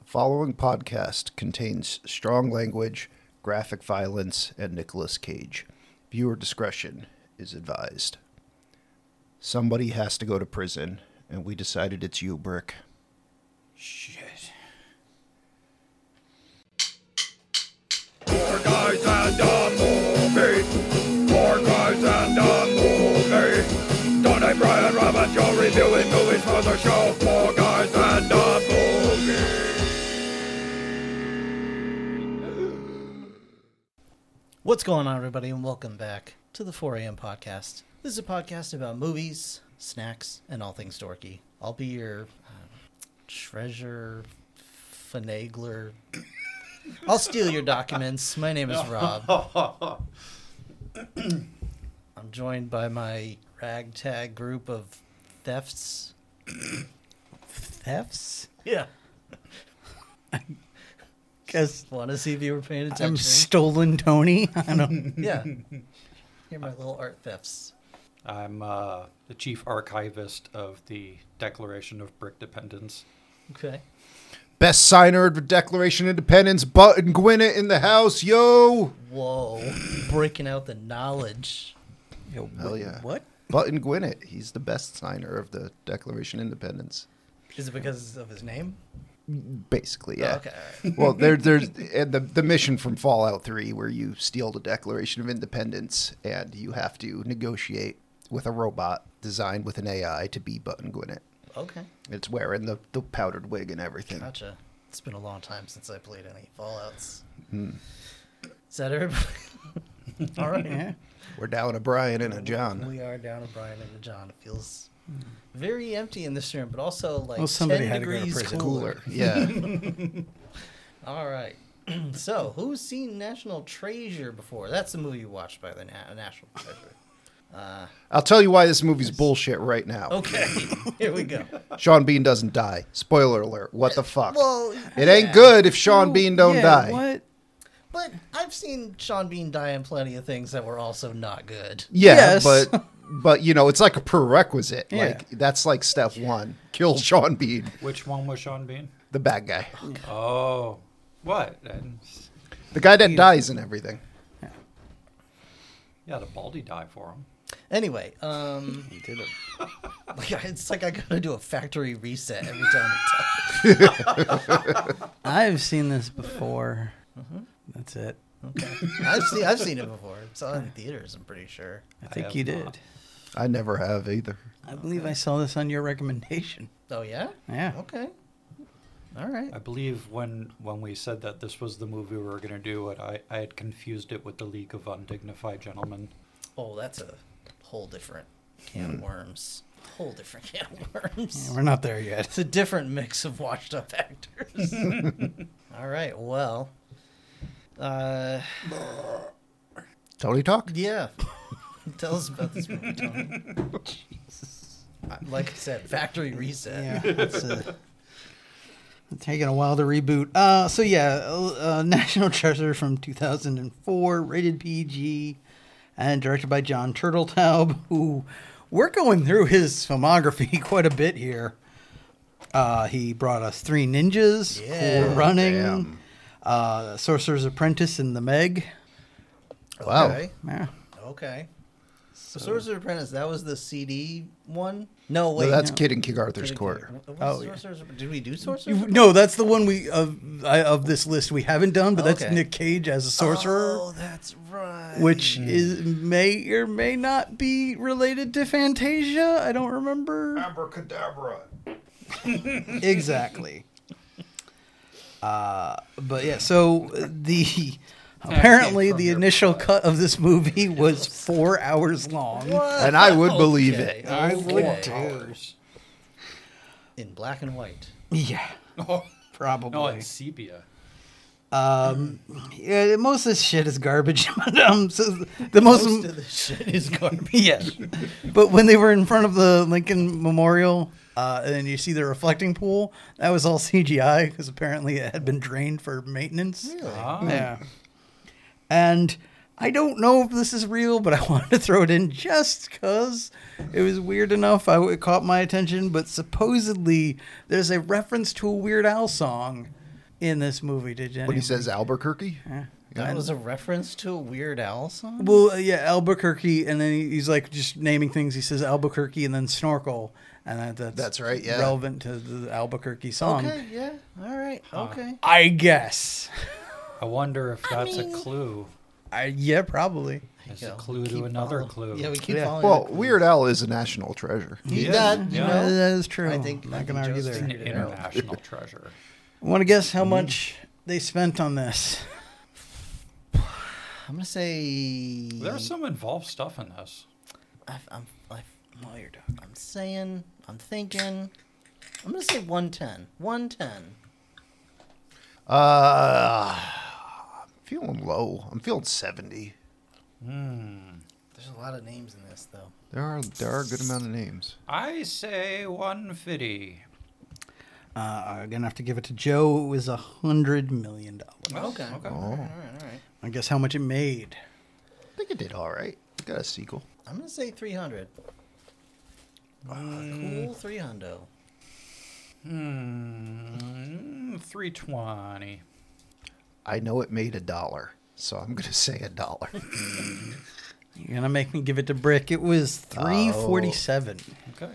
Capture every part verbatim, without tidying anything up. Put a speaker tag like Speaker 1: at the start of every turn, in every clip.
Speaker 1: Following podcast contains strong language, graphic violence, and Nicolas Cage. Viewer discretion is advised. Somebody has to go to prison, and we decided it's you, Brick.
Speaker 2: Shit.
Speaker 3: Four guys and a movie. Four guys and a movie. Donnie, Brian, Rob, and Joe reviewing movies for the show. Four guys and a movie.
Speaker 4: What's going on, everybody, and welcome back to the four a.m. podcast. This is a podcast about movies, snacks, and all things dorky. I'll be your uh, treasure finagler. I'll steal your documents. My name is Rob. I'm joined by my ragtag group of thefts.
Speaker 2: Thefts?
Speaker 4: Yeah.
Speaker 2: Guess
Speaker 4: Want to see if you were paying attention?
Speaker 2: I'm stolen Tony. I don't.
Speaker 4: Yeah. You're my little art thefts.
Speaker 5: I'm uh, the chief archivist of the Declaration of Brick Dependence.
Speaker 4: Okay.
Speaker 1: Best signer of the Declaration of Independence, Button Gwinnett in the house, yo!
Speaker 4: Whoa. Breaking out the knowledge.
Speaker 2: Yo,
Speaker 1: Hell
Speaker 2: what-
Speaker 1: yeah.
Speaker 2: What?
Speaker 1: Button Gwinnett, he's the best signer of the Declaration of Independence.
Speaker 4: Is it because of his name?
Speaker 1: Basically, yeah.
Speaker 4: Oh, okay. All right.
Speaker 1: Well, there, there's and the the mission from Fallout three where you steal the Declaration of Independence and you have to negotiate with a robot designed with an A I to be Button Gwinnett.
Speaker 4: Okay.
Speaker 1: It's wearing the, the powdered wig and everything.
Speaker 4: Gotcha. It's been a long time since I played any Fallouts.
Speaker 1: Hmm.
Speaker 4: Is that everybody? All right.
Speaker 2: Yeah.
Speaker 1: We're down a Brian and a John.
Speaker 4: We are down to Brian and to John. It feels very empty in this room, but also like
Speaker 2: Well, somebody
Speaker 4: ten
Speaker 2: had to go to
Speaker 4: degrees
Speaker 2: prison.
Speaker 4: cooler.
Speaker 1: Cooler. Yeah.
Speaker 4: All right. So, who's seen National Treasure before? That's the movie you watched by the Na- National Treasure. Uh,
Speaker 1: I'll tell you why this movie's bullshit right now.
Speaker 4: okay. Here we go.
Speaker 1: Sean Bean doesn't die. Spoiler alert. What the fuck?
Speaker 4: Well,
Speaker 1: it ain't
Speaker 4: yeah.
Speaker 1: good if Sean Bean don't
Speaker 2: yeah,
Speaker 1: die.
Speaker 2: What?
Speaker 4: But I've seen Sean Bean die in plenty of things that were also not good.
Speaker 1: Yeah,
Speaker 2: Yes.
Speaker 1: but but you know, it's like a prerequisite.
Speaker 2: Yeah.
Speaker 1: Like that's like step one. Kill Sean Bean,
Speaker 5: Which one was Sean Bean?
Speaker 1: the bad guy.
Speaker 5: Oh, what? And,
Speaker 1: The guy that dies and everything.
Speaker 5: yeah, the Baldy die for him.
Speaker 4: Anyway, um,
Speaker 2: He did it.
Speaker 4: like, it's like I gotta do a factory reset every time I talk.
Speaker 2: I've seen this before. That's it.
Speaker 4: Okay, I've seen I've seen it before. Saw it in theaters. I'm pretty sure.
Speaker 2: I think
Speaker 5: have
Speaker 2: you
Speaker 5: not.
Speaker 2: did.
Speaker 1: I never have either.
Speaker 2: I believe I saw this on your recommendation.
Speaker 4: Oh yeah.
Speaker 2: Yeah.
Speaker 4: Okay. All right.
Speaker 5: I believe when when we said that this was the movie we were going to do, it, I, I had confused it with the League of Undignified Gentlemen.
Speaker 4: Oh, that's a whole different can of worms. Whole different can of worms.
Speaker 2: Yeah, we're not there yet.
Speaker 4: It's a different mix of washed up actors. All right. Well. Uh.
Speaker 1: Tony talk?
Speaker 4: Yeah. Tell us about this movie, Tony. Like I said, factory reset.
Speaker 2: Yeah, it's uh, taking a while to reboot. Uh, so yeah, uh, National Treasure from two thousand four, rated P G, and directed by John Turteltaub, who we're going through his filmography quite a bit here. Uh, he brought us Three Ninjas,
Speaker 4: Yeah.
Speaker 2: Cool Running,
Speaker 1: Damn.
Speaker 2: uh, Sorcerer's Apprentice, and The Meg.
Speaker 1: Wow.
Speaker 4: Okay.
Speaker 2: Yeah.
Speaker 4: Okay. The Sorcerer's Apprentice, that was the C D one? No, wait.
Speaker 1: No, that's
Speaker 2: no.
Speaker 1: Kid in King Arthur's
Speaker 4: Did it-
Speaker 1: Court.
Speaker 4: what was
Speaker 2: Oh, yeah.
Speaker 4: Sorcerer's Apprentice? Did we do Sorcerer's
Speaker 2: You-
Speaker 4: Apprentice?
Speaker 2: No, that's the one we of I, of this list we haven't done, but that's
Speaker 4: Okay.
Speaker 2: Nick Cage as a sorcerer.
Speaker 4: Oh, that's right.
Speaker 2: Which is may or may not be related to Fantasia. I don't remember
Speaker 1: Abracadabra.
Speaker 2: exactly. Uh, but yeah, so the apparently the initial cut of this movie was four hours long.
Speaker 1: And I would believe it.
Speaker 2: I would
Speaker 4: okay.
Speaker 2: too.
Speaker 5: Hours.
Speaker 4: In black and white.
Speaker 2: Yeah,
Speaker 5: Oh,
Speaker 2: probably.
Speaker 5: no, it's sepia.
Speaker 2: Um, yeah, most of this shit is garbage. But, um, so the most,
Speaker 4: Most of the shit is garbage.
Speaker 2: yeah. But when they were in front of the Lincoln Memorial, uh, and you see the reflecting pool, that was all C G I because apparently it had been drained for maintenance.
Speaker 4: Really?
Speaker 5: Ah.
Speaker 2: Yeah. And I don't know if this is real, but I wanted to throw it in just because it was weird enough. I, it caught my attention. But supposedly there's a reference to a Weird Al song in this movie. Did you?
Speaker 1: When he says Albuquerque?
Speaker 2: Yeah.
Speaker 4: That was a reference to a Weird Al song?
Speaker 2: Well, yeah, Albuquerque, and then he's like just naming things. He says Albuquerque and then snorkel, and that, that's
Speaker 1: That's right, yeah.
Speaker 2: relevant to the Albuquerque song.
Speaker 4: Okay, yeah. All right, okay.
Speaker 2: I guess.
Speaker 5: I wonder if that's
Speaker 4: mean-
Speaker 5: a clue.
Speaker 2: I yeah, probably.
Speaker 5: It's
Speaker 4: Go.
Speaker 5: a clue
Speaker 4: Keep
Speaker 5: to another
Speaker 4: following-
Speaker 5: clue.
Speaker 4: Yeah, we keep
Speaker 2: Yeah.
Speaker 4: following.
Speaker 1: Well,
Speaker 4: the
Speaker 1: Weird Al is a national treasure.
Speaker 4: He
Speaker 5: Yeah.
Speaker 4: that, you
Speaker 5: Yeah.
Speaker 4: know,
Speaker 2: that is true.
Speaker 4: I think-
Speaker 2: I'm
Speaker 4: I
Speaker 2: not
Speaker 4: think
Speaker 2: gonna argue
Speaker 4: Joe's
Speaker 2: there.
Speaker 5: An
Speaker 4: figured it out.
Speaker 5: international treasure.
Speaker 2: Want to guess how much they spent on this?
Speaker 4: I'm gonna say
Speaker 5: There's some involved stuff in this.
Speaker 4: I, I'm, I, well, you're done. I'm saying, I'm thinking. I'm gonna say one ten. one ten.
Speaker 1: Uh, I'm feeling low. I'm feeling seventy.
Speaker 4: There's a lot of names in this, though.
Speaker 1: There are there are a good amount of names.
Speaker 5: I say one fifty.
Speaker 2: Uh, I'm gonna have to give it to Joe. It was a hundred million dollars.
Speaker 4: Okay.
Speaker 5: okay.
Speaker 4: All right, all right, all right.
Speaker 2: I guess how much it made.
Speaker 1: I think it did all right. It got a sequel.
Speaker 4: I'm gonna say three hundred. Cool three hundo.
Speaker 5: Hmm. three twenty.
Speaker 1: I know it made a dollar, so I'm gonna say a dollar.
Speaker 2: You're gonna make me give it to Brick. It was three forty-seven.
Speaker 5: Okay.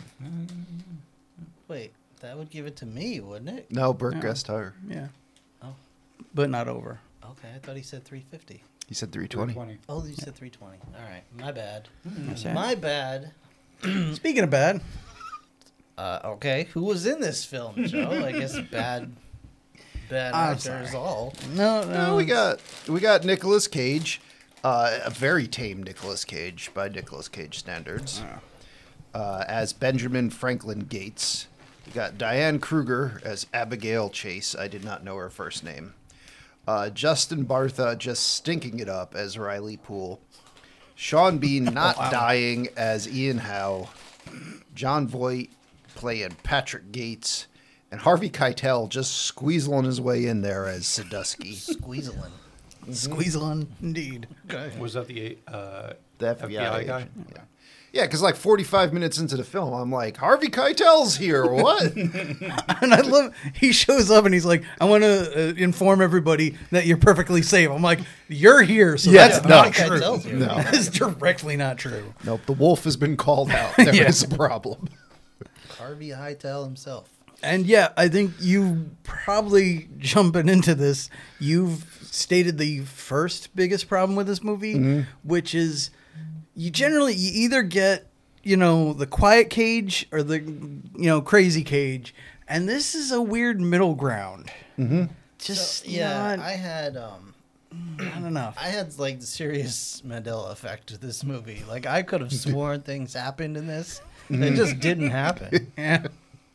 Speaker 4: Wait, that would give it to me, wouldn't it?
Speaker 1: No, Burke
Speaker 2: Yeah.
Speaker 1: guessed higher.
Speaker 2: Yeah,
Speaker 4: Oh,
Speaker 2: but not over.
Speaker 4: okay. I thought he said three fifty.
Speaker 1: He said three twenty.
Speaker 4: Oh, you said three twenty. All right, my bad.
Speaker 2: That's it.
Speaker 4: My bad.
Speaker 2: Speaking of bad,
Speaker 4: Uh, okay, who was in this film, Joe? I guess bad, bad
Speaker 2: I'm
Speaker 4: actors
Speaker 2: sorry.
Speaker 4: all.
Speaker 2: no, no,
Speaker 1: No, we got we got Nicolas Cage, uh, a very tame Nicolas Cage by Nicolas Cage standards, uh, as Benjamin Franklin Gates. We got Diane Kruger as Abigail Chase. I did not know her first name. Uh, Justin Bartha just stinking it up as Riley Poole. Sean Bean not dying as Ian Howe. John Voight playing Patrick Gates. And Harvey Keitel just squeezing his way in there as Sadusky.
Speaker 4: Squeezeling.
Speaker 2: Squeezeling indeed.
Speaker 4: Okay.
Speaker 5: Was that the uh,
Speaker 1: The F B I,
Speaker 5: F B I guy?
Speaker 1: agent, Yeah, yeah, because like forty-five minutes into the film, I'm like, Harvey Keitel's here. What?
Speaker 2: And I love he shows up and he's like, I want to uh, inform everybody that you're perfectly safe. I'm like, you're here, so
Speaker 1: Yeah,
Speaker 2: that's
Speaker 1: no.
Speaker 2: not
Speaker 4: Harvey
Speaker 2: true.
Speaker 4: Keitel's here.
Speaker 1: No.
Speaker 2: That's directly not true.
Speaker 1: Nope, the wolf has been called out. There is
Speaker 2: Yeah.
Speaker 1: a problem.
Speaker 4: Harvey Keitel himself.
Speaker 2: And yeah, I think you probably jumping into this, you've stated the first biggest problem with this movie, which is you generally you either get, you know, the quiet Cage or the, you know, crazy Cage, and this is a weird middle ground. Mm-hmm. Just
Speaker 4: So, yeah,
Speaker 2: not,
Speaker 4: I had um,
Speaker 2: not enough.
Speaker 4: I had like the serious Mandela effect to this movie. Like I could have sworn things happened in this. It just didn't happen.
Speaker 2: Yeah.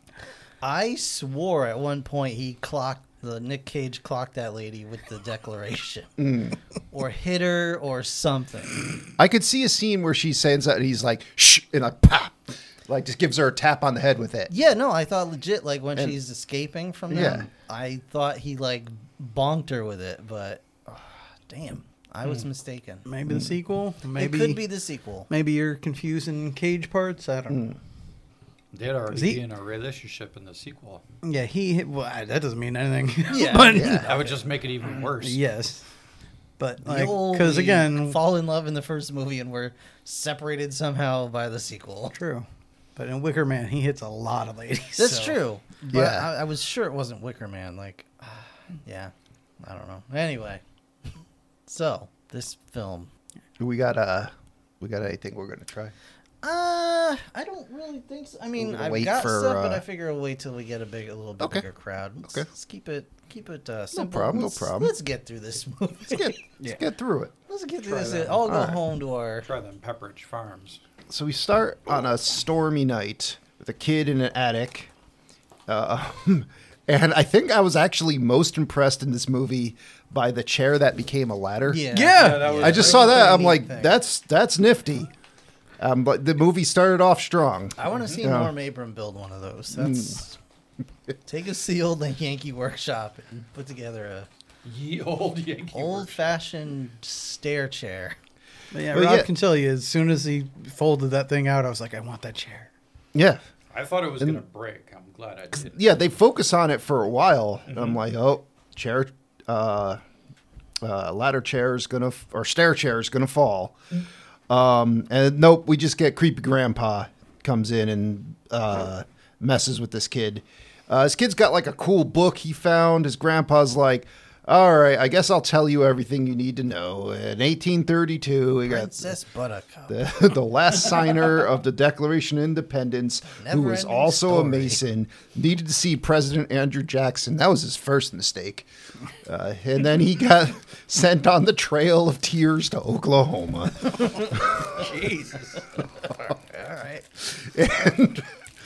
Speaker 4: I swore at one point he clocked the Nick Cage clocked that lady with the declaration, or hit her or something.
Speaker 1: I could see a scene where she's saying something, and he's like, shh, and like, pop. Like, just gives her a tap on the head with it.
Speaker 4: Yeah, no, I thought legit like when
Speaker 1: And-
Speaker 4: she's escaping from
Speaker 1: Yeah.
Speaker 4: them, I thought he like bonked her with it, but oh, damn, I was mistaken.
Speaker 2: Maybe the sequel. Maybe
Speaker 4: it could be the sequel.
Speaker 2: Maybe you're confusing Cage parts. I don't know.
Speaker 5: They'd already
Speaker 2: Is he-
Speaker 5: be in a relationship in the sequel.
Speaker 2: Yeah, he. Well, that doesn't mean anything.
Speaker 4: Yeah,
Speaker 2: but
Speaker 1: yeah.
Speaker 5: That would just make it even worse.
Speaker 2: yes. But like,
Speaker 4: You'll
Speaker 2: because
Speaker 4: be-
Speaker 2: again,
Speaker 4: fall in love in the first movie and we're separated somehow by the sequel.
Speaker 2: true. But in Wicker Man, he hits a lot of ladies.
Speaker 4: That's
Speaker 2: so-
Speaker 4: true. But
Speaker 1: Yeah.
Speaker 4: I, I was sure it wasn't Wicker Man. Like, yeah, I don't know. Anyway, so this film.
Speaker 1: We got uh, we got anything we're gonna try?
Speaker 4: Uh, I don't really think so. I mean,
Speaker 1: We're gonna
Speaker 4: I've
Speaker 1: wait
Speaker 4: got
Speaker 1: for,
Speaker 4: stuff, but
Speaker 1: uh,
Speaker 4: I figure we'll wait till we get a big, a little bit
Speaker 1: Okay.
Speaker 4: bigger crowd. Let's,
Speaker 1: Okay.
Speaker 4: let's keep it, keep it uh, simple.
Speaker 1: problem, no
Speaker 4: Let's-
Speaker 1: problem.
Speaker 4: Let's get through this movie.
Speaker 1: Let's get let's get through it.
Speaker 4: Let's get through
Speaker 2: Try
Speaker 4: this.
Speaker 2: that.
Speaker 4: I'll go
Speaker 1: All right.
Speaker 4: home to our.
Speaker 5: Try them Pepperidge Farms.
Speaker 1: So we start on a stormy night with a kid in an attic. Uh, and I think I was actually most impressed in this movie by the chair that became a ladder.
Speaker 4: Yeah.
Speaker 2: Yeah.
Speaker 5: that was-
Speaker 1: I just
Speaker 4: That
Speaker 1: saw
Speaker 4: was a
Speaker 1: that.
Speaker 4: pretty
Speaker 1: I'm
Speaker 4: neat
Speaker 1: like,
Speaker 4: thing.
Speaker 1: that's that's nifty. Um, but the movie started off strong.
Speaker 4: I want to see
Speaker 1: Yeah.
Speaker 4: Norm Abram build one of those. That's take us to the old Yankee Workshop and put together a
Speaker 5: Ye old Yankee.
Speaker 4: old
Speaker 5: Workshop.
Speaker 4: fashioned stair chair.
Speaker 2: But yeah,
Speaker 1: But
Speaker 2: Rob
Speaker 1: yeah.
Speaker 2: can tell you. As soon as he folded that thing out, I was like, I want that chair.
Speaker 1: Yeah.
Speaker 5: I thought it was
Speaker 1: And-
Speaker 5: going to break. I'm glad I did.
Speaker 1: Yeah, they focus on it for a while. And I'm like, oh, chair, uh, uh, ladder chair is gonna f- or stair chair is gonna fall. Um, and nope, we just get creepy grandpa comes in and uh, messes with this kid. Uh, his kid's got like a cool book he found. His grandpa's like, all right, I guess I'll tell you everything you need to know. In eighteen thirty-two, we got
Speaker 4: Princess Buttercup.
Speaker 1: the, the last signer of the Declaration of Independence, who was
Speaker 4: Never-ending
Speaker 1: also a
Speaker 4: story.
Speaker 1: Mason, needed to see President Andrew Jackson. That was his first mistake. Uh, and then he got sent on the Trail of Tears to Oklahoma.
Speaker 2: Jesus.
Speaker 4: All right.
Speaker 1: And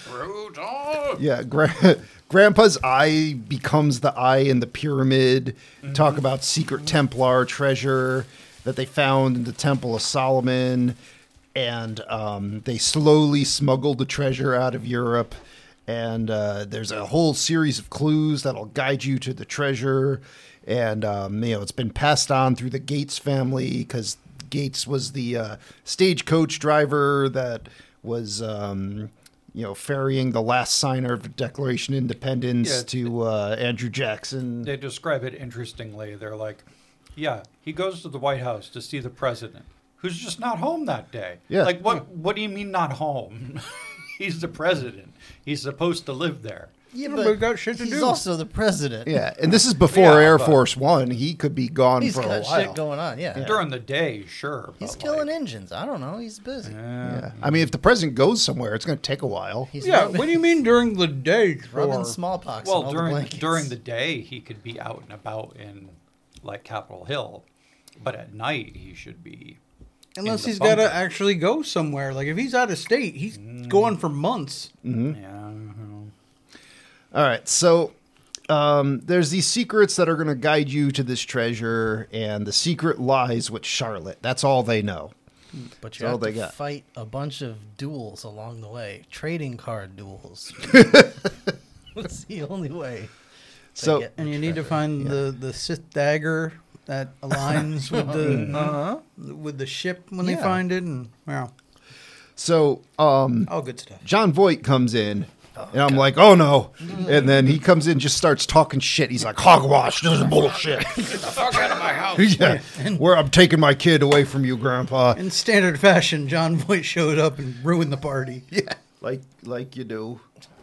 Speaker 1: yeah, gra- Grandpa's eye becomes the eye in the pyramid. Talk about secret Templar treasure that they found in the Temple of Solomon. And um, they slowly smuggled the treasure out of Europe. And uh, there's a whole series of clues that'll guide you to the treasure. And, um, you know, it's been passed on through the Gates family because Gates was the uh, stagecoach driver that was... Um, you know, ferrying the last signer of the Declaration of Independence
Speaker 5: Yeah,
Speaker 1: to uh, Andrew Jackson.
Speaker 5: They describe it interestingly. They're like, yeah, he goes to the White House to see the president, who's just not home that day.
Speaker 1: Yeah.
Speaker 5: Like, what What do you mean not home? He's the president. He's supposed to live there.
Speaker 4: Yeah,
Speaker 2: Yeah,
Speaker 4: but
Speaker 2: we got shit to
Speaker 4: he's
Speaker 2: do.
Speaker 4: also the president.
Speaker 1: Yeah, and this is before
Speaker 5: Yeah,
Speaker 1: Air
Speaker 5: but-
Speaker 1: Force One. He could be gone
Speaker 4: He's
Speaker 1: for a
Speaker 4: got
Speaker 1: while.
Speaker 4: shit going on. Yeah.
Speaker 5: During the day, sure.
Speaker 4: He's
Speaker 5: but
Speaker 4: killing
Speaker 5: like,
Speaker 4: engines. I don't know. He's busy.
Speaker 1: Yeah. I mean, if the president goes somewhere, it's going to take a while.
Speaker 4: He's
Speaker 2: Yeah,
Speaker 4: rubbing,
Speaker 2: what do you mean during the day?
Speaker 4: rubbing
Speaker 2: Thor?
Speaker 4: smallpox on
Speaker 5: Well,
Speaker 4: all the
Speaker 5: during
Speaker 4: blankets.
Speaker 5: during the day, he could be out and about in like Capitol Hill, but at night he should be.
Speaker 2: Unless
Speaker 5: in the
Speaker 2: he's got to
Speaker 5: bunker.
Speaker 2: actually go somewhere. Like if he's out of state, he's going for months.
Speaker 1: Mm-hmm.
Speaker 5: Yeah.
Speaker 1: All right, so um, there's these secrets that are going to guide you to this treasure, and the secret lies with Charlotte. That's all they know.
Speaker 4: But you
Speaker 1: all
Speaker 4: have
Speaker 1: they
Speaker 4: to
Speaker 1: got.
Speaker 4: fight a bunch of duels along the way. Trading card duels. That's the only way. to
Speaker 1: So-
Speaker 4: get
Speaker 2: And
Speaker 4: the
Speaker 2: you need to
Speaker 4: treasure.
Speaker 2: find the, the Sith dagger that aligns with the
Speaker 4: Uh-huh.
Speaker 2: with the ship when they
Speaker 4: Yeah.
Speaker 2: find it, and wow,
Speaker 1: So um,
Speaker 2: all good stuff.
Speaker 1: John Voight comes in, and I'm like, oh no. And then he comes in, just starts talking shit. He's like, hogwash, this is bullshit. Get the fuck out of my house. Yeah, where I'm taking my kid away from you, Grandpa.
Speaker 2: In standard fashion, John Voight showed up and ruined the party.
Speaker 1: Yeah, like like you do.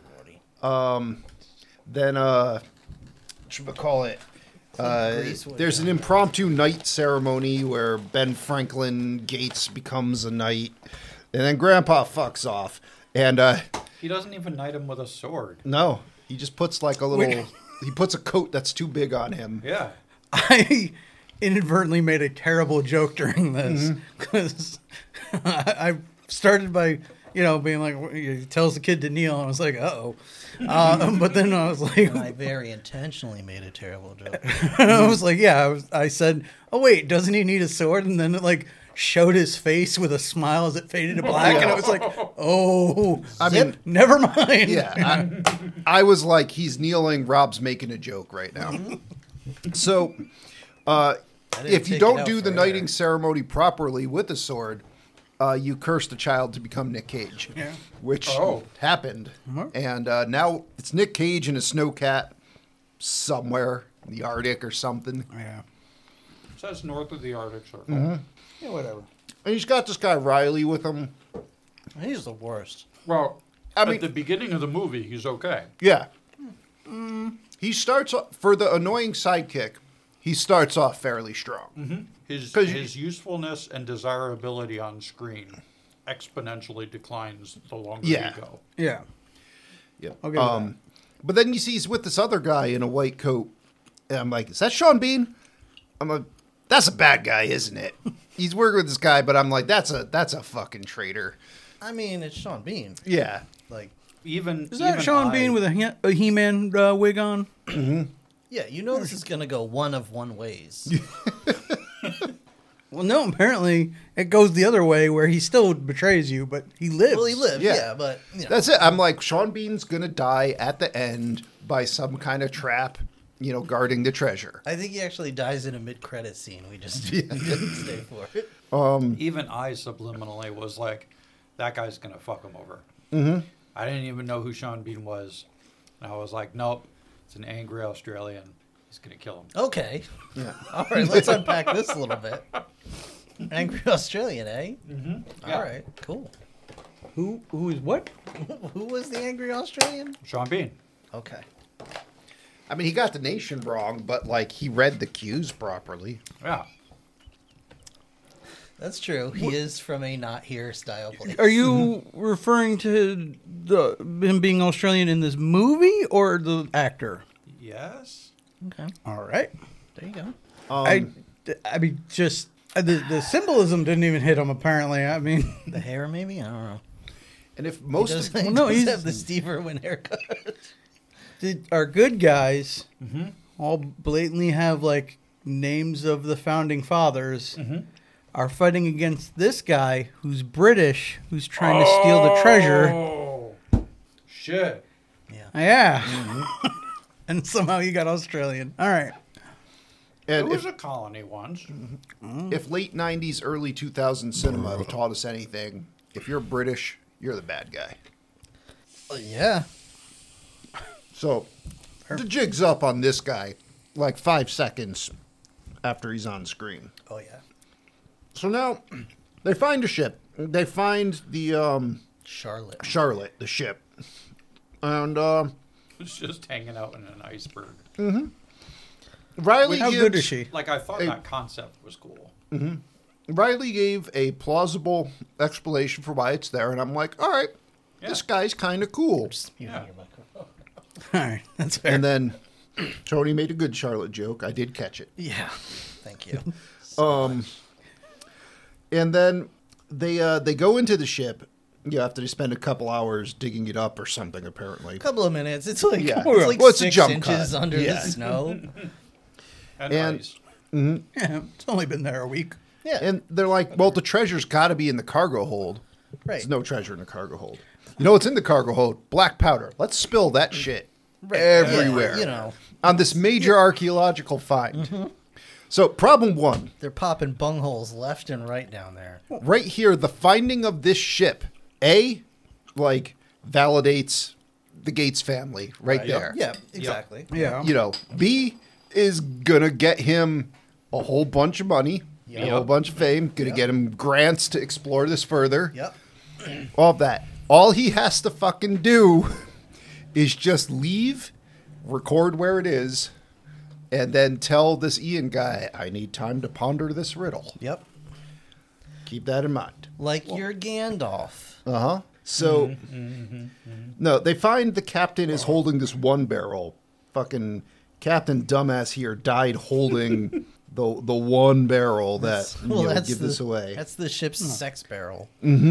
Speaker 1: Um, then uh, what should we call it? Uh,
Speaker 4: Grease would
Speaker 1: there's
Speaker 4: be
Speaker 1: an
Speaker 4: on
Speaker 1: impromptu knight ceremony where Ben Franklin Gates becomes a knight, and then Grandpa fucks off. And uh,
Speaker 5: He doesn't even knight him with a sword.
Speaker 1: no, he just puts like a little.
Speaker 2: Wait.
Speaker 1: He puts a coat that's too big on him.
Speaker 5: Yeah.
Speaker 2: I inadvertently made a terrible joke during this because I, I started by, you know, being like, he tells the kid to kneel, and I was like, uh-oh. Uh, but then I was like,
Speaker 4: And I very intentionally made a terrible joke.
Speaker 2: I was like, yeah, I, was, I said, oh, wait, doesn't he need a sword? And then it, like, showed his face with a smile as it faded to black, and I was like, oh,
Speaker 1: I mean,
Speaker 2: never mind.
Speaker 1: yeah, I, I was like, he's kneeling. Rob's making a joke right now. So, uh,
Speaker 4: I didn't
Speaker 1: if you
Speaker 4: take it
Speaker 1: don't
Speaker 4: out
Speaker 1: do
Speaker 4: for
Speaker 1: the
Speaker 4: air.
Speaker 1: knighting ceremony properly with a sword, uh, you curse the child to become Nick Cage,
Speaker 2: Yeah.
Speaker 1: which
Speaker 5: Oh.
Speaker 1: happened.
Speaker 2: Mhm.
Speaker 1: And uh, now it's Nick Cage and a snowcat somewhere in the Arctic or something.
Speaker 2: Yeah.
Speaker 5: It says north of the Arctic Circle.
Speaker 2: Yeah, whatever.
Speaker 1: And he's got this guy Riley with him.
Speaker 4: He's the worst.
Speaker 5: Well,
Speaker 1: I
Speaker 5: at
Speaker 1: mean-
Speaker 5: the beginning of the movie, he's okay.
Speaker 1: Yeah. He starts off, for the annoying sidekick, he starts off fairly strong.
Speaker 5: His
Speaker 1: 'Cause you-
Speaker 5: his usefulness and desirability on screen exponentially declines the longer
Speaker 1: Yeah.
Speaker 5: you go.
Speaker 2: Yeah.
Speaker 1: Yep.
Speaker 2: I'll give you
Speaker 1: Um, but then you see he's with this other guy in a white coat. And I'm like, is that Sean Bean? I'm like, that's a bad guy, isn't it? He's working with this guy, but I'm like, that's a that's a fucking traitor.
Speaker 4: I mean, it's Sean Bean.
Speaker 1: Yeah.
Speaker 4: Like,
Speaker 5: Even
Speaker 2: Is that
Speaker 5: even
Speaker 2: Sean
Speaker 5: I-
Speaker 2: Bean with a, he- a He-Man uh, wig on?
Speaker 4: yeah, you know this is gonna go one of one ways.
Speaker 2: Well, no, apparently it goes the other way where he still betrays you, but he lives.
Speaker 4: Well, he lives,
Speaker 1: Yeah.
Speaker 4: yeah, but you know,
Speaker 1: That's it. I'm like, Sean Bean's gonna die at the end by some kind of trap, you know, guarding the treasure.
Speaker 4: I think he actually dies in a mid-credit scene. We just we didn't stay for it.
Speaker 5: Even I subliminally was like, that guy's gonna fuck him over. Mm-hmm. I didn't even know who Sean Bean was, and I was like, nope, it's an angry Australian. He's gonna kill him.
Speaker 4: Okay.
Speaker 1: Yeah.
Speaker 4: All right, let's unpack this a little bit. Angry Australian, eh?
Speaker 5: Mm-hmm.
Speaker 4: All right, cool.
Speaker 2: Who who is what?
Speaker 4: Who was the Angry Australian?
Speaker 5: Sean Bean.
Speaker 4: Okay.
Speaker 1: I mean, he got the nation wrong, but like he read the cues properly.
Speaker 5: Yeah.
Speaker 4: That's true. He is from a not here style place.
Speaker 2: Are you referring to the him being Australian in this movie or the actor?
Speaker 5: Yes.
Speaker 4: Okay.
Speaker 2: All right.
Speaker 4: There you go.
Speaker 1: Um,
Speaker 2: I, I mean, just uh, the the symbolism didn't even hit him. Apparently, I mean,
Speaker 4: The hair, maybe? I don't know.
Speaker 1: and if
Speaker 4: He
Speaker 1: most
Speaker 4: does,
Speaker 1: of,
Speaker 4: he
Speaker 2: Well, no,
Speaker 4: does
Speaker 2: he's-
Speaker 4: have the Steve Irwin haircut.
Speaker 2: did our good guys
Speaker 5: Mm-hmm.
Speaker 2: all blatantly have like names of the founding fathers?
Speaker 5: Mm-hmm.
Speaker 2: Are fighting against this guy who's British, who's trying to steal the treasure.
Speaker 5: Oh, shit.
Speaker 4: Yeah.
Speaker 2: Yeah. And somehow you got Australian. All right.
Speaker 5: It
Speaker 1: and
Speaker 5: was
Speaker 1: if,
Speaker 5: a colony once.
Speaker 1: if late nineties, early two thousands cinema have taught us anything, if you're British, you're the bad guy.
Speaker 4: Uh, yeah.
Speaker 1: So the jig's up on this guy like five seconds after he's on screen.
Speaker 4: Oh, yeah.
Speaker 1: So now they find a ship. They find the um,
Speaker 4: Charlotte.
Speaker 1: Charlotte, the ship. And uh,
Speaker 5: It's just hanging out in an iceberg.
Speaker 1: Riley
Speaker 2: How
Speaker 1: gives,
Speaker 2: good is she?
Speaker 5: Like, I thought
Speaker 1: Hey.
Speaker 5: that concept was cool.
Speaker 1: Riley gave a plausible explanation for why it's there, and I'm like, all right, this
Speaker 5: Yeah.
Speaker 1: guy's kind of cool.
Speaker 4: Just muting
Speaker 5: Yeah.
Speaker 4: your microphone.
Speaker 2: All right. That's fair.
Speaker 1: And then Tony made a good Charlotte joke. I did catch it.
Speaker 4: Yeah. Thank you.
Speaker 1: Um, and then they uh, they go into the ship. You know, after they spend a couple hours digging it up or something, apparently.
Speaker 4: A couple of minutes. It's like,
Speaker 1: Yeah.
Speaker 4: it's like
Speaker 1: Well, it's a
Speaker 4: six
Speaker 1: jump
Speaker 4: inches
Speaker 1: cut.
Speaker 4: under
Speaker 1: Yeah.
Speaker 4: the snow.
Speaker 5: And,
Speaker 1: And-
Speaker 5: ice.
Speaker 2: Yeah, it's only been there a week.
Speaker 4: Yeah.
Speaker 1: And they're like, well, the treasure's got to be in the cargo hold.
Speaker 4: right.
Speaker 1: There's no treasure in the cargo hold. You know what's in the cargo hold? Black powder. Let's spill that shit
Speaker 4: Right.
Speaker 1: everywhere.
Speaker 4: Yeah, you know,
Speaker 1: On this major archaeological find. So, problem one.
Speaker 4: they're popping bungholes left and right down there.
Speaker 1: Right here, the finding of this ship, A, like, validates the Gates family right,
Speaker 5: Right.
Speaker 1: there.
Speaker 4: Yeah, exactly.
Speaker 2: Yeah.
Speaker 1: You know, B is going to get him a whole bunch of money,
Speaker 4: Yep.
Speaker 1: a whole bunch of fame, going to
Speaker 4: Yep.
Speaker 1: get him grants to explore this further.
Speaker 4: Yep.
Speaker 1: All of that. All he has to fucking do is just leave, record where it is, and then tell this Ian guy, I need time to ponder this riddle.
Speaker 4: Yep.
Speaker 1: Keep that in mind.
Speaker 4: Like your Gandalf.
Speaker 1: Uh huh. So, no, they find the captain is holding this one barrel. Fucking Captain Dumbass here died holding the the one barrel that you
Speaker 4: Well,
Speaker 1: know,
Speaker 4: that's
Speaker 1: give
Speaker 4: the,
Speaker 1: this away.
Speaker 4: That's the ship's sex barrel.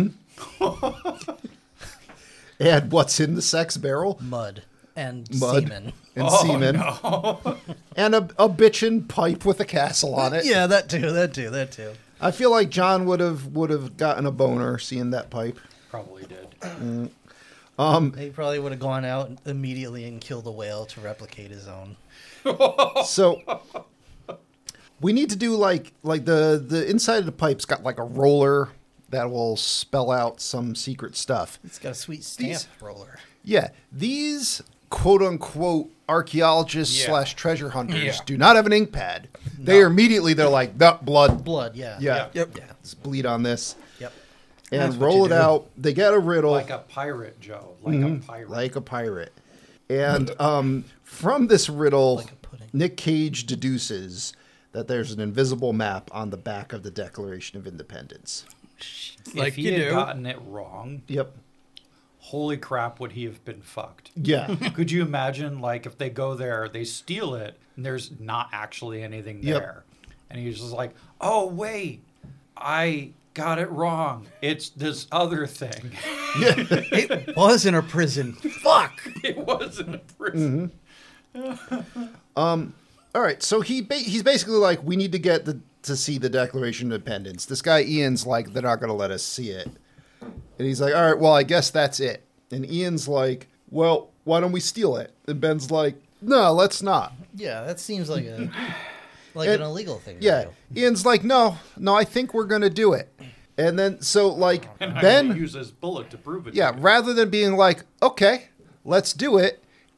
Speaker 1: And what's in the sex barrel?
Speaker 4: Mud and
Speaker 1: Mud
Speaker 4: semen.
Speaker 1: and
Speaker 5: Oh,
Speaker 1: semen.
Speaker 5: no.
Speaker 1: And a, a bitchin' pipe with a castle on it.
Speaker 4: Yeah, that too. That too. That too.
Speaker 1: I feel like John would have would have gotten a boner seeing that pipe.
Speaker 5: Probably did.
Speaker 4: He probably would have gone out immediately and killed a whale to replicate his own.
Speaker 1: So we need to do like like the the inside of the pipe's got like a roller that will spell out some secret stuff.
Speaker 4: It's got a sweet stamp
Speaker 1: These-
Speaker 4: roller.
Speaker 1: Yeah, these quote unquote archaeologists
Speaker 5: Yeah.
Speaker 1: slash treasure hunters
Speaker 5: Yeah.
Speaker 1: do not have an ink pad. They immediately they're like, that blood.
Speaker 4: Blood, yeah.
Speaker 1: Yeah.
Speaker 2: Yep.
Speaker 4: Yeah.
Speaker 1: Let's bleed on this.
Speaker 4: Yep.
Speaker 1: And
Speaker 2: That's what
Speaker 1: roll
Speaker 2: you
Speaker 1: it
Speaker 2: do.
Speaker 1: out. They get a riddle.
Speaker 5: Like a pirate, Joe. Like a pirate.
Speaker 1: Mm-hmm. Like a pirate. And um, from this riddle,
Speaker 4: Like a pudding.
Speaker 1: Nick Cage deduces that there's an invisible map on the back of the Declaration of Independence.
Speaker 2: Like
Speaker 5: if he
Speaker 2: you
Speaker 5: had
Speaker 2: do.
Speaker 5: gotten it wrong,
Speaker 1: Yep.
Speaker 5: holy crap, would he have been fucked?
Speaker 1: Yeah.
Speaker 5: Could you imagine, like, if they go there, they steal it, and there's not actually anything
Speaker 1: Yep.
Speaker 5: there, and he's just like, "Oh wait, I got it wrong. It's this other thing.
Speaker 2: It was in a prison. Fuck.
Speaker 5: It wasn't a prison."
Speaker 1: All right. So he ba- he's basically like, we need to get the to see the Declaration of Independence. This guy Ian's like, they're not going to let us see it. And he's like, all right, well, I guess that's it. And Ian's like, well, why don't we steal it? And Ben's like, no, let's not.
Speaker 4: Yeah, that seems like a like
Speaker 1: And-
Speaker 4: an illegal thing to
Speaker 1: Yeah.
Speaker 4: do.
Speaker 1: Ian's like, no, no, I think we're going to do it. And then, so like,
Speaker 5: And I
Speaker 1: Ben,
Speaker 5: use his bullet to prove it.
Speaker 1: yeah,
Speaker 5: to you.
Speaker 1: rather than being like, okay, let's do it,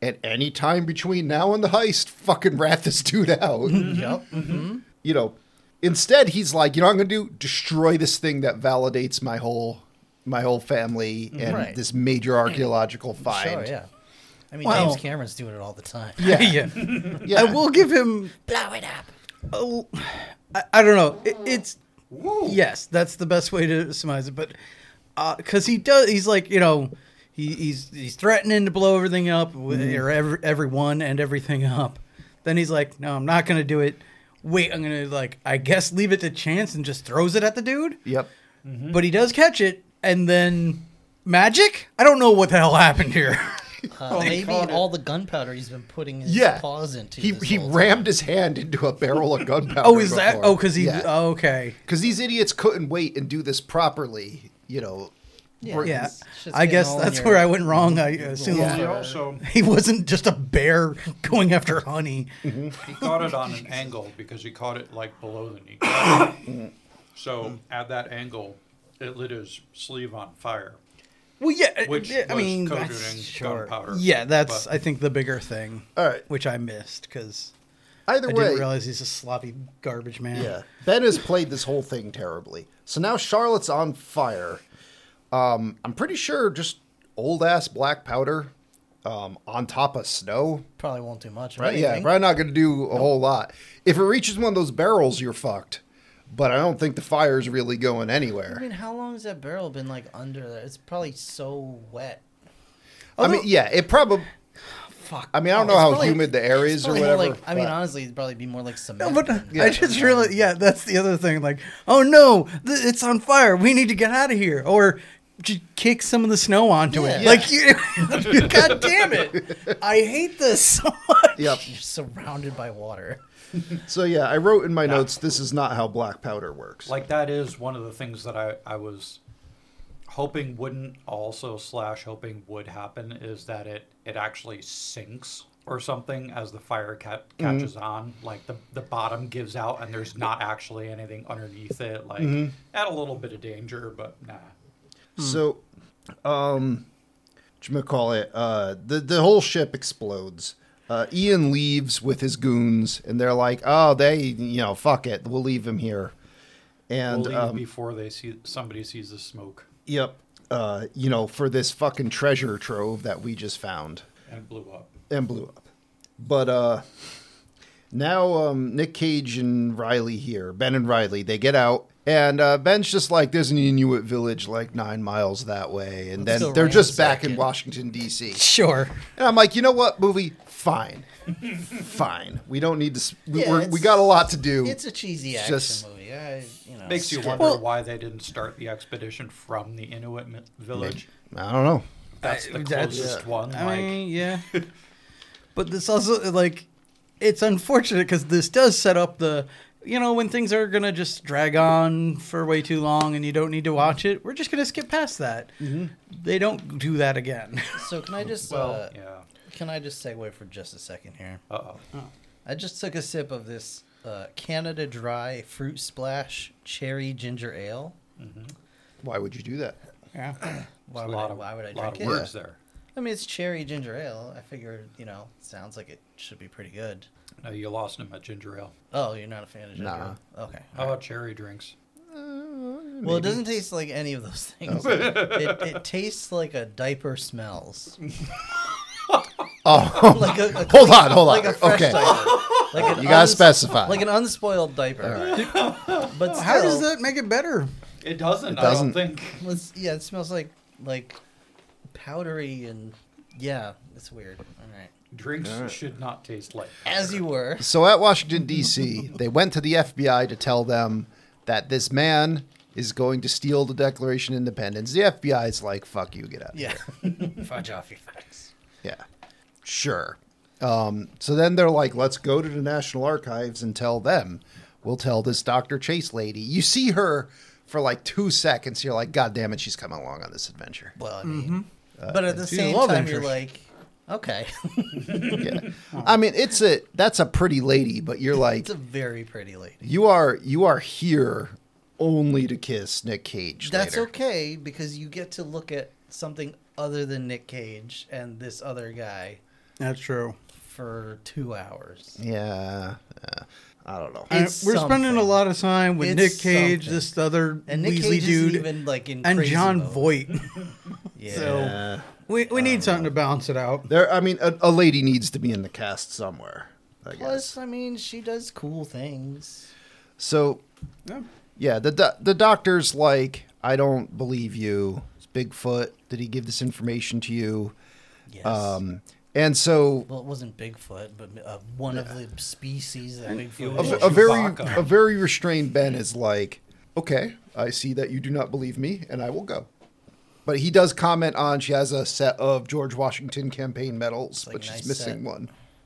Speaker 1: at any time between now and the heist, fucking rat this dude out.
Speaker 4: Yep. Mm-hmm.
Speaker 1: You know, instead he's like, you know what I'm going to do? Destroy this thing that validates my whole my whole family and
Speaker 4: Right.
Speaker 1: this major archaeological find.
Speaker 4: Sure, yeah. I mean,
Speaker 2: Wow.
Speaker 4: James Cameron's doing it all the time.
Speaker 1: Yeah.
Speaker 2: yeah.
Speaker 1: Yeah.
Speaker 2: I will give him.
Speaker 4: Blow it up.
Speaker 2: Oh, I, I don't know. It, it's yes, that's the best way to surmise it. But because he does, he's like you know, he, he's he's threatening to blow everything up with, or every, everyone and everything up. Then he's like, no, I'm not gonna do it. Wait, I'm gonna like I guess leave it to chance and just throws it at the dude.
Speaker 1: Yep.
Speaker 2: But he does catch it, and then magic. I don't know what the hell happened here.
Speaker 4: Uh, maybe all the gunpowder he's been putting his
Speaker 1: Yeah.
Speaker 4: paws into.
Speaker 1: He
Speaker 4: this
Speaker 1: he
Speaker 4: whole
Speaker 1: rammed his hand into a barrel of gunpowder.
Speaker 2: Oh, is that?
Speaker 1: before.
Speaker 2: Oh, because he.
Speaker 1: Yeah.
Speaker 2: Oh, okay.
Speaker 1: Because these idiots couldn't wait and do this properly, you know.
Speaker 4: Yeah.
Speaker 1: Br-
Speaker 2: Yeah,
Speaker 4: It's just
Speaker 2: I
Speaker 4: getting
Speaker 2: guess
Speaker 4: all in
Speaker 2: that's
Speaker 4: your-
Speaker 2: where I went wrong. I assume
Speaker 1: Yeah.
Speaker 5: He also
Speaker 2: he wasn't just a bear going after honey.
Speaker 5: he caught it on an angle because he caught it like below the kneecap. So at that angle, it lit his sleeve on fire,
Speaker 2: Well, yeah,
Speaker 5: which
Speaker 2: yeah, I
Speaker 5: was
Speaker 2: mean,
Speaker 5: coated
Speaker 2: that's-
Speaker 5: in
Speaker 4: sure.
Speaker 5: gunpowder.
Speaker 2: yeah, that's
Speaker 5: But
Speaker 2: I think the bigger thing,
Speaker 1: All right.
Speaker 2: which I missed because
Speaker 1: Either
Speaker 2: I
Speaker 1: way,
Speaker 2: didn't realize he's a sloppy garbage man.
Speaker 1: yeah. Ben has played this whole thing terribly. So now Charlotte's on fire. Um, I'm pretty sure just old ass black powder um, on top of snow.
Speaker 4: Probably won't do much. Of
Speaker 1: Right? Yeah,
Speaker 4: anything.
Speaker 1: probably not going to do a whole lot. If it reaches one of those barrels, you're fucked. But I don't think the fire's really going
Speaker 4: I
Speaker 1: anywhere.
Speaker 4: mean, how long has that barrel been like under there? It's probably so wet.
Speaker 1: I mean, yeah, it probably.
Speaker 2: Fuck.
Speaker 1: I mean, I don't
Speaker 4: Oh,
Speaker 1: know
Speaker 4: it's
Speaker 1: how
Speaker 4: probably-
Speaker 1: humid the air
Speaker 4: It's
Speaker 1: is or
Speaker 4: probably more
Speaker 1: whatever.
Speaker 4: Like, I mean,
Speaker 1: but-
Speaker 4: honestly, it'd probably be more like
Speaker 2: No,
Speaker 4: cement.
Speaker 2: but
Speaker 4: than-
Speaker 1: Yeah.
Speaker 2: I just realized, yeah, that's the other thing. Like, oh no, th- it's on fire. We need to get out of here. Or just kick some of the snow onto it.
Speaker 4: Yeah.
Speaker 2: Like, you, God damn it. I hate this so much.
Speaker 1: Yep.
Speaker 4: You're surrounded by water.
Speaker 1: So yeah, I wrote in my notes, this is not how black powder works.
Speaker 5: like that is one of the things that I, I was hoping wouldn't also slash hoping would happen is that it, it actually sinks or something as the fire cat catches on. Like the, the bottom gives out and there's not actually anything underneath it. Like add a little bit of danger, but nah.
Speaker 1: So, um, call it? Uh, the the whole ship explodes. Uh, Ian leaves with his goons, and they're like, "Oh, they, you know, fuck it, we'll leave him here." And
Speaker 5: We'll leave
Speaker 1: um,
Speaker 5: before they see somebody sees the smoke
Speaker 1: yep, uh, you know, for this fucking treasure trove that we just found
Speaker 5: and blew up.
Speaker 1: and blew up. But uh, now um, Nick Cage and Riley here, Ben and Riley, they get out. And uh, Ben's just like, there's an Inuit village like nine miles that way. And then
Speaker 4: Let's go
Speaker 1: they're just back
Speaker 4: ransack
Speaker 1: in
Speaker 4: it.
Speaker 1: Washington, D C.
Speaker 2: Sure.
Speaker 1: And I'm like, you know what, movie? Fine. Fine. We don't need to. s- We,
Speaker 4: Yeah,
Speaker 1: we're,
Speaker 4: it's-
Speaker 1: we got a lot to do.
Speaker 4: It's a cheesy
Speaker 1: It's
Speaker 4: action
Speaker 1: just-
Speaker 4: movie. I, you know,
Speaker 5: Makes you
Speaker 4: skip-
Speaker 5: wonder
Speaker 2: Well-
Speaker 5: why they didn't start the expedition from the Inuit mi- village.
Speaker 1: I don't know.
Speaker 5: That's the
Speaker 2: I- that's-
Speaker 5: closest one.
Speaker 2: I
Speaker 5: like,
Speaker 2: mean, yeah. But this also, like, it's unfortunate because this does set up the, you know, when things are going to just drag on for way too long and you don't need to watch it, we're just going to skip past that. They don't do that again.
Speaker 4: So can I just
Speaker 5: well,
Speaker 4: uh,
Speaker 5: yeah.
Speaker 4: can I just segue for just a second here?
Speaker 5: Uh oh.
Speaker 4: I just took a sip of this uh, Canada Dry Fruit Splash Cherry Ginger Ale.
Speaker 1: Why would you do that?
Speaker 2: Yeah.
Speaker 4: Why
Speaker 5: A
Speaker 4: would,
Speaker 5: lot
Speaker 4: I,
Speaker 5: of,
Speaker 4: why would I
Speaker 5: lot
Speaker 4: drink
Speaker 5: of
Speaker 4: it?
Speaker 5: words there.
Speaker 4: I mean, it's cherry ginger ale. I figured, you know, sounds like it should be pretty good.
Speaker 5: No, you lost him at ginger ale.
Speaker 4: Oh, you're not a fan of ginger
Speaker 1: Nah.
Speaker 4: ale? Okay.
Speaker 5: How about cherry drinks?
Speaker 4: Well, it doesn't taste like any of those things. it, it tastes like a diaper smells.
Speaker 1: Oh,
Speaker 4: Like a, a
Speaker 1: hold on, hold on.
Speaker 4: like a fresh
Speaker 1: Okay.
Speaker 4: diaper. Like an
Speaker 1: You gotta
Speaker 4: uns-
Speaker 1: specify.
Speaker 4: Like an unspoiled diaper. But
Speaker 2: How does
Speaker 4: still,
Speaker 2: that make it better?
Speaker 5: It doesn't.
Speaker 1: It
Speaker 5: I
Speaker 1: doesn't.
Speaker 5: don't think.
Speaker 4: it's- yeah, it smells like like powdery and yeah, it's weird. All right.
Speaker 5: Drinks should not taste like.
Speaker 4: As you were.
Speaker 1: So at Washington, D C, they went to the F B I to tell them that this man is going to steal the Declaration of Independence. The F B I is like, fuck you, get out of
Speaker 4: Yeah.
Speaker 1: here.
Speaker 4: Fudge off your face.
Speaker 1: Yeah. Sure. Um, so then they're like, let's go to the National Archives and tell them. We'll tell this Doctor Chase lady. You see her for like two seconds. You're like, God damn it, she's coming along on this adventure.
Speaker 4: Well, I mean, but at the
Speaker 2: she's a
Speaker 4: same
Speaker 2: love
Speaker 4: time, you're
Speaker 2: interest.
Speaker 4: like, okay,
Speaker 1: Yeah. I mean, it's a that's a pretty lady, but you're like,
Speaker 4: it's a very pretty lady.
Speaker 1: you are you are here only to kiss Nick Cage.
Speaker 4: That's
Speaker 1: later.
Speaker 4: okay because you get to look at something other than Nick Cage and this other guy.
Speaker 2: That's true.
Speaker 4: for two hours.
Speaker 1: Yeah, yeah. I don't know.
Speaker 2: And
Speaker 4: It's
Speaker 2: we're spending a
Speaker 4: something.
Speaker 2: lot of time with
Speaker 4: It's
Speaker 2: Nick Cage,
Speaker 4: something.
Speaker 2: this other
Speaker 4: And Nick
Speaker 2: Weasley
Speaker 4: Cage
Speaker 2: dude,
Speaker 4: is even like in
Speaker 2: and
Speaker 4: crazy
Speaker 2: John
Speaker 4: mode.
Speaker 2: Voight.
Speaker 4: Yeah.
Speaker 2: So
Speaker 1: Yeah.
Speaker 2: we we need something to balance it out.
Speaker 1: There, I mean, a, a lady needs to be in the cast somewhere. I
Speaker 4: Plus,
Speaker 1: guess.
Speaker 4: I mean, she does cool things.
Speaker 1: So,
Speaker 2: Yeah.
Speaker 1: yeah, the do- the doctor's like, I don't believe you. It's Bigfoot. Did he give this information to you?
Speaker 4: Yes.
Speaker 1: Um, and so
Speaker 4: well, it wasn't Bigfoot, but uh, one of the species that Bigfoot.
Speaker 1: a,
Speaker 4: is.
Speaker 1: a very
Speaker 5: Chewbacca.
Speaker 1: a very restrained Ben is like, okay, I see that you do not believe me, and I will go. But he does comment on she has a set of George Washington campaign medals,
Speaker 4: like
Speaker 1: but
Speaker 4: a
Speaker 1: she's
Speaker 4: nice
Speaker 1: missing
Speaker 4: set.
Speaker 1: one.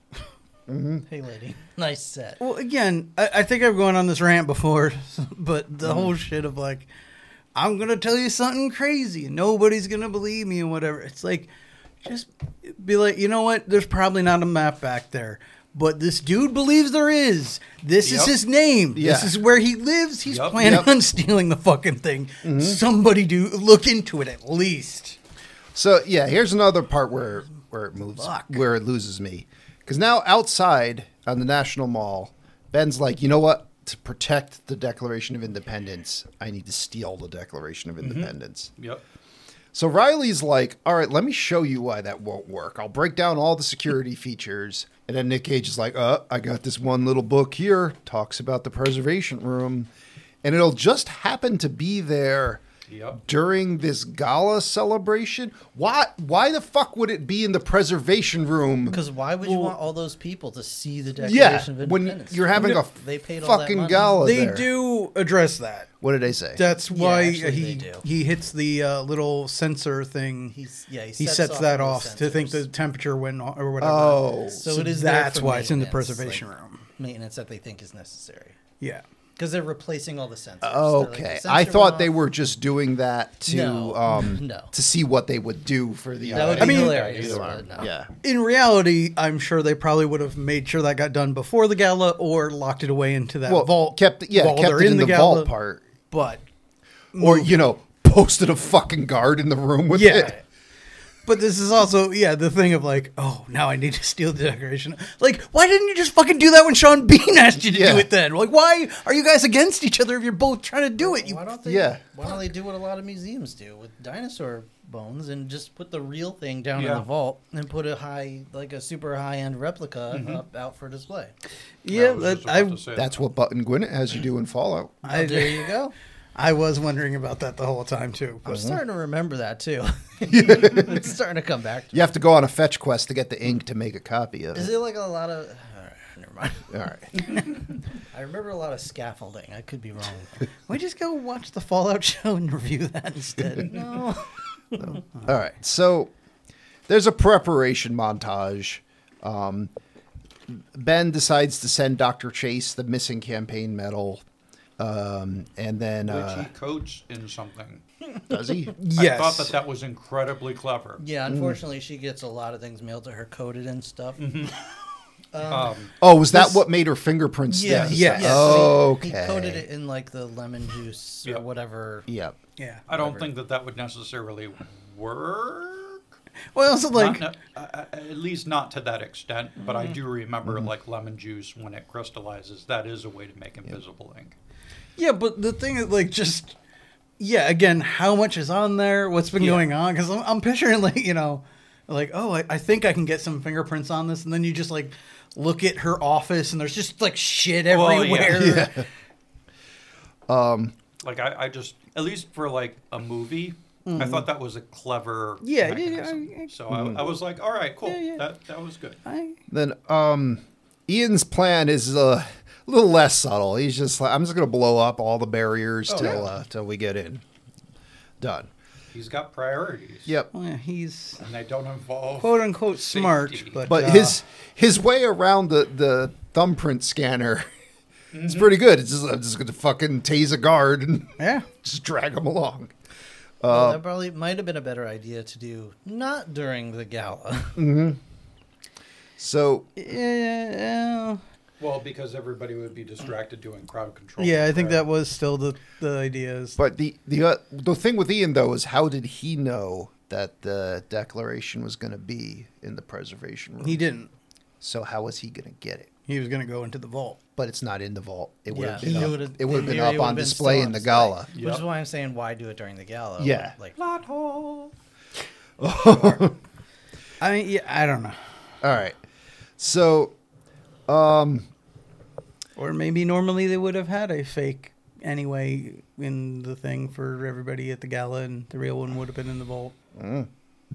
Speaker 4: Hey, lady, nice set.
Speaker 2: Well, again, I, I think I've gone on this rant before, but
Speaker 1: Mm-hmm.
Speaker 2: the whole shit of like, I'm gonna tell you something crazy, and nobody's gonna believe me and whatever. It's like, just be like, you know what? There's probably not a map back there, but this dude believes there is. This is
Speaker 5: Yep.
Speaker 2: his name. This
Speaker 1: Yeah.
Speaker 2: is where he lives. He's
Speaker 5: Yep.
Speaker 2: planning
Speaker 1: Yep.
Speaker 2: on stealing the fucking thing. Somebody do look into it at least.
Speaker 1: So yeah, here's another part where where it moves,
Speaker 2: Fuck.
Speaker 1: where it loses me, because now outside on the National Mall, Ben's like, you know what? To protect the Declaration of Independence, I need to steal the Declaration of Independence.
Speaker 5: Yep.
Speaker 1: So Riley's like, all right, let me show you why that won't work. I'll break down all the security features. And then Nick Cage is like, uh, I got this one little book here, talks about the preservation room. And it'll just happen to be there
Speaker 5: Yep.
Speaker 1: during this gala celebration. Why Why the fuck would it be in the preservation room?
Speaker 4: Because why would you
Speaker 1: Well,
Speaker 4: want all those people to see the
Speaker 1: Yeah,
Speaker 4: Declaration of
Speaker 1: when
Speaker 4: Independence?
Speaker 1: you're having a
Speaker 4: They paid all that
Speaker 1: fucking
Speaker 4: money.
Speaker 1: gala
Speaker 2: They
Speaker 1: there.
Speaker 2: do address that.
Speaker 1: What did they say?
Speaker 2: That's
Speaker 4: Yeah,
Speaker 2: why
Speaker 4: actually,
Speaker 2: he
Speaker 4: they do.
Speaker 2: he hits the uh, little sensor thing.
Speaker 4: He's yeah. He
Speaker 2: he
Speaker 4: sets,
Speaker 2: sets
Speaker 4: off
Speaker 2: that
Speaker 4: all the
Speaker 2: off to think
Speaker 4: sensors.
Speaker 2: the temperature went o- or whatever.
Speaker 1: Oh.
Speaker 4: So, it is. there
Speaker 2: That's
Speaker 4: for
Speaker 2: why it's in the
Speaker 4: maintenance,
Speaker 2: preservation
Speaker 4: like,
Speaker 2: room.
Speaker 4: Maintenance that they think is necessary
Speaker 2: Yeah.
Speaker 4: because they're replacing all the sensors. They're like,
Speaker 1: Okay,
Speaker 4: the
Speaker 1: I
Speaker 4: sensor
Speaker 1: thought
Speaker 4: went
Speaker 1: they
Speaker 4: off.
Speaker 1: were just doing that to
Speaker 4: No,
Speaker 1: um
Speaker 4: no.
Speaker 1: to see what they would do for the.
Speaker 4: That would
Speaker 1: uh,
Speaker 4: be
Speaker 2: I mean-
Speaker 4: hilarious.
Speaker 1: either
Speaker 4: but
Speaker 1: one.
Speaker 4: no.
Speaker 1: Yeah,
Speaker 2: In reality, I'm sure they probably would have made sure that got done before the gala or locked it away into that
Speaker 1: well,
Speaker 2: vault.
Speaker 1: kept yeah
Speaker 2: while
Speaker 1: kept
Speaker 2: they're
Speaker 1: it in,
Speaker 2: in
Speaker 1: the,
Speaker 2: the gala.
Speaker 1: vault part,
Speaker 2: But
Speaker 1: or you know, posted a fucking guard in the room with
Speaker 2: yeah.
Speaker 1: it.
Speaker 2: But this is also, yeah, the thing of like, oh, now I need to steal the decoration. Like, why didn't you just fucking do that when Sean Bean asked you to
Speaker 1: Yeah.
Speaker 2: do it then? Like, why are you guys against each other if you're both trying to do it? You
Speaker 4: Why don't they?
Speaker 1: Yeah.
Speaker 4: Why don't they do what a lot of museums do with dinosaur bones and just put the real thing down in
Speaker 5: Yeah.
Speaker 4: the vault and put a high, like a super high end replica up out for display?
Speaker 2: Yeah,
Speaker 5: I was
Speaker 2: that,
Speaker 5: just
Speaker 2: I,
Speaker 5: about to say
Speaker 1: That's
Speaker 5: that.
Speaker 1: what Button Gwinnett has you do in Fallout.
Speaker 2: I,
Speaker 4: Oh, there you go.
Speaker 2: I was wondering about that the whole time too.
Speaker 4: I'm
Speaker 2: But
Speaker 4: starting to remember that too. It's starting to come back. To
Speaker 1: You have to go on a fetch quest to get the ink to make a copy of
Speaker 4: Is
Speaker 1: it.
Speaker 4: it like a lot of? All right, never mind.
Speaker 1: All right.
Speaker 4: I remember a lot of scaffolding. I could be wrong.
Speaker 2: we just go watch the Fallout show and review that instead.
Speaker 4: No.
Speaker 1: All right. So there's a preparation montage. Um, Ben decides to send Doctor Chase the missing campaign medal. Um, and then,
Speaker 5: Which
Speaker 1: uh,
Speaker 5: he codes in something.
Speaker 1: does he?
Speaker 2: Yes.
Speaker 5: I thought that that was incredibly clever.
Speaker 4: Yeah, unfortunately, she gets a lot of things mailed to her coded and stuff.
Speaker 5: Um,
Speaker 1: Oh, was that
Speaker 2: This-
Speaker 1: what made her fingerprints
Speaker 4: Yeah,
Speaker 1: stick?
Speaker 2: Yes.
Speaker 4: yeah.
Speaker 1: Oh,
Speaker 4: He, he
Speaker 1: okay.
Speaker 4: coded it in like the lemon juice or
Speaker 5: Yep.
Speaker 4: whatever.
Speaker 1: Yep.
Speaker 2: Yeah.
Speaker 5: I don't
Speaker 4: Whatever.
Speaker 5: think that that would necessarily work.
Speaker 2: Well, also like,
Speaker 5: Not ne- uh, uh, at least not to that extent, but I do remember like lemon juice when it crystallizes. That is a way to make invisible ink.
Speaker 2: yeah, but the thing is like just, yeah, again, how much is on there? What's been
Speaker 5: Yeah.
Speaker 2: going on? Because I'm, I'm picturing like, you know, like, oh, I, I think I can get some fingerprints on this. And then you just like look at her office and there's just like shit
Speaker 5: Well, yeah.
Speaker 2: everywhere.
Speaker 1: Yeah.
Speaker 5: Like I, I just at least for like a movie, I thought that was a clever
Speaker 2: Yeah, yeah,
Speaker 5: mechanism.
Speaker 2: I- I-
Speaker 5: so I, I was like, all right, cool.
Speaker 2: Yeah, yeah.
Speaker 5: That that was good.
Speaker 2: I,
Speaker 1: Then um, Ian's plan is uh, a little less subtle. He's just like, I'm just going to blow up all the barriers
Speaker 5: Oh,
Speaker 1: till
Speaker 5: yeah.
Speaker 1: uh, till we get in. Done.
Speaker 5: He's got priorities.
Speaker 1: Yep.
Speaker 2: well, yeah, he's
Speaker 5: And they don't involve
Speaker 2: quote unquote smart,
Speaker 5: safety.
Speaker 2: but,
Speaker 1: But
Speaker 2: uh,
Speaker 1: his his way around the, the thumbprint scanner is pretty good. It's just, I'm just going to fucking tase a guard and
Speaker 2: yeah.
Speaker 1: just drag him along.
Speaker 4: Well, that probably might have been a better idea to do not during the gala.
Speaker 1: So
Speaker 2: Yeah,
Speaker 5: Well, because everybody would be distracted doing crowd control.
Speaker 2: yeah, I think
Speaker 5: Right.
Speaker 2: that was still the the idea. Is
Speaker 1: But the the uh, the thing with Ian though is how did he know that the Declaration was going to be in the preservation room.
Speaker 2: He didn't.
Speaker 1: So how was he going to get it?
Speaker 2: He was going to go into the vault.
Speaker 1: But it's not in the vault. It would
Speaker 4: Yeah,
Speaker 1: have been
Speaker 4: it
Speaker 1: up,
Speaker 4: would've-
Speaker 1: it would have been
Speaker 4: it
Speaker 1: up
Speaker 4: would've
Speaker 1: on
Speaker 4: been
Speaker 1: display
Speaker 4: still
Speaker 1: in
Speaker 4: on
Speaker 1: the
Speaker 4: display.
Speaker 1: gala.
Speaker 4: Which
Speaker 5: Yep.
Speaker 4: is why I'm saying, why do it during the gala?
Speaker 1: Yeah.
Speaker 4: Like,
Speaker 5: Plot hole.
Speaker 2: I mean, yeah, I don't know.
Speaker 1: All right. So, um,
Speaker 2: Or maybe normally they would have had a fake anyway in the thing for everybody at the gala, and the real one would have been in the vault.
Speaker 1: mm.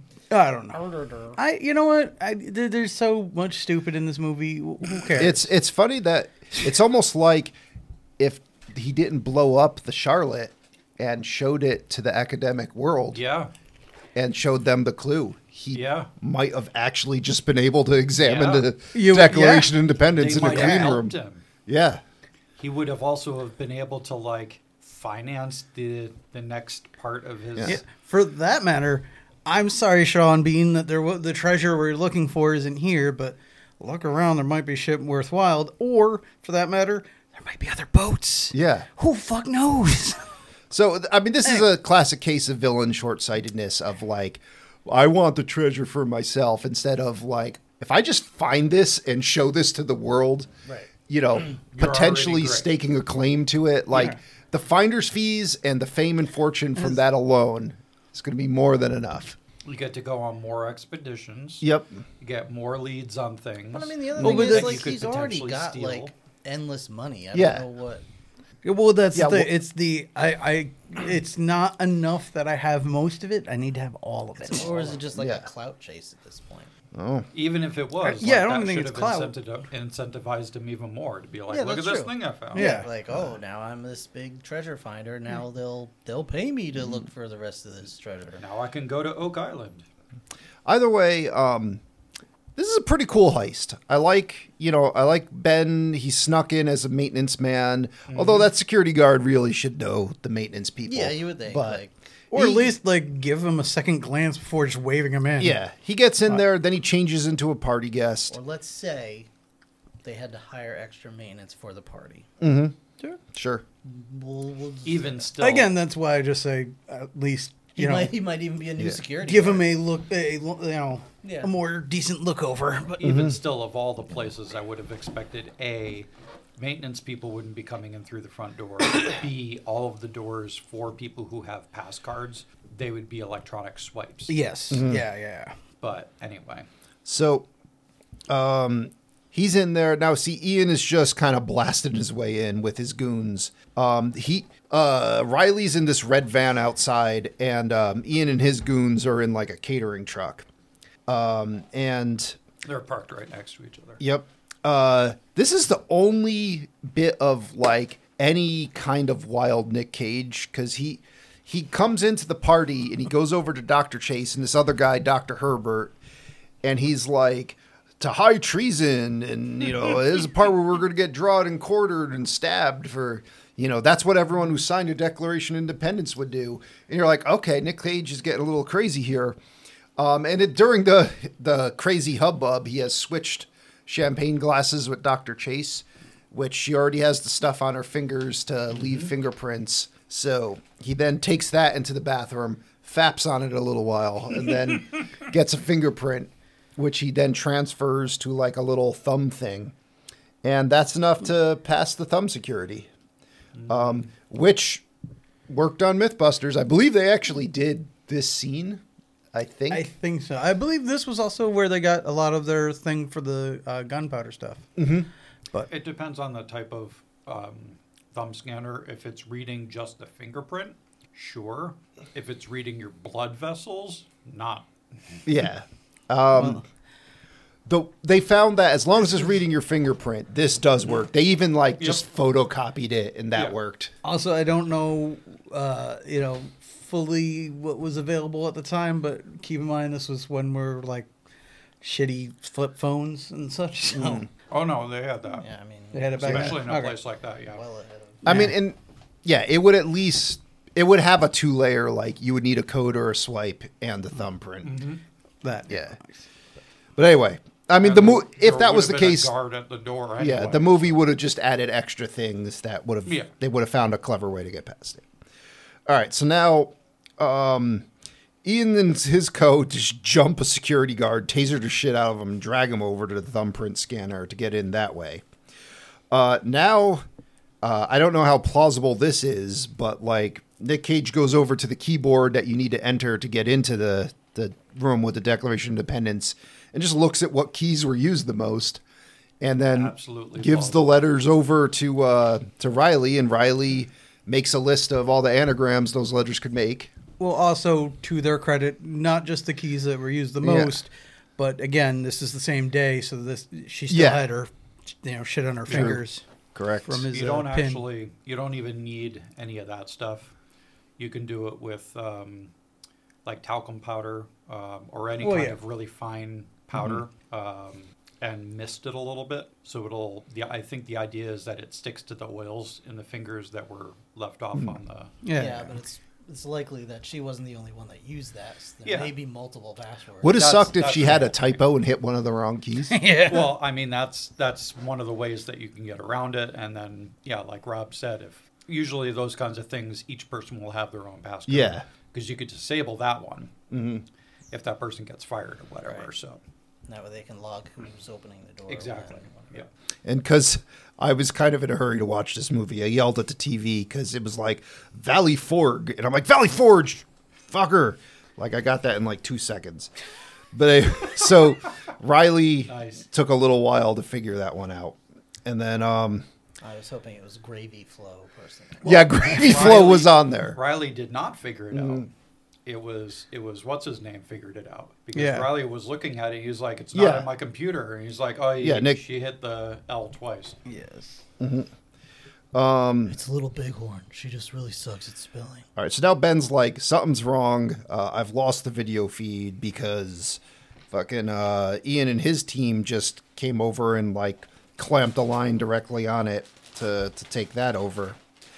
Speaker 2: I don't know. I, you know what? I there, there's so much stupid in this movie. Who cares?
Speaker 1: it's it's funny that it's almost like if he didn't blow up the Charlotte and showed it to the academic world
Speaker 5: Yeah.
Speaker 1: and showed them the clue, he
Speaker 5: Yeah.
Speaker 1: might have actually just been able to examine
Speaker 5: Yeah.
Speaker 1: the
Speaker 2: You-
Speaker 1: Declaration
Speaker 2: yeah.
Speaker 1: of Independence
Speaker 5: They
Speaker 1: in a
Speaker 5: might
Speaker 1: clean
Speaker 5: have
Speaker 1: room.
Speaker 5: helped him.
Speaker 1: Yeah.
Speaker 5: He would have also have been able to like finance the the next part of his.
Speaker 2: Yeah, for that matter, I'm sorry, Sean Bean, that there wa- the treasure we're looking for isn't here, but look around, there might be shit worthwhile, or for that matter, there might be other boats.
Speaker 1: Yeah.
Speaker 2: Who fuck knows?
Speaker 1: So, I mean, this is a classic case of villain short-sightedness of like, I want the treasure for myself instead of like, if I just find this and show this to the world,
Speaker 4: Right.
Speaker 1: you know,
Speaker 5: You're
Speaker 1: potentially
Speaker 5: already great.
Speaker 1: staking a claim to it, like
Speaker 2: Yeah.
Speaker 1: the finder's fees and the fame and fortune from that alone is going to be more than enough.
Speaker 5: You get to go on more expeditions.
Speaker 1: Yep.
Speaker 5: You get more leads on things.
Speaker 4: But I mean, the other
Speaker 2: Well,
Speaker 4: thing
Speaker 2: but
Speaker 4: is,
Speaker 2: that's-
Speaker 4: like,
Speaker 5: you could
Speaker 4: he's already
Speaker 5: potentially
Speaker 4: got,
Speaker 5: steal.
Speaker 4: like, endless money. I
Speaker 1: Yeah.
Speaker 4: don't know what...
Speaker 2: Well, that's
Speaker 1: Yeah,
Speaker 2: the
Speaker 1: well-
Speaker 2: it's the I I it's not enough that I have most of it. I need to have all of it.
Speaker 4: Or is it just like
Speaker 1: Yeah.
Speaker 4: a clout chase at this point?
Speaker 1: Oh,
Speaker 5: Even if it was,
Speaker 2: Uh, yeah, I
Speaker 5: like,
Speaker 2: don't
Speaker 5: that
Speaker 2: think
Speaker 5: should
Speaker 2: it's
Speaker 5: have
Speaker 2: clout.
Speaker 5: incentiv- incentivized him even more to be like,
Speaker 4: Yeah,
Speaker 5: look at
Speaker 4: that's
Speaker 5: this
Speaker 4: true.
Speaker 5: thing I found.
Speaker 2: Yeah.
Speaker 4: Like, oh, now I'm this big treasure finder. Now they'll they'll pay me to look for the rest of this treasure.
Speaker 5: Now I can go to Oak Island.
Speaker 1: either way, um, this is a pretty cool heist. I like, you know, I like Ben. He snuck in as a maintenance man, although that security guard really should know the maintenance people.
Speaker 4: Yeah, you would think.
Speaker 1: But
Speaker 4: like,
Speaker 2: Or at
Speaker 1: he-
Speaker 2: least like give him a second glance before just waving him in.
Speaker 1: yeah, he gets in there, then he changes into a party guest.
Speaker 4: or let's say they had to hire extra maintenance for the party.
Speaker 2: Sure.
Speaker 1: Sure.
Speaker 4: We'll, we'll just
Speaker 5: Even
Speaker 4: say
Speaker 5: still,
Speaker 2: Again, that's why I just say at least
Speaker 4: that. he
Speaker 2: you know
Speaker 4: might he might even be a new
Speaker 1: Yeah.
Speaker 4: security.
Speaker 2: give
Speaker 4: guard.
Speaker 2: him a look, a lo- you know,
Speaker 4: Yeah.
Speaker 2: a more decent look over. But
Speaker 5: even
Speaker 1: Mm-hmm.
Speaker 5: still, of all the places, I would have expected a maintenance people wouldn't be coming in through the front door. B, all of the doors for people who have pass cards, they would be electronic swipes.
Speaker 2: yes, yeah, yeah.
Speaker 5: But anyway,
Speaker 1: So, um, he's in there now. See, Ian is just kind of blasting his way in with his goons. Um, he, uh, Riley's in this red van outside, and um, Ian and his goons are in like a catering truck. Um, and
Speaker 5: they're parked right next to each other.
Speaker 1: yep, uh, this is the only bit of like any kind of wild Nick Cage because he he comes into the party and he goes over to Doctor Chase and this other guy, Doctor Herbert, and he's like, to high treason, and you know, there's a part where we're going to get drawn and quartered and stabbed for, you know, that's what everyone who signed a Declaration of Independence would do. And you're like, okay, Nick Cage is getting a little crazy here. Um, and it, during the the crazy hubbub, he has switched champagne glasses with Doctor Chase, which she already has the stuff on her fingers to leave fingerprints. So he then takes that into the bathroom, faps on it a little while, and then gets a fingerprint, which he then transfers to like a little thumb thing. And that's enough to pass the thumb security, um, which worked on Mythbusters. I believe they actually did this scene, I think.
Speaker 2: I think so. I believe this was also where they got a lot of their thing for the uh, gunpowder stuff.
Speaker 5: It depends on the type of um, thumb scanner. If it's reading just the fingerprint, sure. If it's reading your blood vessels, not.
Speaker 1: Yeah. Um, the, they found that as long as it's reading your fingerprint, this does work. They even like just photocopied it and that
Speaker 5: Yeah.
Speaker 1: worked.
Speaker 2: Also, I don't know, uh, you know, fully what was available at the time, but keep in mind this was when we're like shitty flip phones and such. So
Speaker 5: Oh no, they had that.
Speaker 4: Yeah, I mean,
Speaker 2: they had it back
Speaker 5: Especially
Speaker 2: then.
Speaker 5: in a
Speaker 2: Okay.
Speaker 5: place like that, yeah.
Speaker 4: well ahead of.
Speaker 1: I mean, and yeah, it would at least, it would have a two layer, like you would need a code or a swipe and the thumbprint.
Speaker 2: That
Speaker 1: Yeah. But anyway, I mean,
Speaker 5: And
Speaker 1: the mo-
Speaker 5: there
Speaker 1: if that was the
Speaker 5: would have been a
Speaker 1: case,
Speaker 5: guard at the door
Speaker 1: yeah,
Speaker 5: anyway.
Speaker 1: the movie would have just added extra things that would have,
Speaker 5: Yeah.
Speaker 1: they would have found a clever way to get past it. All right, so now um, Ian and his co just jump a security guard, taser the shit out of him, and drag him over to the thumbprint scanner to get in that way. Uh, now, uh, I don't know how plausible this is, but like Nick Cage goes over to the keyboard that you need to enter to get into the, the room with the Declaration of Independence and just looks at what keys were used the most. And then
Speaker 5: Absolutely
Speaker 1: gives
Speaker 5: plausible.
Speaker 1: the letters over to uh, to Riley, and Riley makes a list of all the anagrams those letters could make.
Speaker 2: Well, also, to their credit, not just the keys that were used the
Speaker 1: Yeah.
Speaker 2: most, but again, this is the same day, so this she still
Speaker 1: Yeah.
Speaker 2: had her, you know, shit on her fingers
Speaker 1: Correct.
Speaker 2: from his
Speaker 5: You don't
Speaker 2: uh, pin.
Speaker 5: actually, you don't even need any of that stuff. You can do it with um, like talcum powder um, or any
Speaker 2: Oh,
Speaker 5: kind
Speaker 2: yeah.
Speaker 5: of really fine powder, um, and mist it a little bit. So it'll. The, I think the idea is that it sticks to the oils in the fingers that were left off on the.
Speaker 2: Yeah,
Speaker 4: Yeah, but it's it's likely that she wasn't the only one that used that. So there
Speaker 5: Yeah.
Speaker 4: may be multiple passwords.
Speaker 1: Would have
Speaker 5: That's-
Speaker 1: sucked if
Speaker 5: that's
Speaker 1: she
Speaker 5: the
Speaker 1: had a
Speaker 5: whole thing.
Speaker 1: typo and hit one of the wrong keys.
Speaker 2: yeah.
Speaker 5: Well, I mean that's that's one of the ways that you can get around it, and then yeah, like Rob said, if usually those kinds of things, each person will have their own passcode.
Speaker 1: Yeah.
Speaker 5: because you could disable that one
Speaker 1: Mhm.
Speaker 5: if that person gets fired or whatever.
Speaker 4: Right.
Speaker 5: So
Speaker 4: That way they can log who's opening the door.
Speaker 5: exactly,
Speaker 4: when.
Speaker 5: yeah.
Speaker 1: And because I was kind of in a hurry to watch this movie, I yelled at the T V because it was like Valley Forge, and I'm like, Valley Forge, fucker. Like I got that in like two seconds. But I, so Riley
Speaker 5: Nice.
Speaker 1: took a little while to figure that one out, and then um,
Speaker 4: I was hoping it was Gravy Flow personally.
Speaker 1: yeah, Gravy Flow
Speaker 5: Riley-
Speaker 1: was on there.
Speaker 5: Riley did not figure it
Speaker 1: Mm-hmm.
Speaker 5: out. It was it was what's his name figured it out because
Speaker 2: Yeah.
Speaker 5: Riley was looking at it. He was like, "It's not
Speaker 1: Yeah.
Speaker 5: on my computer," and he's like, "Oh,
Speaker 1: Yeah,
Speaker 5: yeah,
Speaker 1: Nick-
Speaker 5: she hit the L twice."
Speaker 2: Yes.
Speaker 1: Um,
Speaker 4: It's a little bighorn. She just really sucks at spelling.
Speaker 1: all right, so now Ben's like, something's wrong. Uh, I've lost the video feed because fucking uh, Ian and his team just came over and like clamped a line directly on it to to take that over.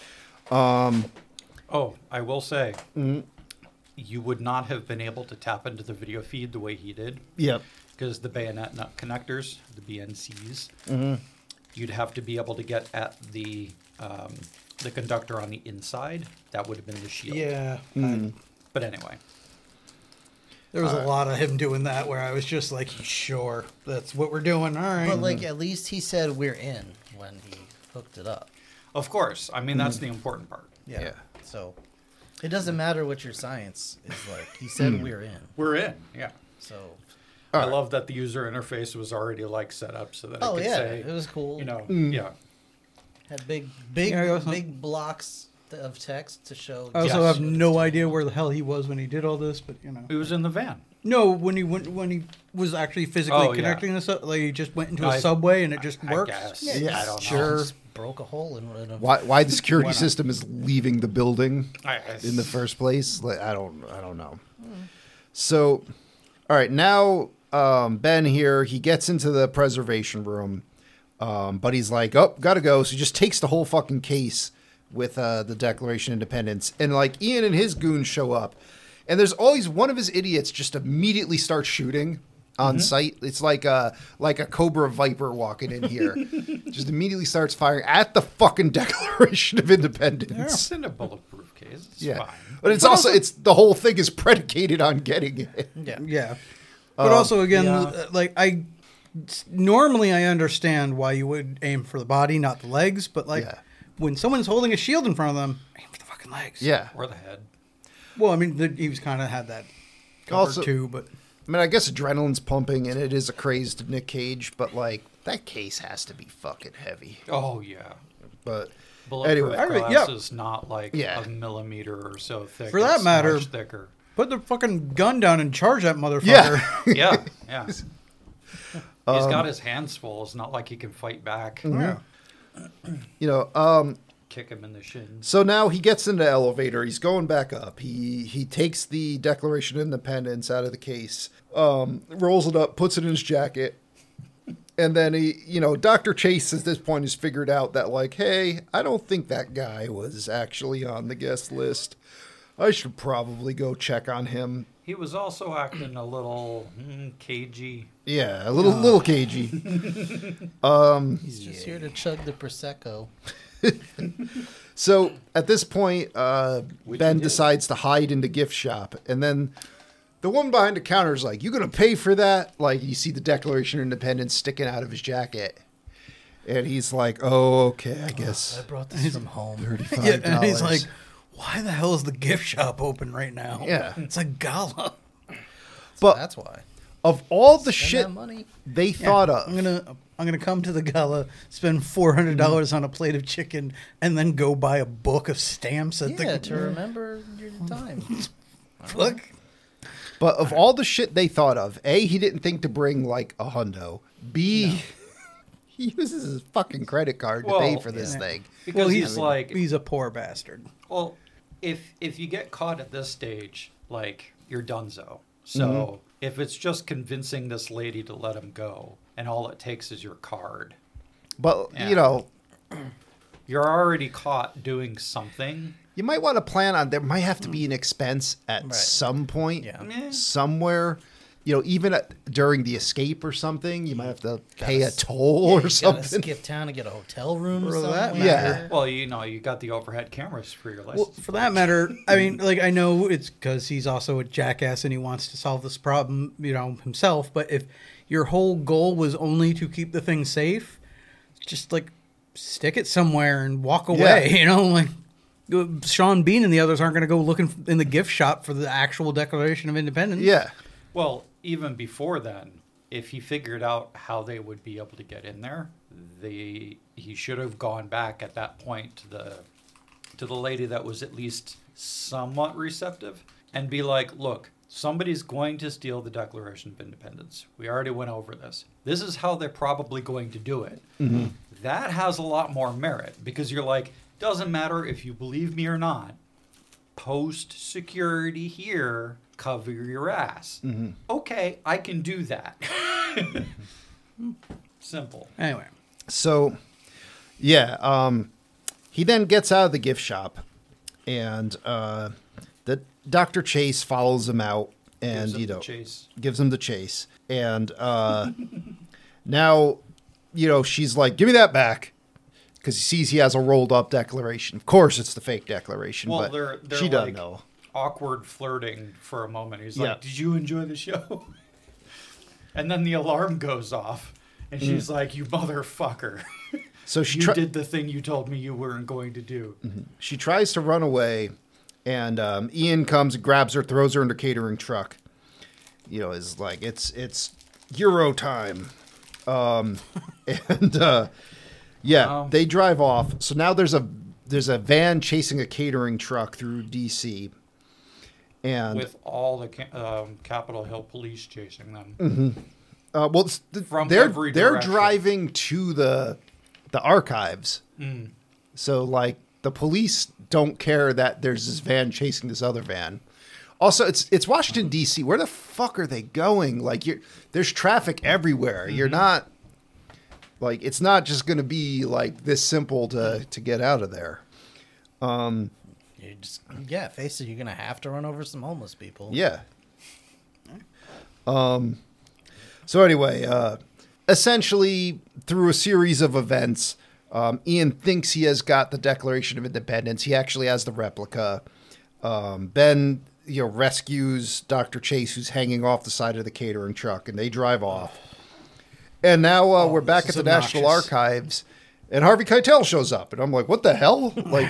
Speaker 5: Oh, I will say,
Speaker 1: Mm-hmm.
Speaker 5: you would not have been able to tap into the video feed the way he did
Speaker 1: Yep.
Speaker 5: because the bayonet nut connectors, the B N Cs,
Speaker 1: Mm-hmm.
Speaker 5: you'd have to be able to get at the um, the conductor on the inside. That would have been the shield.
Speaker 2: Yeah.
Speaker 1: Mm-hmm.
Speaker 2: I-
Speaker 5: But anyway,
Speaker 2: there was a lot of him doing that where I was just like, sure, that's what we're doing. All right.
Speaker 4: But like, at least he said we're in when he hooked it up.
Speaker 5: of course, I mean that's the important part.
Speaker 4: Yeah.
Speaker 1: Yeah.
Speaker 4: So it doesn't matter what your science is like. He said we're in.
Speaker 5: We're in, yeah.
Speaker 4: So
Speaker 5: I
Speaker 1: Alright.
Speaker 5: love that the user interface was already like set up so that
Speaker 4: oh
Speaker 5: it could
Speaker 4: yeah,
Speaker 5: say,
Speaker 4: it was cool.
Speaker 5: you know,
Speaker 1: Mm.
Speaker 5: yeah.
Speaker 4: had big big
Speaker 2: Yeah, it was-
Speaker 4: big blocks of text to show.
Speaker 2: I also
Speaker 5: Yes.
Speaker 2: have no idea where the hell he was when he did all this, but you know.
Speaker 5: He was in the van.
Speaker 2: No, when he went when he was actually physically
Speaker 5: Oh, yeah.
Speaker 2: connecting the sub, like he just went into
Speaker 5: No,
Speaker 2: a
Speaker 5: I-
Speaker 2: subway and it just
Speaker 5: I
Speaker 2: works.
Speaker 5: guess.
Speaker 4: Yeah,
Speaker 5: Yeah, I
Speaker 4: just-
Speaker 5: don't know.
Speaker 2: sure.
Speaker 4: Just broke a hole in it.
Speaker 1: Why why the security
Speaker 2: Why not?
Speaker 1: system is leaving the building
Speaker 5: I,
Speaker 1: in the first place? Like, I don't I don't know. So, all right, now um, Ben here, he gets into the preservation room, um, but he's like, oh, gotta go. So he just takes the whole fucking case with uh, the Declaration of Independence, and like Ian and his goons show up, and there's always one of his idiots just immediately starts shooting on sight. It's like a like a Cobra Viper walking in here, just immediately starts firing at the fucking Declaration of Independence.
Speaker 5: It's in a bulletproof case. It's
Speaker 1: Yeah,
Speaker 5: fine.
Speaker 1: but it's also it's the whole thing is predicated on getting it.
Speaker 4: Yeah.
Speaker 2: Yeah. But also again,
Speaker 5: yeah.
Speaker 2: uh, like I normally I understand why you would aim for the body, not the legs, but like
Speaker 1: Yeah.
Speaker 2: when someone's holding a shield in front of them, aim for the fucking legs.
Speaker 1: Yeah,
Speaker 5: Or the head.
Speaker 2: Well, I mean, the, he was kind of had that covered
Speaker 1: Also-
Speaker 2: too, but
Speaker 1: I mean, I guess adrenaline's pumping and it is a crazed Nick Cage, but like that case has to be fucking heavy.
Speaker 5: Oh, yeah.
Speaker 1: But
Speaker 5: Bulletproof
Speaker 1: Anyway.
Speaker 2: I re-
Speaker 5: glass
Speaker 2: yeah.
Speaker 5: is not like
Speaker 1: Yeah.
Speaker 5: a millimeter or so thick.
Speaker 2: For that
Speaker 5: It's
Speaker 2: matter-
Speaker 5: much thicker.
Speaker 2: put the fucking gun down and charge that motherfucker.
Speaker 1: yeah,
Speaker 5: Yeah, yeah. He's
Speaker 1: Um,
Speaker 5: got his hands full. It's not like he can fight back.
Speaker 2: Yeah.
Speaker 1: you know. Um,
Speaker 5: Kick him in the shins.
Speaker 1: so now he gets in the elevator. He's going back up. He he takes the Declaration of Independence out of the case, um, rolls it up, puts it in his jacket, and then he, you know, Doctor Chase at this point has figured out that like, hey, I don't think that guy was actually on the guest list. I should probably go check on him.
Speaker 5: He was also acting a little mm, cagey.
Speaker 1: Yeah, a little little cagey. um,
Speaker 4: He's just here to chug the Prosecco.
Speaker 1: so at this point, uh,
Speaker 5: Which
Speaker 1: Ben
Speaker 5: he did.
Speaker 1: decides to hide in the gift shop, and then the woman behind the counter is like, "You gonna pay for that?" Like you see the Declaration of Independence sticking out of his jacket, and he's like, "Oh, okay, I guess."
Speaker 4: I brought this from home.
Speaker 1: thirty-five
Speaker 2: Yeah,
Speaker 1: dollars.
Speaker 2: and he's like, why the hell is the gift shop open right now?
Speaker 1: Yeah.
Speaker 2: It's a gala.
Speaker 1: but
Speaker 4: That's why.
Speaker 1: of all the
Speaker 4: Spend
Speaker 1: shit
Speaker 4: that money.
Speaker 1: they
Speaker 2: Yeah,
Speaker 1: thought of,
Speaker 2: I'm gonna I'm gonna come to the gala, spend four hundred dollars on a plate of chicken, and then go buy a book of stamps at
Speaker 4: Yeah,
Speaker 2: the
Speaker 4: to remember your time.
Speaker 2: look.
Speaker 1: but of all the shit they thought of, A, he didn't think to bring like a hundo. B, he uses his fucking credit card to pay
Speaker 5: Well,
Speaker 1: for this
Speaker 2: yeah.
Speaker 1: thing.
Speaker 5: Because
Speaker 2: Well,
Speaker 5: he's
Speaker 2: he's
Speaker 5: like,
Speaker 2: he's a poor bastard.
Speaker 5: well, if if you get caught at this stage, like you're donezo. So
Speaker 1: Mm-hmm.
Speaker 5: if it's just convincing this lady to let him go, and all it takes is your card,
Speaker 1: But
Speaker 5: Yeah.
Speaker 1: you know,
Speaker 5: you're already caught doing something.
Speaker 1: you might want to plan on there might have to be an expense at
Speaker 4: Right.
Speaker 1: some point,
Speaker 4: Yeah.
Speaker 5: Meh.
Speaker 1: somewhere. You know, even at, during the escape or something, you might have to pay a
Speaker 4: s-
Speaker 1: toll
Speaker 4: Yeah,
Speaker 1: or
Speaker 4: you
Speaker 1: something.
Speaker 4: gotta skip town to get a hotel room or
Speaker 2: For that
Speaker 4: something.
Speaker 1: matter.
Speaker 5: Well, you know, you got the overhead cameras for your license.
Speaker 2: Well, for that matter, I mean, like I know it's because he's also a jackass and he wants to solve this problem, you know, himself. But if your whole goal was only to keep the thing safe, just like stick it somewhere and walk away.
Speaker 1: Yeah.
Speaker 2: You know, like Sean Bean and the others aren't going to go looking in the gift shop for the actual Declaration of Independence.
Speaker 1: Yeah.
Speaker 5: Well, even before then, if he figured out how they would be able to get in there, they he should have gone back at that point to the to the lady that was at least somewhat receptive and be like, "Look, somebody's going to steal the Declaration of Independence. We already went over this. This is how they're probably going to do it."
Speaker 1: Mm-hmm.
Speaker 5: That has a lot more merit because you're like, doesn't matter if you believe me or not. Post security here, cover your ass.
Speaker 1: Mm-hmm.
Speaker 5: Okay, I can do that. Simple.
Speaker 2: Anyway,
Speaker 1: So, yeah, um, he then gets out of the gift shop, and uh, the Doctor Chase follows him out, and
Speaker 5: Gives him
Speaker 1: you
Speaker 5: the
Speaker 1: know,
Speaker 5: chase.
Speaker 1: gives him the chase. And uh, now, you know, she's like, "Give me that back," because he sees he has a rolled up declaration. Of course, it's the fake declaration,
Speaker 5: Well,
Speaker 1: but
Speaker 5: they're they're
Speaker 1: she doesn't
Speaker 5: like
Speaker 1: know.
Speaker 5: awkward flirting for a moment. He's
Speaker 1: Yeah.
Speaker 5: like, "Did you enjoy the show?" And then the alarm goes off, and she's like, "You motherfucker!
Speaker 1: So she
Speaker 5: You
Speaker 1: try-
Speaker 5: did the thing you told me you weren't going to do."
Speaker 1: she tries to run away, and um, Ian comes and grabs her, throws her in the catering truck. You know, is like it's it's Euro time, um, and uh, yeah,
Speaker 5: Wow.
Speaker 1: they drive off. So now there's a there's a van chasing a catering truck through D C, and
Speaker 5: With all the ca- um, Capitol Hill police chasing them.
Speaker 1: uh, well, it's the,
Speaker 5: From
Speaker 1: they're
Speaker 5: every
Speaker 1: they're
Speaker 5: direction.
Speaker 1: driving to the the archives.
Speaker 5: Mm.
Speaker 1: So like the police don't care that there's this van chasing this other van. Also, it's it's Washington D C. Where the fuck are they going? Like you're there's traffic everywhere. You're not like it's not just going to be like this simple to to get out of there. Um
Speaker 4: You just yeah, face it. You're gonna have to run over some homeless people.
Speaker 1: yeah. Um so anyway, uh essentially through a series of events, um, Ian thinks he has got the Declaration of Independence. He actually has the replica. Um, Ben, you know, rescues Doctor Chase, who's hanging off the side of the catering truck, and they drive off. And now uh, we're back at
Speaker 2: this
Speaker 1: the
Speaker 2: is
Speaker 1: National
Speaker 2: obnoxious.
Speaker 1: Archives, and Harvey Keitel shows up, and I'm like, "What the hell?" Like,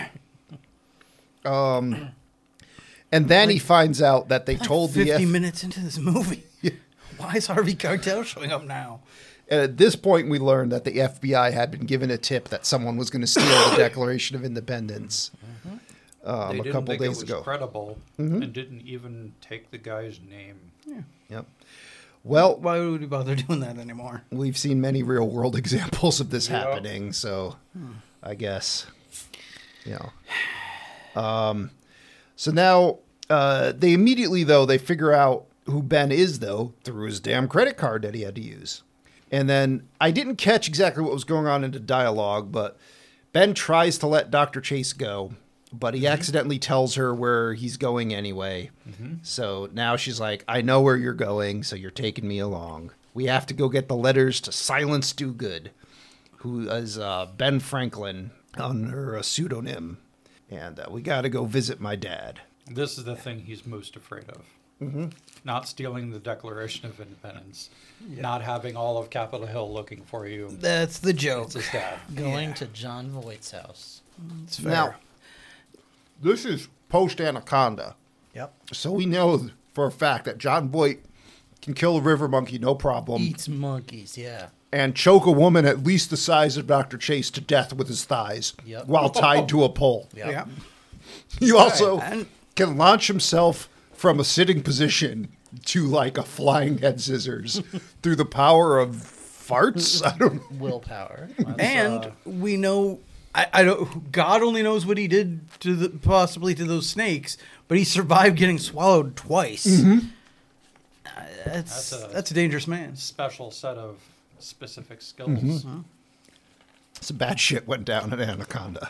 Speaker 1: um, and then he finds out that they told the
Speaker 2: fifty
Speaker 1: F-
Speaker 2: minutes into this movie, why is Harvey Keitel showing up now?
Speaker 1: And at this point, we learned that the F B I had been given a tip that someone was going to steal the Declaration of Independence um,
Speaker 5: They
Speaker 1: a
Speaker 5: didn't
Speaker 1: couple
Speaker 5: think
Speaker 1: days
Speaker 5: it was
Speaker 1: ago.
Speaker 5: credible and didn't even take the guy's name.
Speaker 1: Yep. Well,
Speaker 2: Why would we bother doing that anymore?
Speaker 1: we've seen many real world examples of this
Speaker 5: Yep.
Speaker 1: happening, so I guess, you know. Um, so now uh, they immediately, though, they figure out who Ben is, though, through his damn credit card that he had to use. And then I didn't catch exactly what was going on in the dialogue, but Ben tries to let Doctor Chase go, but he accidentally tells her where he's going anyway. Mm-hmm. So now she's like, I know where you're going, so you're taking me along. We have to go get the letters to Silence Dogood, who is uh, Ben Franklin under a pseudonym. And uh, we got to go visit my dad.
Speaker 5: This is the thing he's most afraid of. Mm-hmm. Not stealing the Declaration of Independence. Yeah. Not having all of Capitol Hill looking for you.
Speaker 2: That's the joke.
Speaker 5: It's his dad.
Speaker 4: Going
Speaker 2: Yeah.
Speaker 4: to John Voight's house.
Speaker 2: It's fair.
Speaker 1: Now, this is post-Anaconda.
Speaker 4: Yep.
Speaker 1: So we know for a fact that John Voight can kill a river monkey, no problem.
Speaker 4: Eats monkeys, yeah.
Speaker 1: And choke a woman at least the size of Doctor Chase to death with his thighs
Speaker 4: Yep.
Speaker 1: while tied to a pole.
Speaker 4: Yep.
Speaker 2: Yeah.
Speaker 1: He also
Speaker 2: And-
Speaker 1: can launch himself from a sitting position to like a flying head scissors through the power of farts. I don't know.
Speaker 4: Willpower.
Speaker 2: And
Speaker 5: uh,
Speaker 2: we know, I, I don't. God only knows what he did to the possibly to those snakes, but he survived getting swallowed twice. Uh, that's
Speaker 5: That's a-
Speaker 2: that's a dangerous man.
Speaker 5: Special set of specific skills.
Speaker 1: Mm-hmm. Some bad shit went down in Anaconda.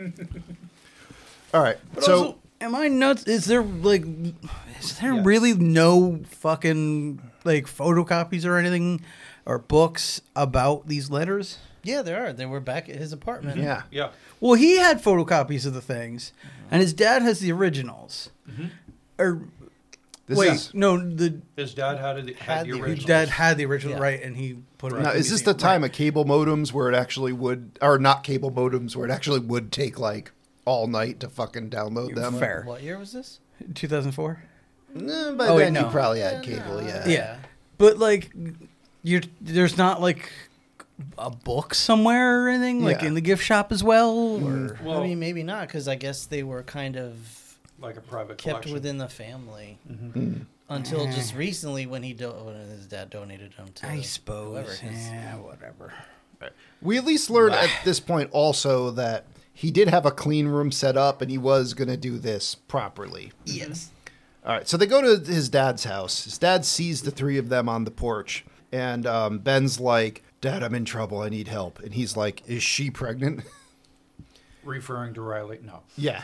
Speaker 1: All right.
Speaker 2: But
Speaker 1: so
Speaker 2: also, am I nuts? Is there like, is there
Speaker 5: Yes.
Speaker 2: really no fucking like photocopies or anything or books about these letters?
Speaker 4: Yeah, there are. They were back at his apartment.
Speaker 1: yeah.
Speaker 5: Yeah.
Speaker 2: Well, he had photocopies of the things, and his dad has the originals. Or
Speaker 1: This
Speaker 2: wait,
Speaker 1: is
Speaker 2: no, the
Speaker 5: His dad had, it, had,
Speaker 4: Had
Speaker 5: the
Speaker 4: the
Speaker 2: his
Speaker 5: original.
Speaker 2: dad had the original,
Speaker 4: Yeah.
Speaker 2: right? And he put it.
Speaker 1: now,
Speaker 2: at the
Speaker 1: is this the
Speaker 2: museum.
Speaker 1: time of cable modems where it actually would, or not cable modems where it actually would take like all night to fucking download them?
Speaker 2: Fair.
Speaker 4: What year was this?
Speaker 2: two thousand four.
Speaker 1: Eh, by
Speaker 2: Oh, wait,
Speaker 1: then you
Speaker 2: no.
Speaker 1: probably had
Speaker 4: Yeah,
Speaker 1: cable.
Speaker 4: no.
Speaker 1: Yeah.
Speaker 2: Yeah, but like, you're there's not like a book somewhere or anything like
Speaker 1: Yeah.
Speaker 2: in the gift shop as well, or
Speaker 5: Well,
Speaker 4: I mean, maybe not, because I guess they were kind of
Speaker 5: like a private
Speaker 4: kept
Speaker 5: collection.
Speaker 4: within the family
Speaker 1: Mm.
Speaker 4: until just recently when he do- when his dad donated them to.
Speaker 2: I suppose.
Speaker 4: whoever, 'cause-
Speaker 2: Yeah, whatever.
Speaker 1: We at least learned at this point also that he did have a clean room set up and he was going to do this properly.
Speaker 2: Yes.
Speaker 1: All right, so they go to his dad's house. His dad sees the three of them on the porch, and um, Ben's like, Dad, I'm in trouble. I need help. And he's like, is she pregnant?
Speaker 5: Referring to Riley. No.
Speaker 1: Yeah.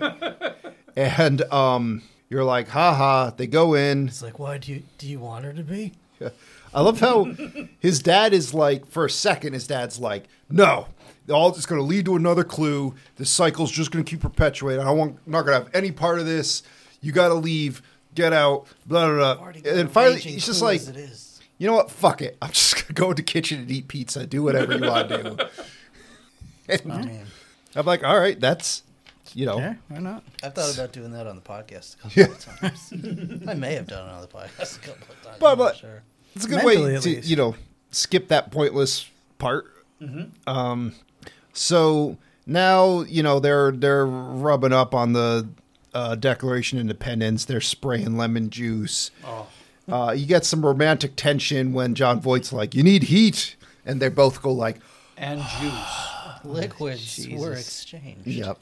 Speaker 1: And um, you're like, haha. They go in.
Speaker 4: It's like, why do you do you want her to be?
Speaker 1: I love how his dad is like, for a second, his dad's like, no, all it's going to lead to another clue. This cycle's just going to keep perpetuating. I don't want, I'm not going to have any part of this. You got to leave. Get out. Blah, blah, blah.
Speaker 4: Already
Speaker 1: And
Speaker 4: got
Speaker 1: then
Speaker 4: a
Speaker 1: finally,
Speaker 4: raging
Speaker 1: he's just
Speaker 4: clue
Speaker 1: like,
Speaker 4: as it is.
Speaker 1: you know what? Fuck it. I'm just going to go to the kitchen and eat pizza. Do whatever you want to do. And
Speaker 4: I mean,
Speaker 1: I'm like, all right, that's, you know.
Speaker 2: Yeah, why not?
Speaker 4: I've thought about doing that on the podcast a couple of times. I may have done it on the podcast a couple of times.
Speaker 1: But-
Speaker 4: I'm not
Speaker 1: but-
Speaker 4: sure.
Speaker 1: It's a good
Speaker 2: Mentally,
Speaker 1: way
Speaker 2: at
Speaker 1: to,
Speaker 2: least.
Speaker 1: you know, skip that pointless part. Um, so now, you know, they're they're rubbing up on the uh, Declaration of Independence. They're spraying lemon juice.
Speaker 5: Oh.
Speaker 1: Uh, you get some romantic tension when John Voight's like, "You need heat," and they both go like,
Speaker 5: And juice.
Speaker 4: Liquids were
Speaker 2: Jesus.
Speaker 4: exchanged.
Speaker 1: "Yep."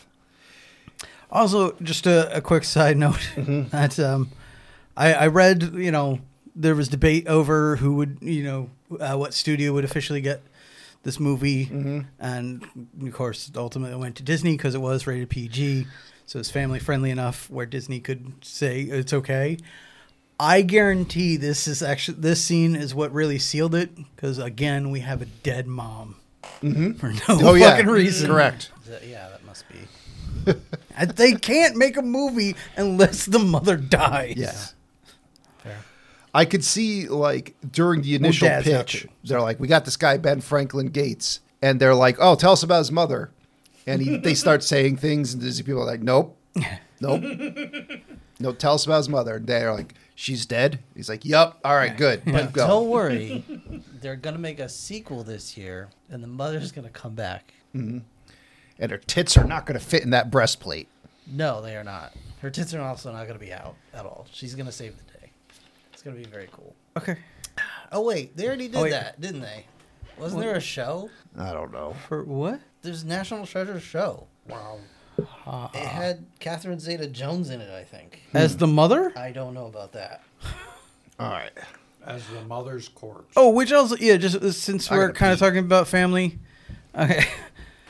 Speaker 2: Also, just a, a quick side note that um, I, I read, you know, there was debate over who would, you know, uh, what studio would officially get this movie, and of course, ultimately it went to Disney because it was rated P G, so it's family friendly enough where Disney could say it's okay. I guarantee this is actually this scene is what really sealed it because again we have a dead mom for no
Speaker 1: Oh yeah,
Speaker 2: fucking reason.
Speaker 1: correct.
Speaker 4: That- yeah, that must be.
Speaker 2: And they can't make a movie unless the mother dies.
Speaker 1: Yeah.
Speaker 4: Fair.
Speaker 1: I could see like during the initial
Speaker 2: Dad's out
Speaker 1: pitch,
Speaker 2: too.
Speaker 1: they're like, "We got this guy Ben Franklin Gates," and they're like, "Oh, tell us about his mother," and he, they start saying things, and Disney people are like, "Nope, nope, no, tell us about his mother." And they're like, "She's dead." He's like, "Yup, all right, good,
Speaker 4: But
Speaker 1: go."
Speaker 4: don't worry, they're gonna make a sequel this year, and the mother's gonna come back.
Speaker 1: And her tits are not going to fit in that breastplate.
Speaker 4: No, they are not. Her tits are also not gonna be out at all. She's gonna save the day. It's gonna be very cool.
Speaker 2: Okay.
Speaker 4: Oh wait, they already did
Speaker 2: Oh, wait.
Speaker 4: that, didn't they? Wasn't there a show?
Speaker 1: I don't know.
Speaker 2: For what?
Speaker 4: There's a National Treasure show.
Speaker 5: Wow.
Speaker 4: It had Catherine Zeta-Jones in it, I think.
Speaker 2: As the mother?
Speaker 4: I don't know about that.
Speaker 1: All right.
Speaker 5: As the mother's corpse.
Speaker 2: Oh, which also, yeah, just uh, since
Speaker 1: I
Speaker 2: we're
Speaker 1: gotta
Speaker 2: kind of
Speaker 1: pee.
Speaker 2: talking about family. Okay.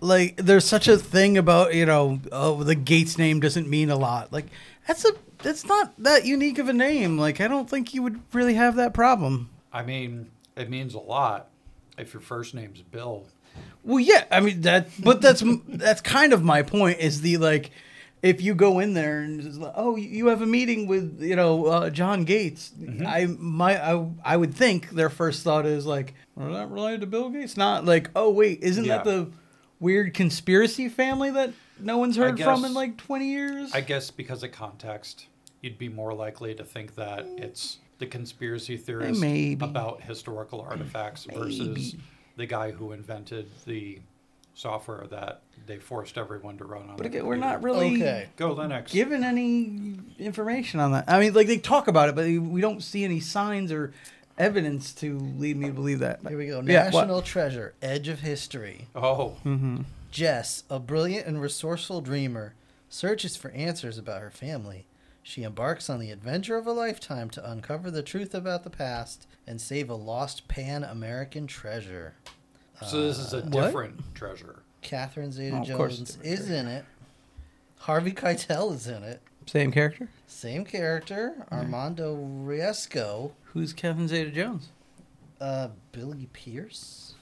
Speaker 2: like there's such a thing about, you know, oh, the Gates name doesn't mean a lot. Like that's a that's not that unique of a name. Like I don't think you would really have that problem.
Speaker 5: I mean, it means a lot if your first name's Bill.
Speaker 2: Well, yeah, I mean that, but that's that's kind of my point. Is the like, if you go in there and it's like, oh, you have a meeting with you know uh, John Gates, mm-hmm. I my I, I would think their first thought is like, are that related to Bill Gates? Not like, oh wait, isn't yeah. that the weird conspiracy family that no one's heard guess, from in like twenty years?
Speaker 5: I guess because of context, you'd be more likely to think that it's the conspiracy theorist
Speaker 2: Maybe.
Speaker 5: about historical artifacts
Speaker 2: Maybe.
Speaker 5: versus the guy who invented the software that they forced everyone to run on.
Speaker 2: But again, we're not really
Speaker 4: okay.
Speaker 5: Go Linux.
Speaker 2: given any information on that. I mean, like they talk about it, but we don't see any signs or evidence to lead me to believe that.
Speaker 4: Here we go.
Speaker 2: Yeah,
Speaker 4: National
Speaker 2: what?
Speaker 4: Treasure, Edge of History.
Speaker 5: Oh.
Speaker 2: Mm-hmm.
Speaker 4: Jess, a brilliant and resourceful dreamer, searches for answers about her family. She embarks on the adventure of a lifetime to uncover the truth about the past and save a lost Pan-American treasure.
Speaker 5: So this is a
Speaker 4: Uh,
Speaker 5: different treasure.
Speaker 4: Catherine
Speaker 2: Oh, of course
Speaker 4: Zeta-Jones
Speaker 2: it's a different
Speaker 4: is
Speaker 2: treasure.
Speaker 4: in it. Harvey Keitel is in it.
Speaker 2: Same character?
Speaker 4: Same character. Armando Riesco.
Speaker 2: Who's Kevin Zeta-Jones?
Speaker 4: Uh, Billy Pierce?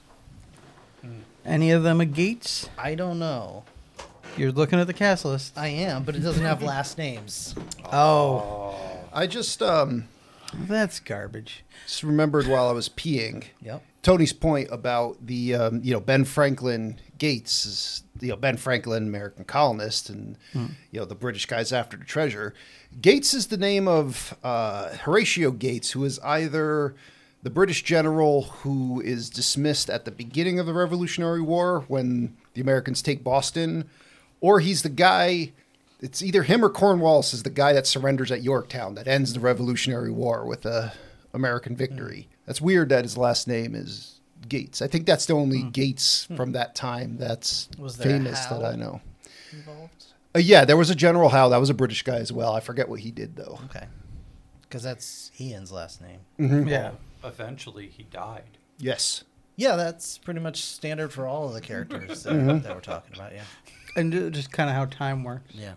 Speaker 2: Any of them a Gates?
Speaker 4: I don't know.
Speaker 2: You're looking at the cast list.
Speaker 4: I am, but it doesn't have last names.
Speaker 2: Oh,
Speaker 1: I just um
Speaker 2: that's garbage.
Speaker 1: just remembered while I was peeing
Speaker 4: Yep.
Speaker 1: Tony's point about the um, you know Ben Franklin Gates is you know Ben Franklin, American colonist, and you know the British guys after the treasure. Gates is the name of uh, Horatio Gates, who is either the British general who is dismissed at the beginning of the Revolutionary War when the Americans take Boston, or he's the guy. It's either him or Cornwallis is the guy that surrenders at Yorktown that ends the Revolutionary War with a American victory. Mm. That's weird that his last name is Gates. I think that's the only mm. Gates mm. from that time that's
Speaker 4: was there
Speaker 1: famous
Speaker 4: Howe
Speaker 1: that I know.
Speaker 4: Involved?
Speaker 1: Uh, yeah, there was a General Howe. That was a British guy as well. I forget what he did, though.
Speaker 4: Okay. Because that's Ian's last name.
Speaker 1: Mm-hmm.
Speaker 2: Yeah.
Speaker 5: Well, eventually he died.
Speaker 1: Yes.
Speaker 4: Yeah, that's pretty much standard for all of the characters that,
Speaker 1: mm-hmm.
Speaker 4: that we're talking about, yeah.
Speaker 2: And uh, just kind of how time works.
Speaker 4: Yeah.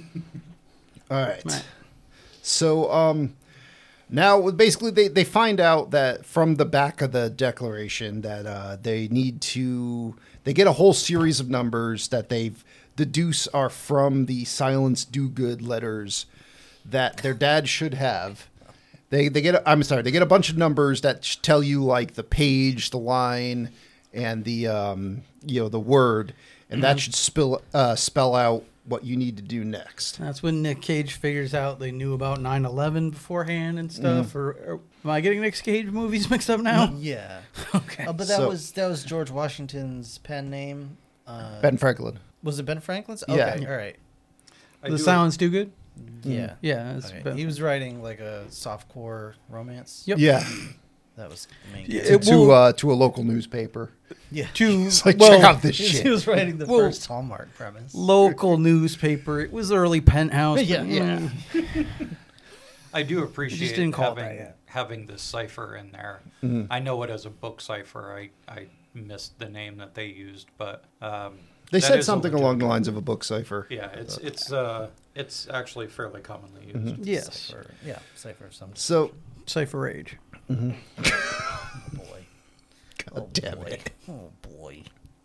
Speaker 1: All right.
Speaker 2: Right.
Speaker 1: So um, now basically they, they find out that from the back of the declaration that uh, they need to, they get a whole series of numbers that they've deduce are from the Silence Do-Good letters that their dad should have. They they get a, I'm sorry they get a bunch of numbers that tell you like the page, the line, and the um, you know the word, and that should spill uh, spell out what you need to do next.
Speaker 2: That's when Nick Cage figures out they knew about nine eleven beforehand and stuff. Mm. Or, or am I getting Nick Cage movies mixed up now?
Speaker 4: Yeah.
Speaker 2: Okay.
Speaker 4: Oh, but that
Speaker 1: So-
Speaker 4: was that was George Washington's pen name. Uh,
Speaker 1: Ben Franklin.
Speaker 4: Was it Ben Franklin's?
Speaker 1: Yeah.
Speaker 4: Okay, all right.
Speaker 5: I
Speaker 2: The
Speaker 5: do-
Speaker 2: Silence Do Good?
Speaker 4: Yeah.
Speaker 2: Yeah. It's
Speaker 4: Okay.
Speaker 2: Ben-
Speaker 4: He was writing like a softcore romance.
Speaker 2: Yep.
Speaker 1: Yeah,
Speaker 4: That was the main.
Speaker 2: Yeah,
Speaker 1: to
Speaker 2: it
Speaker 1: to,
Speaker 2: will-
Speaker 1: uh, to a local newspaper.
Speaker 4: Yeah.
Speaker 2: to
Speaker 1: It's like
Speaker 2: well,
Speaker 1: check out this
Speaker 4: He was,
Speaker 1: shit.
Speaker 4: he was writing the
Speaker 2: Well,
Speaker 4: first Hallmark premise.
Speaker 2: local newspaper. It was early Penthouse.
Speaker 4: Yeah,
Speaker 2: but,
Speaker 4: yeah.
Speaker 2: mm,
Speaker 5: I do appreciate
Speaker 2: didn't call it
Speaker 5: having,
Speaker 2: that yet.
Speaker 5: having this cipher in there.
Speaker 1: Mhm.
Speaker 5: I know it as a book cipher. I, I missed the name that they used, but um,
Speaker 1: They
Speaker 5: that
Speaker 1: said
Speaker 5: is a
Speaker 1: something
Speaker 5: legitimate-
Speaker 1: along the lines of a book cipher.
Speaker 5: Yeah, it's it's uh it's actually fairly commonly used.
Speaker 1: Mhm.
Speaker 2: Yes.
Speaker 4: Cipher. Yeah, cipher of some
Speaker 1: So,
Speaker 2: Cypher Age.
Speaker 4: oh boy.
Speaker 1: God
Speaker 4: Oh
Speaker 1: damn
Speaker 4: boy.
Speaker 1: it.
Speaker 4: Oh boy.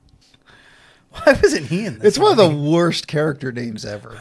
Speaker 2: Why wasn't he in this?
Speaker 1: It's one of the worst character names ever.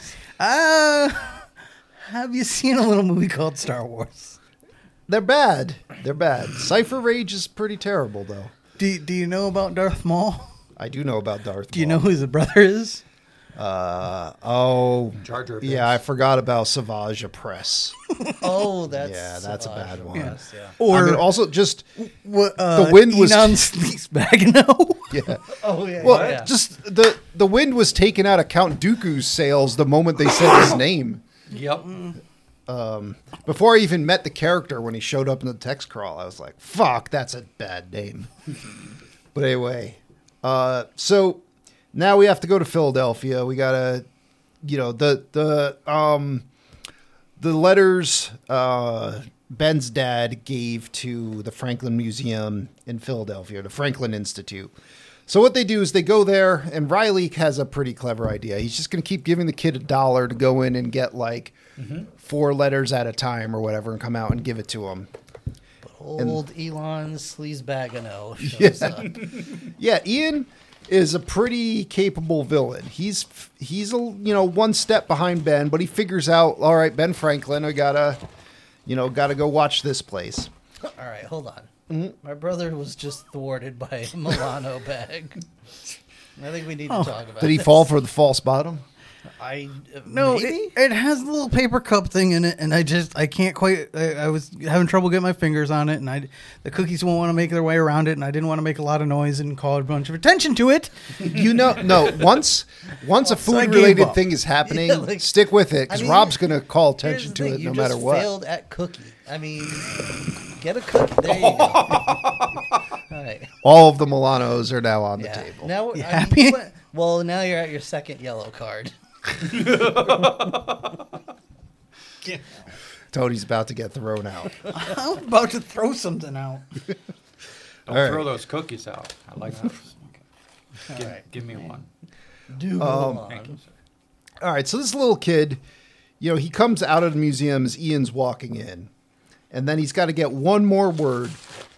Speaker 2: Uh, have you seen a little movie called Star Wars?
Speaker 1: They're bad. They're bad. Cypher Rage is pretty terrible, though.
Speaker 2: Do Do you know about Darth Maul?
Speaker 1: I do know about Darth
Speaker 2: Do you know
Speaker 1: Maul.
Speaker 2: who his brother is?
Speaker 1: Uh, oh,
Speaker 5: Jar Jar Binks.
Speaker 1: yeah, I forgot about Savage Press.
Speaker 4: Oh, that's
Speaker 1: Yeah, that's a bad
Speaker 4: Savage
Speaker 1: one.
Speaker 4: Opress, yeah.
Speaker 2: Or
Speaker 1: I mean, also just,
Speaker 2: what? Uh,
Speaker 1: The wind was-
Speaker 2: Enon Sleazebaggano.
Speaker 1: yeah.
Speaker 4: Oh yeah.
Speaker 1: Well,
Speaker 4: yeah.
Speaker 1: just the the wind was taken out of Count Dooku's sails the moment they said his name.
Speaker 5: Yep.
Speaker 1: Um, before I even met the character, when he showed up in the text crawl, I was like, "Fuck, that's a bad name." But anyway, uh, so now we have to go to Philadelphia. We gotta, you know, the the um, the letters uh, Ben's dad gave to the Franklin Museum in Philadelphia, the Franklin Institute. So what they do is they go there, and Riley has a pretty clever idea. He's just going to keep giving the kid a dollar to go in and get like mm-hmm. four letters at a time or whatever and come out and give it to him.
Speaker 4: But old and, Elon Sleazebagano
Speaker 1: yeah.
Speaker 4: shows up.
Speaker 1: Yeah, Ian is a pretty capable villain. He's he's a you know one step behind Ben, but he figures out, all right, Ben Franklin, I gotta you know gotta go watch this place.
Speaker 4: All right, hold on. Mm-hmm. My brother was just thwarted by a Milano bag. I think we need oh. to talk about.
Speaker 1: Did he
Speaker 4: this.
Speaker 1: fall for the false bottom?
Speaker 4: I uh,
Speaker 2: no.
Speaker 4: maybe?
Speaker 2: It, it has a little paper cup thing in it, and I just I can't quite. I, I was having trouble getting my fingers on it, and I the cookies won't want to make their way around it, and I didn't want to make a lot of noise and call a bunch of attention to it.
Speaker 1: You know, no. Once once a food related thing is happening, yeah, like, stick with it because I mean, Rob's going to call attention to it
Speaker 4: you
Speaker 1: no
Speaker 4: just
Speaker 1: matter what.
Speaker 4: Failed at cookie. I mean, get a cookie. There you go. All right.
Speaker 1: All of the Milanos are now on
Speaker 4: yeah.
Speaker 1: the table.
Speaker 4: Now,
Speaker 2: you
Speaker 4: I
Speaker 2: happy?
Speaker 4: Mean, what, well, now you're at your second yellow card.
Speaker 1: Tony's about to get thrown out.
Speaker 2: I'm about to throw something out.
Speaker 5: Don't
Speaker 1: right.
Speaker 5: throw those cookies out. I like that. Okay. Give,
Speaker 4: right.
Speaker 5: give me one.
Speaker 4: Do
Speaker 1: um,
Speaker 4: on.
Speaker 5: Thank you, sir.
Speaker 1: All right, so this little kid, you know, he comes out of the museum as Ian's walking in, and then he's got to get one more word,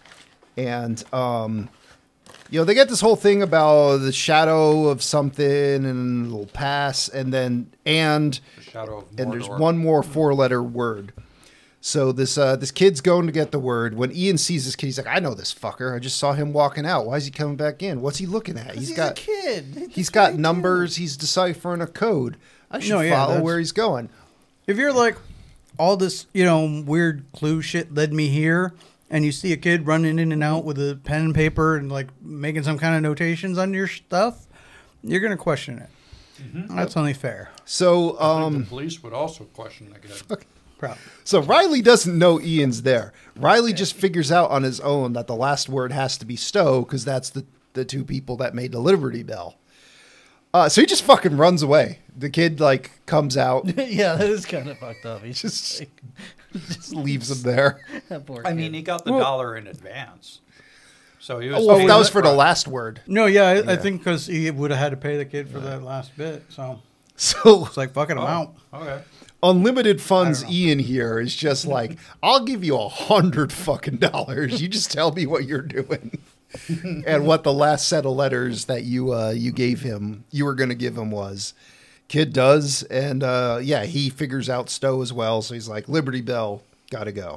Speaker 1: and um, you know, they get this whole thing about the shadow of something, and it'll pass, and then and
Speaker 5: The shadow of Mordor.
Speaker 1: and there's one more four-letter word. So this uh, this kid's going to get the word. When Ian sees this kid, he's like, "I know this fucker. I just saw him walking out. Why is he coming back in? What's he looking at?
Speaker 4: He's,
Speaker 1: he's got
Speaker 4: a kid.
Speaker 1: he's got numbers. He's deciphering a code. I should
Speaker 2: No, yeah,
Speaker 1: follow
Speaker 2: that's-
Speaker 1: where he's going."
Speaker 2: If you're like, all this, you know, weird clue shit led me here, and you see a kid running in and out with a pen and paper and like making some kind of notations on your stuff, you're gonna question it. Mm-hmm. That's only fair.
Speaker 1: So,
Speaker 5: I
Speaker 1: um,
Speaker 5: think the police would also question the kid.
Speaker 1: okay.
Speaker 2: Probably.
Speaker 1: So Riley doesn't know Ian's there. Riley just figures out on his own that the last word has to be Stowe because that's the, the two people that made the Liberty Bell. Uh, so he just fucking runs away. The kid like comes out,
Speaker 4: Yeah, that is kind of fucked up. He's
Speaker 1: just
Speaker 4: just, like,
Speaker 1: just leaves him there.
Speaker 4: that poor
Speaker 5: I
Speaker 4: kid.
Speaker 5: mean, he got the
Speaker 2: Well-
Speaker 5: dollar in advance. So he was.
Speaker 1: Oh,
Speaker 5: paid
Speaker 1: that was for the
Speaker 5: upfront.
Speaker 1: last word.
Speaker 2: No, yeah, I,
Speaker 1: Yeah.
Speaker 2: I think because he would have had to pay the kid for that last bit, so
Speaker 1: So
Speaker 2: it's like fucking him
Speaker 5: Oh,
Speaker 2: out.
Speaker 5: okay.
Speaker 1: unlimited funds Ian here is just like, I'll give you a hundred fucking dollars. You just tell me what you're doing. And what the last set of letters that you uh, you gave him, you were going to give him was. Kid does, and uh, yeah, he figures out Stowe as well. So he's like, Liberty Bell, gotta go.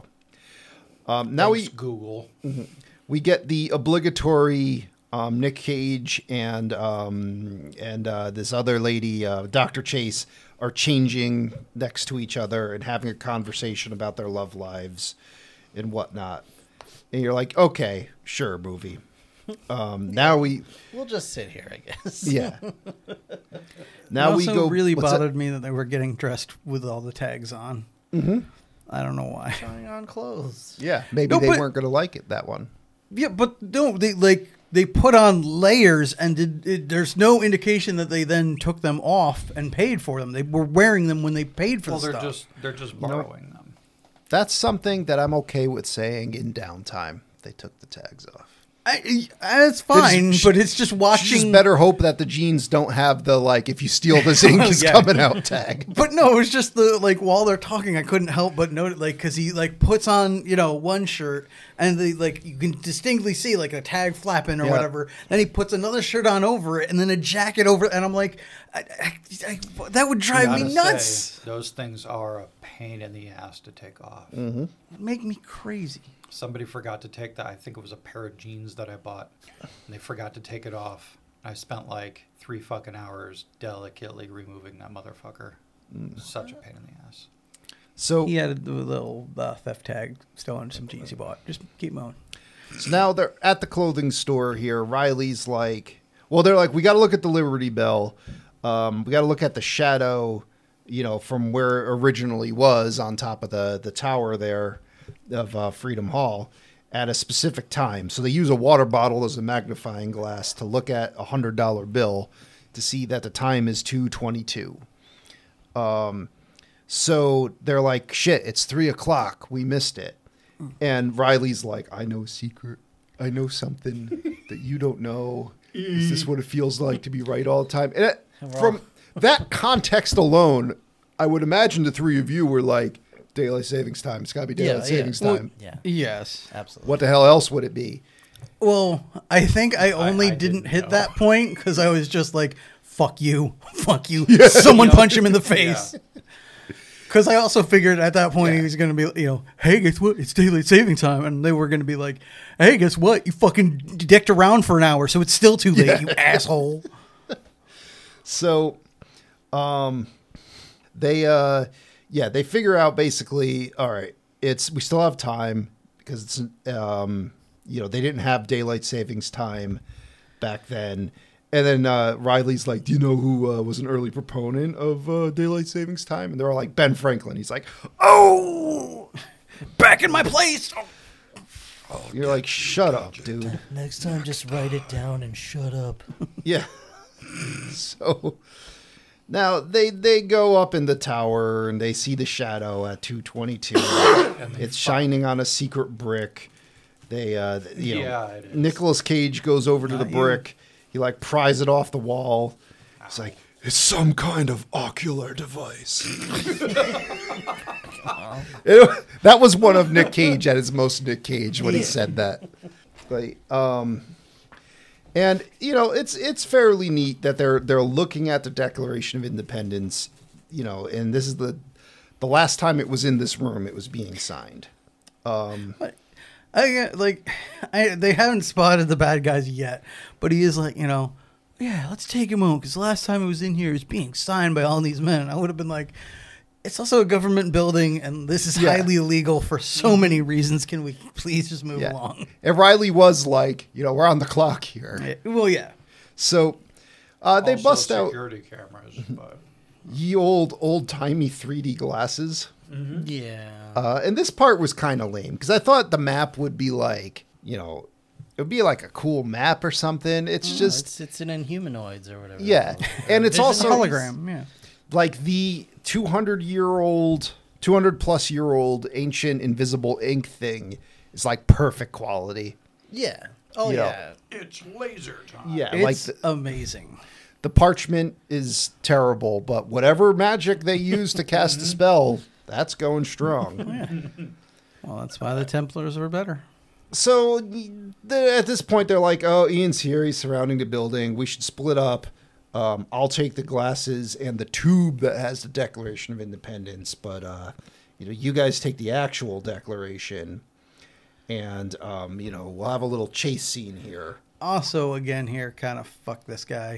Speaker 1: Um, now
Speaker 5: Thanks,
Speaker 1: we
Speaker 5: Google.
Speaker 1: we get the obligatory um, Nick Cage and um, and uh, this other lady, uh, Doctor Chase, are changing next to each other and having a conversation about their love lives and whatnot. And you're like, okay, sure, movie. Um, now we,
Speaker 4: We'll just sit here, I guess.
Speaker 1: yeah.
Speaker 2: It
Speaker 1: Now we
Speaker 2: also
Speaker 1: go.
Speaker 2: really
Speaker 1: what's that?
Speaker 2: bothered me that they were getting dressed with all the tags on.
Speaker 1: Mm-hmm.
Speaker 2: I don't know why.
Speaker 4: Trying on clothes.
Speaker 1: Yeah, maybe
Speaker 2: No,
Speaker 1: they
Speaker 2: but-
Speaker 1: weren't going to like it, that one.
Speaker 2: Yeah, but no, they like they put on layers, and did, it, there's no indication that they then took them off and paid for them. They were wearing them when they paid for
Speaker 5: Well,
Speaker 2: the
Speaker 5: they're
Speaker 2: stuff.
Speaker 5: just they're just borrowing them.
Speaker 1: That's something that I'm okay with saying in downtime. They took the tags off.
Speaker 2: I, it's fine,
Speaker 1: just-
Speaker 2: but it's just
Speaker 1: You
Speaker 2: watching.
Speaker 1: just better hope that the jeans don't have the, like, if you steal this ink, it's
Speaker 2: Yeah.
Speaker 1: coming out tag.
Speaker 2: But no, it was just the like while they're talking, I couldn't help but note like because he like puts on you know one shirt and the like you can distinctly see like a tag flapping or
Speaker 1: Yeah.
Speaker 2: whatever. Then he puts another shirt on over it and then a jacket over, and I'm like, I, I, I, that would drive
Speaker 5: Gotta
Speaker 2: me nuts.
Speaker 5: say, those things are a pain in the ass to take off.
Speaker 1: Mm-hmm.
Speaker 2: Make me crazy.
Speaker 5: Somebody forgot to take that. I think it was a pair of jeans that I bought, and they forgot to take it off. I spent like three fucking hours delicately removing that motherfucker. Such a pain in the ass.
Speaker 1: So,
Speaker 2: He had a little uh, theft tag still on some jeans he bought. Just keep moving.
Speaker 1: so now they're at the clothing store here. Riley's like, well, they're like, we got to look at the Liberty Bell. Um, we got to look at the shadow, you know, from where it originally was on top of the, the tower there of uh, Freedom Hall at a specific time. So they use a water bottle as a magnifying glass to look at a hundred dollar bill to see that the time is two twenty-two. Um, so they're like, shit, it's three o'clock. We missed it. And Riley's like, I know a secret. I know something that you don't know. Is this what it feels like to be right all the time? And it,
Speaker 4: We're
Speaker 1: from
Speaker 4: all-
Speaker 1: that context alone, I would imagine the three of you were like, daylight savings time. It's got to be daylight
Speaker 4: Yeah, yeah.
Speaker 1: savings
Speaker 2: Well,
Speaker 1: time.
Speaker 4: Yeah,
Speaker 2: Yes.
Speaker 4: absolutely.
Speaker 1: What the hell else would it be?
Speaker 2: Well, I think I only
Speaker 5: I
Speaker 2: didn't,
Speaker 5: didn't
Speaker 2: hit
Speaker 5: know.
Speaker 2: that point because I was just like, fuck you. Fuck you. Someone punch him in the face. Because I also figured at that point
Speaker 1: Yeah.
Speaker 2: he was going to be, you know, hey, guess what? It's daylight saving time. And they were going to be like, hey, guess what? You fucking dicked around for an hour, so it's still too late,
Speaker 1: Yeah.
Speaker 2: you asshole.
Speaker 1: So, um, they, uh, yeah, they figure out basically, all right, it's, we still have time because it's, um, you know, they didn't have daylight savings time back then. And then uh, Riley's like, do you know who uh, was an early proponent of uh, daylight savings time? And they're all like, Ben Franklin. He's like, oh,
Speaker 2: Back in my place.
Speaker 1: you're like, shut up, dude.
Speaker 4: Next time, just write it down and shut up.
Speaker 1: Yeah. So now they they go up in the tower and they see the shadow at two twenty-two. It's shining on a secret brick. They, uh, you know,
Speaker 5: Yeah, it is.
Speaker 1: Nicolas Cage goes over to the
Speaker 2: Not you.
Speaker 1: brick. He like pries it off the wall. It's like, it's some kind of ocular device. It- that was one of Nick Cage at his most Nick Cage when he said that. Like, um, and you know, it's it's fairly neat that they're they're looking at the Declaration of Independence, you know, and this is the the last time it was in this room, it was being signed.
Speaker 2: I uh, like, I they haven't spotted the bad guys yet, but he is like, you know, yeah, let's take him home because the last time it was in here, it was being signed by all these men. And I would have been like, it's also a government building, and this is
Speaker 1: Yeah.
Speaker 2: highly illegal for so many reasons. Can we please just move
Speaker 1: Yeah.
Speaker 2: along?
Speaker 1: And Riley was like, you know, we're on the clock here.
Speaker 2: Yeah, well, yeah,
Speaker 1: So uh, they
Speaker 5: Also
Speaker 1: bust out
Speaker 5: security cameras, but
Speaker 1: ye old old timey three D glasses.
Speaker 4: Yeah.
Speaker 1: Uh, and this part was kind of lame because I thought the map would be like, you know, it would be like a cool map or something. It's just
Speaker 4: it's it's an Inhumanoids or whatever.
Speaker 1: Yeah. And it's
Speaker 4: Vision
Speaker 1: also-
Speaker 2: hologram. Yeah,
Speaker 1: like the two hundred year old, two hundred plus year old ancient invisible ink thing is like perfect quality.
Speaker 4: Yeah. Oh
Speaker 1: You know.
Speaker 4: yeah.
Speaker 5: it's laser time.
Speaker 1: Yeah, like
Speaker 2: it's
Speaker 1: the,
Speaker 2: amazing.
Speaker 1: the parchment is terrible, but whatever magic they use to cast a spell, that's going strong.
Speaker 2: Well, that's why the Templars were better.
Speaker 1: So the, at this point, they're like, "Oh, Ian's here. He's surrounding the building. We should split up. Um, I'll take the glasses and the tube that has the Declaration of Independence, but uh, you know, you guys take the actual Declaration, and um, you know, we'll have a little chase scene here."
Speaker 2: Also, again, here, kind of fuck this guy.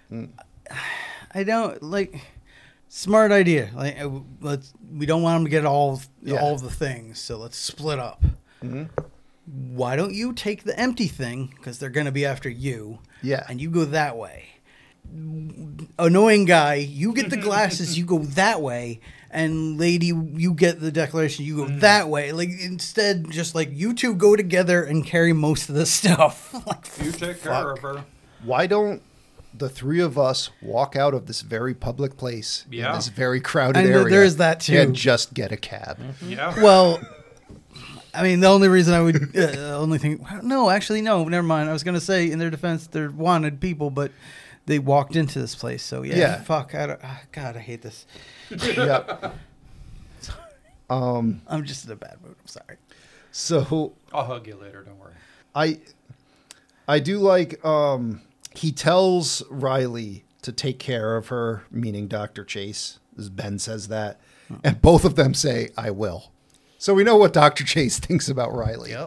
Speaker 2: I don't like. Smart idea. Like, uh, let's. We don't want him to get all of,
Speaker 1: Yeah.
Speaker 2: all of the things, so let's split up. Why don't you take the empty thing because they're going to be after you?
Speaker 1: Yeah.
Speaker 2: and you go that way. Annoying guy, you get the glasses, you go that way, and lady, you get the Declaration, you go that way. Like instead, just like you two go together and carry most of the stuff. Like,
Speaker 5: You take care of her.
Speaker 1: Why don't the three of us walk out of this very public place in
Speaker 5: Yeah.
Speaker 1: this very crowded
Speaker 2: And
Speaker 1: area?
Speaker 2: there is that, too.
Speaker 1: and just get a cab.
Speaker 5: Yeah.
Speaker 2: well, I mean, the only reason I would, uh, the only thing, no, actually, no, never mind. I was gonna say, in their defense, they're wanted people, but they walked into this place, so yeah,
Speaker 1: Yeah.
Speaker 2: fuck, I don't, ah, God, I hate this.
Speaker 1: Yep. Um.
Speaker 2: I'm just in a bad mood. I'm sorry.
Speaker 1: So
Speaker 5: I'll hug you later. Don't worry.
Speaker 1: I I do like um he tells Riley to take care of her, meaning Doctor Chase, as Ben says that, and both of them say I will. So we know what Doctor Chase thinks about Riley.
Speaker 4: Yep.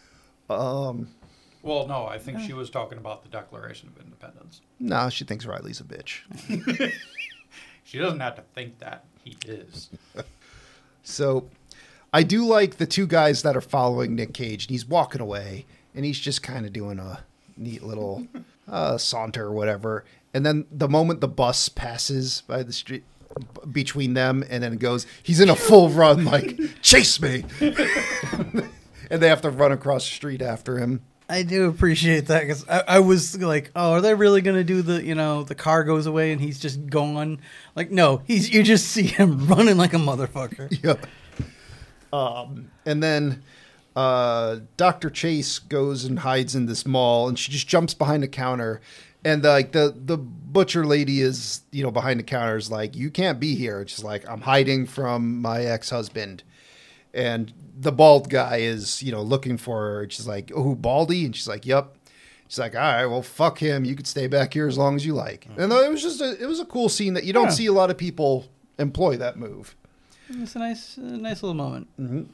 Speaker 5: Well, no, I think she was talking about the Declaration of Independence.
Speaker 1: No, she thinks Riley's a bitch.
Speaker 5: She doesn't have to think that. He is.
Speaker 1: So I do like the two guys that are following Nick Cage, and he's walking away, and he's just kind of doing a neat little uh, saunter or whatever. And then the moment the bus passes by the street b- between them, and then it goes, he's in a full run, like, chase me. And they have to run across the street after him.
Speaker 2: I do appreciate that because I, I was like, oh, are they really going to do the, you know, the car goes away and he's just gone? Like, no, he's you just see him running like a motherfucker.
Speaker 1: Yeah. Um, and then uh, Doctor Chase goes and hides in this mall, and she just jumps behind the counter. And the, like the the butcher lady is, you know, behind the counter is like, you can't be here. She's like, I'm hiding from my ex-husband. And the bald guy is, you know, looking for her. And she's like, oh, who, Baldy? And she's like, yep. She's like, all right, well, fuck him. You could stay back here as long as you like. And it was just a, it was a cool scene that you don't
Speaker 2: Yeah.
Speaker 1: see a lot of people employ that move.
Speaker 2: It's a nice, a nice little moment.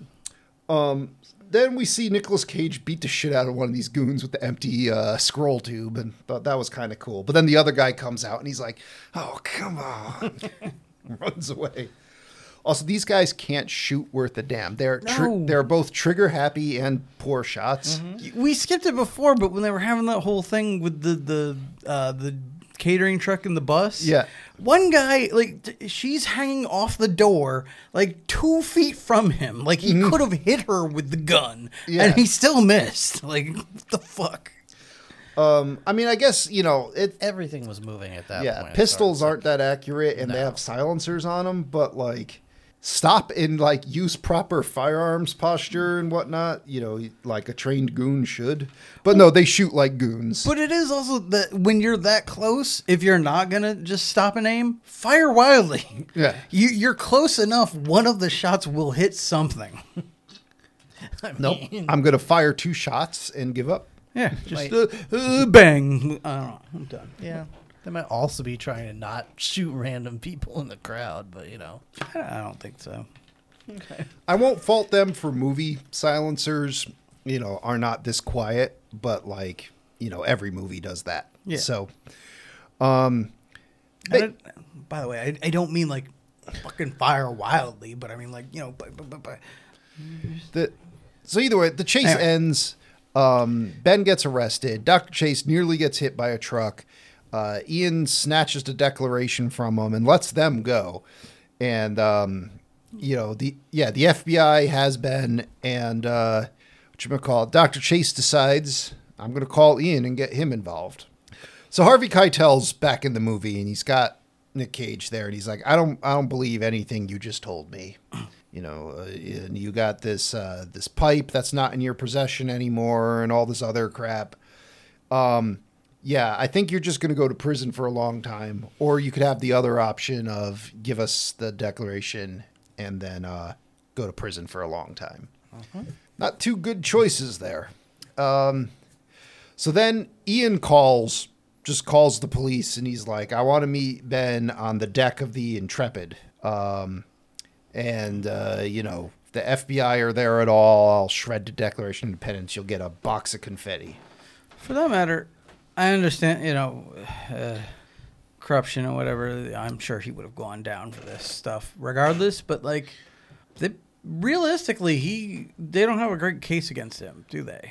Speaker 1: Um, then we see Nicolas Cage beat the shit out of one of these goons with the empty uh, scroll tube, and thought that was kind of cool. But then the other guy comes out, and he's like, oh, come on. Runs away. Also, these guys can't shoot worth a damn. They're tri-
Speaker 2: No.
Speaker 1: they're both trigger happy and poor shots.
Speaker 2: We skipped it before, but when they were having that whole thing with the the uh, the catering truck and the bus,
Speaker 1: Yeah.
Speaker 2: one guy like t- she's hanging off the door like two feet from him, like he could have hit her with the gun,
Speaker 1: Yeah.
Speaker 2: and he still missed. Like what the fuck?
Speaker 1: Um, I mean, I guess, you know, it.
Speaker 4: Everything was moving at that
Speaker 1: Yeah,
Speaker 4: point.
Speaker 1: pistols
Speaker 4: So it's
Speaker 1: aren't that accurate, and they have silencers on them, but like. Stop and like use proper firearms posture and whatnot, you know, like a trained goon should. But no, they shoot like goons.
Speaker 2: But it is also that when you're that close, if you're not gonna just stop and aim, fire wildly.
Speaker 1: Yeah.
Speaker 2: you, you're close enough. One of the shots will hit something.
Speaker 4: like, I
Speaker 1: Nope.
Speaker 4: mean,
Speaker 1: I'm going to fire two shots and give up.
Speaker 2: Yeah, just
Speaker 4: Wait.
Speaker 2: uh, uh, bang. I don't know. I'm done.
Speaker 4: Yeah. They might also be trying to not shoot random people in the crowd, but you know.
Speaker 2: I don't think so.
Speaker 1: I won't fault them for movie silencers, you know, are not this quiet, but like, you know, every movie does that.
Speaker 2: Yeah.
Speaker 1: So,
Speaker 2: And it- by the way, I, I don't mean like fucking fire wildly, but I mean like, you know, but, but, but, but.
Speaker 1: the, so either way, the chase
Speaker 2: Anyway.
Speaker 1: ends. Um, Ben gets arrested. Doctor Chase nearly gets hit by a truck. Uh, Ian snatches the declaration from him and lets them go. And, um, you know, the, yeah, the F B I has been, and, uh, whatchamacallit, Doctor Chase decides, I'm going to call Ian and get him involved. So Harvey Keitel's back in the movie, and he's got Nick Cage there, and he's like, I don't, I don't believe anything you just told me. You know, uh, and you got this, uh, this pipe that's not in your possession anymore, and all this other crap. Um, yeah, I think you're just going to go to prison for a long time, or you could have the other option of give us the declaration and then uh, go to prison for a long time. Not two good choices there. Um, so then Ian calls, just calls the police, and he's like, I want to meet Ben on the deck of the Intrepid. Um, and, uh, you know, if the F B I are there at all, I'll shred the Declaration of Independence. You'll get a box of confetti.
Speaker 2: For that matter, I understand, you know, uh, corruption or whatever. I'm sure he would have gone down for this stuff regardless, but like, they, realistically, he they don't have a great case against him, do they?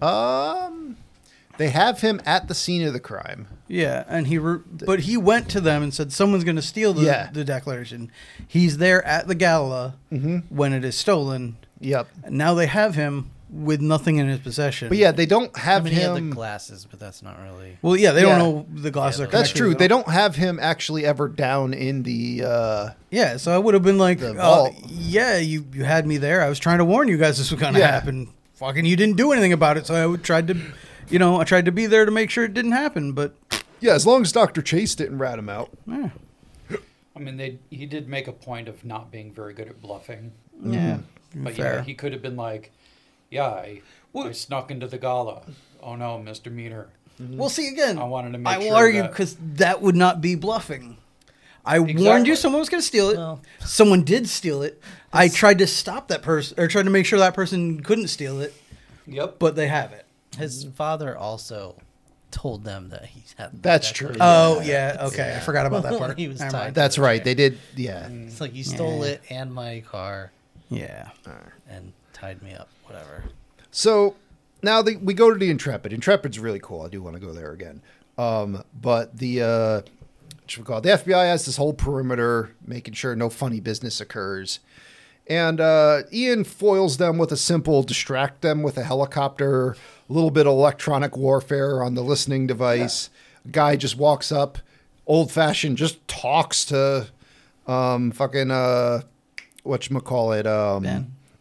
Speaker 1: Um, they have him at the scene of the crime.
Speaker 2: Yeah, and he re- but he went to them and said someone's going to steal the,
Speaker 1: Yeah.
Speaker 2: the declaration. He's there at the gala when it is stolen.
Speaker 1: Yep.
Speaker 2: And now they have him with nothing in his possession.
Speaker 1: But yeah, they don't
Speaker 4: I
Speaker 1: have
Speaker 4: mean, he had the
Speaker 1: him.
Speaker 4: glasses, but that's not really.
Speaker 2: Well, yeah, they
Speaker 1: Yeah.
Speaker 2: don't know the glasses
Speaker 4: Yeah,
Speaker 2: are
Speaker 1: That's
Speaker 2: connected
Speaker 1: true.
Speaker 2: at
Speaker 1: They
Speaker 2: all.
Speaker 1: don't have him actually ever down in the. Uh,
Speaker 2: Yeah, so I would have been like,
Speaker 1: The
Speaker 2: uh,
Speaker 1: vault.
Speaker 2: yeah, you, you had me there. I was trying to warn you guys this was going to
Speaker 1: Yeah.
Speaker 2: happen. Fucking, you didn't do anything about it, so I would- tried to, you know, I tried to be there to make sure it didn't happen. But
Speaker 1: yeah, as long as Doctor Chase didn't rat him out.
Speaker 2: yeah,
Speaker 5: I mean, they he did make a point of not being very good at bluffing.
Speaker 2: yeah,
Speaker 5: But
Speaker 2: fair.
Speaker 5: yeah, he could have been like, yeah, I, I snuck into the gala. Oh no, misdemeanor.
Speaker 2: Well, see again.
Speaker 5: I wanted to make
Speaker 2: I will
Speaker 5: sure
Speaker 2: argue
Speaker 5: that-
Speaker 2: because that would not be bluffing. I warned
Speaker 5: Exactly.
Speaker 2: you someone was going to steal it.
Speaker 4: Well-
Speaker 2: someone did steal it. I tried to stop that person or tried to make sure that person couldn't steal it,
Speaker 5: Yep.
Speaker 2: but they have it.
Speaker 4: His father also told them that he had. the
Speaker 1: That's true.
Speaker 4: declaration.
Speaker 2: Oh yeah, okay. I forgot about that part.
Speaker 4: He was
Speaker 2: Never
Speaker 4: tied.
Speaker 2: mind.
Speaker 1: That's right. They did. Yeah.
Speaker 4: It's like you stole
Speaker 2: Yeah.
Speaker 4: it and my car
Speaker 2: Yeah.
Speaker 4: and tied me up. Whatever.
Speaker 1: So now the, we go to the Intrepid. Intrepid's really cool. I do want to go there again. Um, but the uh, what should we call it? The F B I has this whole perimeter, making sure no funny business occurs. And uh, Ian foils them with a simple distract them with a helicopter, a little bit of electronic warfare on the listening device. Guy just walks up, old fashioned, just talks to um, fucking uh, whatchamacallit, um,
Speaker 2: Ben.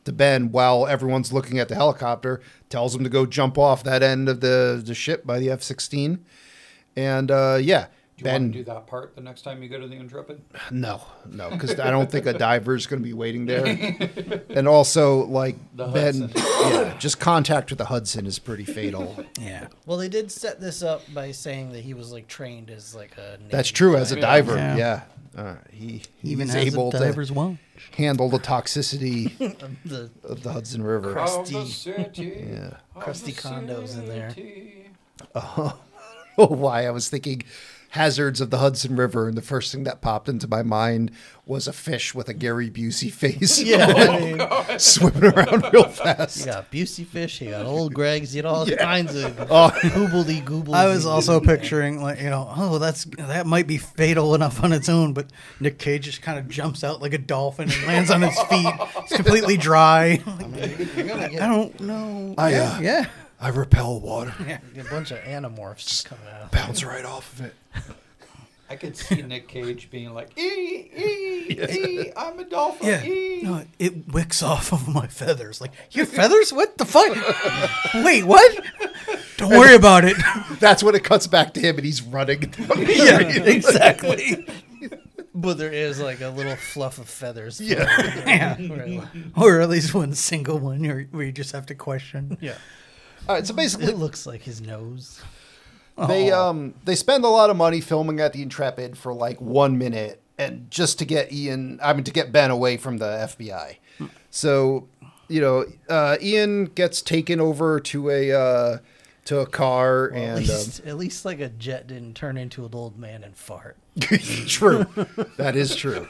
Speaker 1: to Ben while everyone's looking at the helicopter, tells him to go jump off that end of the, the ship by the F sixteen. And, uh, yeah.
Speaker 5: Do you
Speaker 1: Ben,
Speaker 5: want to do that part the next time you go to the Intrepid?
Speaker 1: No, no, because I don't think a diver is going to be waiting there. And also, like,
Speaker 5: The
Speaker 1: Ben,
Speaker 5: Hudson.
Speaker 1: yeah, just contact with the Hudson is pretty fatal.
Speaker 2: Yeah.
Speaker 4: Well, they did set this up by saying that he was like trained as like a. Navy
Speaker 1: That's true. As a
Speaker 4: diver.
Speaker 1: diver,
Speaker 2: Yeah.
Speaker 1: yeah, Uh, he
Speaker 2: Even
Speaker 1: he's
Speaker 2: has
Speaker 1: able
Speaker 2: a diver's
Speaker 1: to
Speaker 2: watch.
Speaker 1: handle the toxicity
Speaker 4: the
Speaker 1: of the Hudson River.
Speaker 4: Crusty-
Speaker 5: Of the city,
Speaker 1: Yeah.
Speaker 5: of
Speaker 4: crusty
Speaker 5: the
Speaker 4: condos in there.
Speaker 5: city.
Speaker 1: Oh, why I was thinking hazards of the Hudson River, and the first thing that popped into my mind was a fish with a Gary Busey face.
Speaker 4: Yeah, I mean,
Speaker 1: Swimming around real
Speaker 4: you
Speaker 1: fast.
Speaker 4: got Busey fish, you got old Greg's, you got all
Speaker 1: Yeah.
Speaker 4: kinds of
Speaker 1: Oh.
Speaker 4: goobledy goobledy.
Speaker 2: I was also picturing, like, you know, oh, that's that might be fatal enough on its own, but Nick Cage just kind of jumps out like a dolphin and lands on his feet. It's completely dry. I don't know.
Speaker 1: I,
Speaker 2: yeah,
Speaker 1: uh,
Speaker 2: yeah.
Speaker 1: I repel water.
Speaker 4: a bunch of animorphs just coming out.
Speaker 1: Bounce right off of it.
Speaker 5: I could see Nick Cage being like, "Ee, ee, ee, I'm a dolphin."
Speaker 2: Yeah.
Speaker 5: Ee.
Speaker 2: No, it wicks off of my feathers. Like, your feathers? What the fuck? Wait, what? Don't worry about it.
Speaker 1: That's when it cuts back to him and he's running. Down the
Speaker 2: Yeah,
Speaker 1: street.
Speaker 2: exactly.
Speaker 4: But there is like a little fluff of feathers.
Speaker 1: Yeah.
Speaker 2: Yeah.
Speaker 4: Right.
Speaker 2: Or at least one single one where where you just have to question.
Speaker 4: Yeah.
Speaker 1: All right, so basically,
Speaker 4: It looks like his nose.
Speaker 1: They
Speaker 2: Oh.
Speaker 1: um they spend a lot of money filming at the Intrepid for like one minute, and just to get Ian, I mean to get Ben away from the F B I. So, you know, uh, Ian gets taken over to a uh, to a car,
Speaker 4: Well,
Speaker 1: and
Speaker 4: at least, at least like a jet didn't turn into an old man and fart.
Speaker 1: um, true, that is true.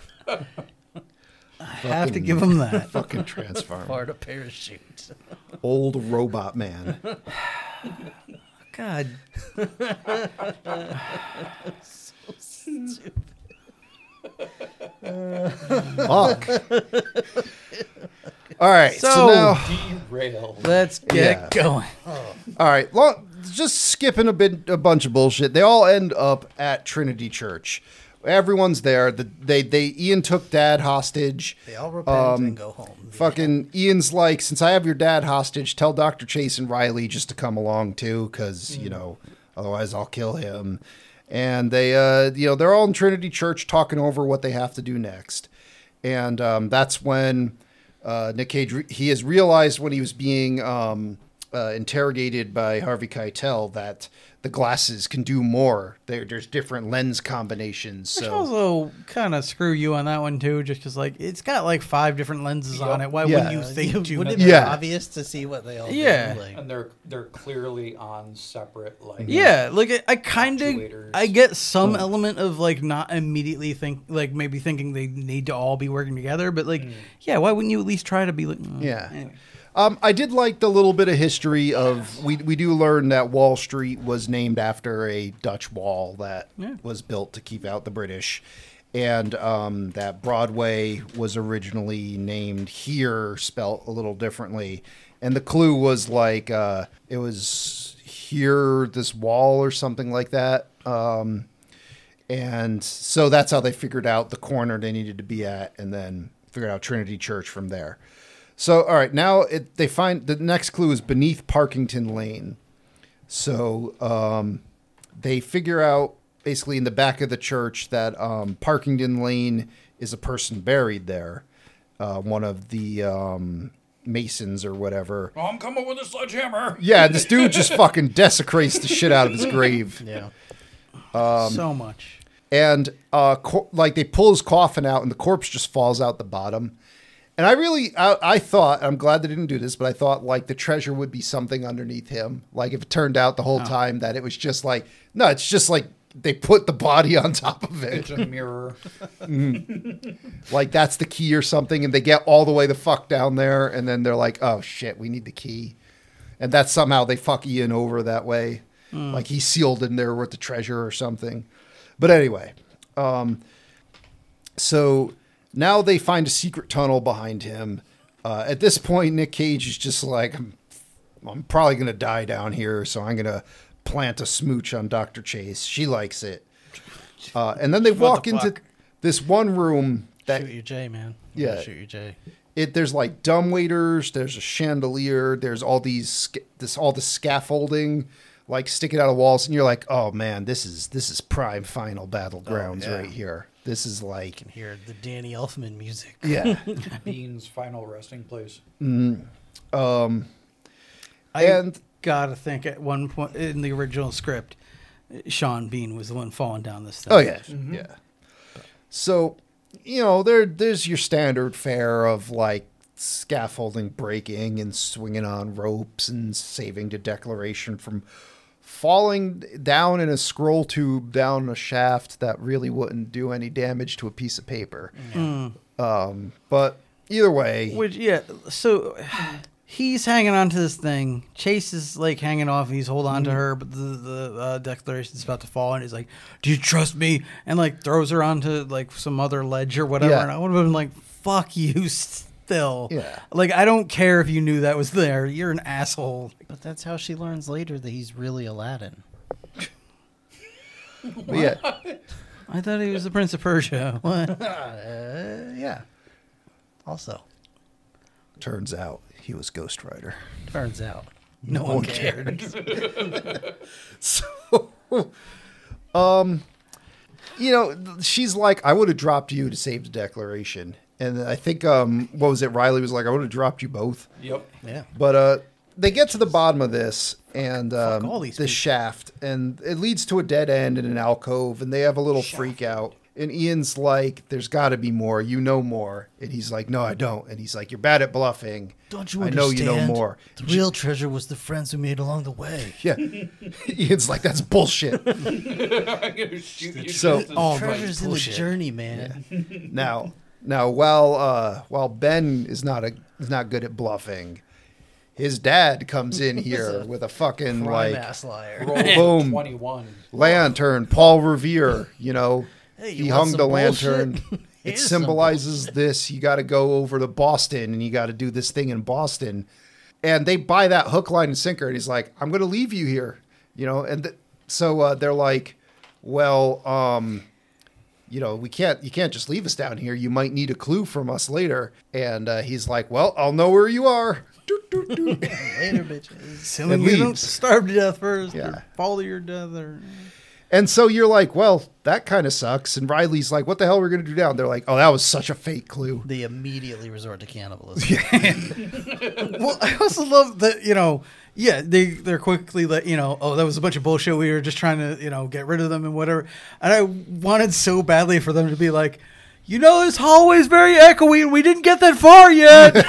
Speaker 2: I have to give him that.
Speaker 1: Fucking transform,
Speaker 4: Fart a parachute.
Speaker 1: old robot man.
Speaker 2: God.
Speaker 4: Stupid.
Speaker 1: Fuck. All right, so,
Speaker 2: So-
Speaker 1: now.
Speaker 5: Derailed.
Speaker 2: Let's get
Speaker 1: Yeah.
Speaker 2: going.
Speaker 1: All right, long, just skipping a bit, a bunch of bullshit. They all end up at Trinity Church. Everyone's there. The, they, they, Ian took Dad hostage.
Speaker 4: They all repent
Speaker 1: Um,
Speaker 4: and go home.
Speaker 1: Fucking Ian's like, since I have your dad hostage, tell Doctor Chase and Riley just to come along too, because you know, otherwise I'll kill him. And they, uh, you know, they're all in Trinity Church talking over what they have to do next. And um, that's when uh, Nick Cage re- he has realized when he was being um, uh, interrogated by Harvey Keitel that the glasses can do more. There, there's different lens combinations.
Speaker 2: Which
Speaker 1: So
Speaker 2: also kind of screw you on that one too, just because like it's got like five different lenses on it. Why
Speaker 1: Yeah.
Speaker 2: wouldn't you think
Speaker 4: Uh,
Speaker 2: to?
Speaker 4: Wouldn't it be
Speaker 1: Yeah.
Speaker 4: obvious to see what they all
Speaker 2: Yeah.
Speaker 4: do? Like,
Speaker 5: And they're they're clearly on separate like
Speaker 2: Yeah, like I, I kind of
Speaker 5: Actuators.
Speaker 2: I get some element of like not immediately think like maybe thinking they need to all be working together, but like yeah, why wouldn't you at least try to be like mm,
Speaker 1: Yeah.
Speaker 2: anyway.
Speaker 1: Um, I did like the little bit of history of we we do learn that Wall Street was named after a Dutch wall that
Speaker 2: Yeah.
Speaker 1: was built to keep out the British, and um, that Broadway was originally named here, spelt a little differently, and the clue was like uh, it was here, this wall or something like that. Um, and so that's how they figured out the corner they needed to be at, and then figured out Trinity Church from there. So, all right, now it, they find the next clue is beneath Parkington Lane. So um, they figure out basically in the back of the church that um, Parkington Lane is a person buried there. Uh, one of the um, masons or whatever.
Speaker 5: Oh, I'm coming with a sledgehammer.
Speaker 1: Yeah, this dude just fucking desecrates the shit out of his grave.
Speaker 4: yeah.
Speaker 2: so much.
Speaker 1: And uh, co- like they pull his coffin out and the corpse just falls out the bottom. And I really, I, I thought, I'm glad they didn't do this, but I thought like the treasure would be something underneath him. Like if it turned out the whole time that it was just like, no, it's just like they put the body on top of it.
Speaker 5: It's a mirror.
Speaker 1: Like that's the key or something. And they get all the way the fuck down there. And then they're like, oh shit, we need the key. And that's somehow they fuck Ian over that way. Like he's sealed in there with the treasure or something. But anyway, um, so now they find a secret tunnel behind him. Uh, at this point, Nick Cage is just like, I'm, I'm probably going to die down here, so I'm going to plant a smooch on Doctor Chase. She likes it. Uh, and then they
Speaker 2: What
Speaker 1: walk
Speaker 2: the
Speaker 1: into
Speaker 2: fuck?
Speaker 1: this one room that
Speaker 4: Shoot your J, man.
Speaker 1: Yeah.
Speaker 4: Yeah. Shoot your J.
Speaker 1: it there's like dumbwaiters, there's a chandelier, there's all these sca- this all the scaffolding like sticking out of walls, and you're like, oh man, this is this is prime Final Battlegrounds
Speaker 2: Oh, yeah.
Speaker 1: right here. This is like,
Speaker 4: Hear the Danny Elfman music.
Speaker 1: yeah.
Speaker 5: Bean's final resting place.
Speaker 1: um,
Speaker 2: I
Speaker 1: and
Speaker 2: gotta think at one point in the original script, Sean Bean was the one falling down the stairs.
Speaker 1: oh yeah, yeah. So, you know, there there's your standard fare of like scaffolding breaking and swinging on ropes and saving the Declaration from falling down in a scroll tube down a shaft that really wouldn't do any damage to a piece of paper. Um, but either way,
Speaker 2: Which yeah, so he's hanging on to this thing. Chase is like hanging off. And he's holding on to her, but the the uh, Declaration's about to fall, and he's like, "Do you trust me?" And like throws her onto like some other ledge or whatever.
Speaker 1: Yeah.
Speaker 2: And I would have been like, "Fuck you, still."
Speaker 1: Yeah.
Speaker 2: Like I don't care if you knew that was there. You're an asshole.
Speaker 4: But that's how she learns later that he's really Aladdin.
Speaker 1: but yeah,
Speaker 2: I thought he was the Prince of Persia. What?
Speaker 4: Uh, yeah. Also,
Speaker 1: turns out he was Ghost Rider.
Speaker 4: turns out.
Speaker 2: No one cared.
Speaker 1: So, um, you know, she's like, I would have dropped you to save the Declaration. And I think, um, what was it? Riley was like, I would have dropped you both.
Speaker 5: Yep.
Speaker 4: Yeah.
Speaker 1: But uh, they get to the bottom of this and um,
Speaker 2: all these
Speaker 1: this
Speaker 2: people.
Speaker 1: shaft, and it leads to a dead end in an alcove, and they have a little freak out. And Ian's like, there's got to be more. You know more. And he's like, no, I don't. And he's like, you're bad at bluffing.
Speaker 4: Don't you
Speaker 1: I know
Speaker 4: understand?
Speaker 1: you know more.
Speaker 4: The real treasure was the friends we made along the way.
Speaker 1: Yeah. Ian's like, that's bullshit.
Speaker 5: I'm gonna shoot you.
Speaker 1: So-
Speaker 5: just as
Speaker 2: Oh,
Speaker 5: straight.
Speaker 4: Treasure's in the
Speaker 2: bullshit.
Speaker 4: journey, man.
Speaker 1: Now, now, while uh, while Ben is not a is not good at bluffing, his dad comes in here with a fucking
Speaker 4: Prime
Speaker 1: like
Speaker 4: ass liar.
Speaker 5: Roll
Speaker 1: Boom.
Speaker 5: twenty-one.
Speaker 1: lantern. Paul Revere, you know,
Speaker 4: Hey, you
Speaker 1: he
Speaker 4: want
Speaker 1: hung
Speaker 4: some
Speaker 1: the
Speaker 4: bullshit?
Speaker 1: lantern. It
Speaker 4: Here's some
Speaker 1: symbolizes this. You got to go over to Boston and you got to do this thing in Boston. And they buy that hook, line, and sinker. And he's like, I'm going to leave you here, you know. And th- so uh, they're like, well, um, you know, we can't, you can't just leave us down here. You might need a clue from us later. And uh, he's like, well, I'll know where you are. Doot, doot, doot.
Speaker 4: Later, bitches.
Speaker 2: Assuming
Speaker 1: And
Speaker 2: you don't
Speaker 1: leaves.
Speaker 2: starve to death first,
Speaker 1: Yeah.
Speaker 2: or fall to your death, or
Speaker 1: And so you're like, well, that kind of sucks. And Riley's like, what the hell are we going to do now? And they're like, oh, that was such a fake clue.
Speaker 4: They immediately resort to cannibalism.
Speaker 2: well, I also love that, you know, yeah, they they're quickly like, you know, oh, that was a bunch of bullshit. We were just trying to, you know, get rid of them and whatever. And I wanted so badly for them to be like, you know, this hallway's very echoey, and we didn't get that far yet.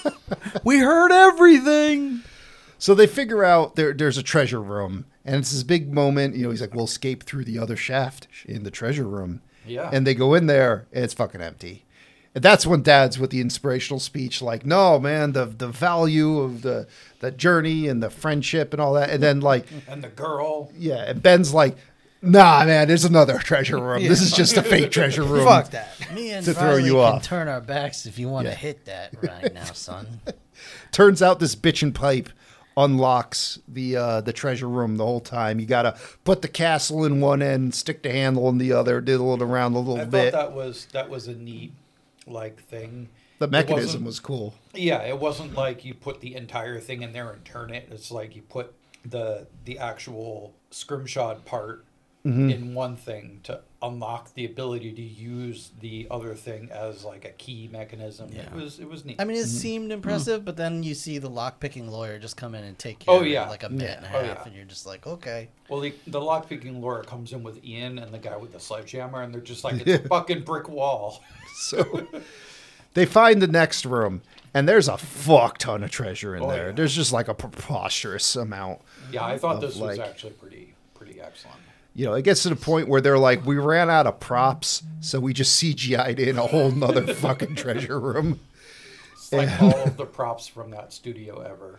Speaker 2: We heard everything.
Speaker 1: So they figure out there there's a treasure room. And it's this big moment. You know, he's like, we'll escape through the other shaft in the treasure room.
Speaker 5: Yeah.
Speaker 1: And they go in there, and it's fucking empty. And that's when Dad's with the inspirational speech, like, no, man, the the value of the, the journey and the friendship and all that. And then, like,
Speaker 5: And the girl.
Speaker 1: yeah, and Ben's like, nah, man, there's another treasure room. This is just a fake treasure room.
Speaker 2: Fuck that.
Speaker 4: Me and
Speaker 1: To throw
Speaker 4: Riley
Speaker 1: you
Speaker 4: can
Speaker 1: off.
Speaker 4: turn our backs if you want
Speaker 1: Yeah.
Speaker 4: to hit that right now, son.
Speaker 1: Turns out this bitchin' pipe unlocks the uh, the treasure room the whole time. You got to put the castle in one end, stick the handle in the other, diddle it around a little
Speaker 5: I thought
Speaker 1: bit.
Speaker 5: that was that was a neat like thing.
Speaker 1: The
Speaker 5: It
Speaker 1: mechanism
Speaker 5: wasn't-
Speaker 1: was cool.
Speaker 5: Yeah, it wasn't like you put the entire thing in there and turn it. It's like you put the the actual scrimshod part
Speaker 1: Mm-hmm.
Speaker 5: in one thing to unlock the ability to use the other thing as like a key mechanism. It was it was neat.
Speaker 4: I mean, it
Speaker 1: Mm-hmm.
Speaker 4: seemed impressive, but then you see the lock-picking lawyer just come in and take care
Speaker 5: Oh,
Speaker 4: of it
Speaker 5: yeah.
Speaker 4: in like a minute and a
Speaker 5: Oh,
Speaker 4: half,
Speaker 5: yeah.
Speaker 4: and you're just like, okay.
Speaker 5: well, the, the lockpicking lawyer comes in with Ian and the guy with the sledgehammer, and they're just like, it's a fucking brick wall.
Speaker 1: So they find the next room, and there's a fuck ton of treasure in
Speaker 5: Oh,
Speaker 1: there.
Speaker 5: yeah.
Speaker 1: There's just like a preposterous amount.
Speaker 5: Yeah, I thought
Speaker 1: Of,
Speaker 5: this was
Speaker 1: like-
Speaker 5: actually pretty pretty excellent.
Speaker 1: You know, it gets to the point where they're like, we ran out of props, so we just C G I'd in a whole nother fucking treasure room.
Speaker 5: It's like all of the props from that studio ever.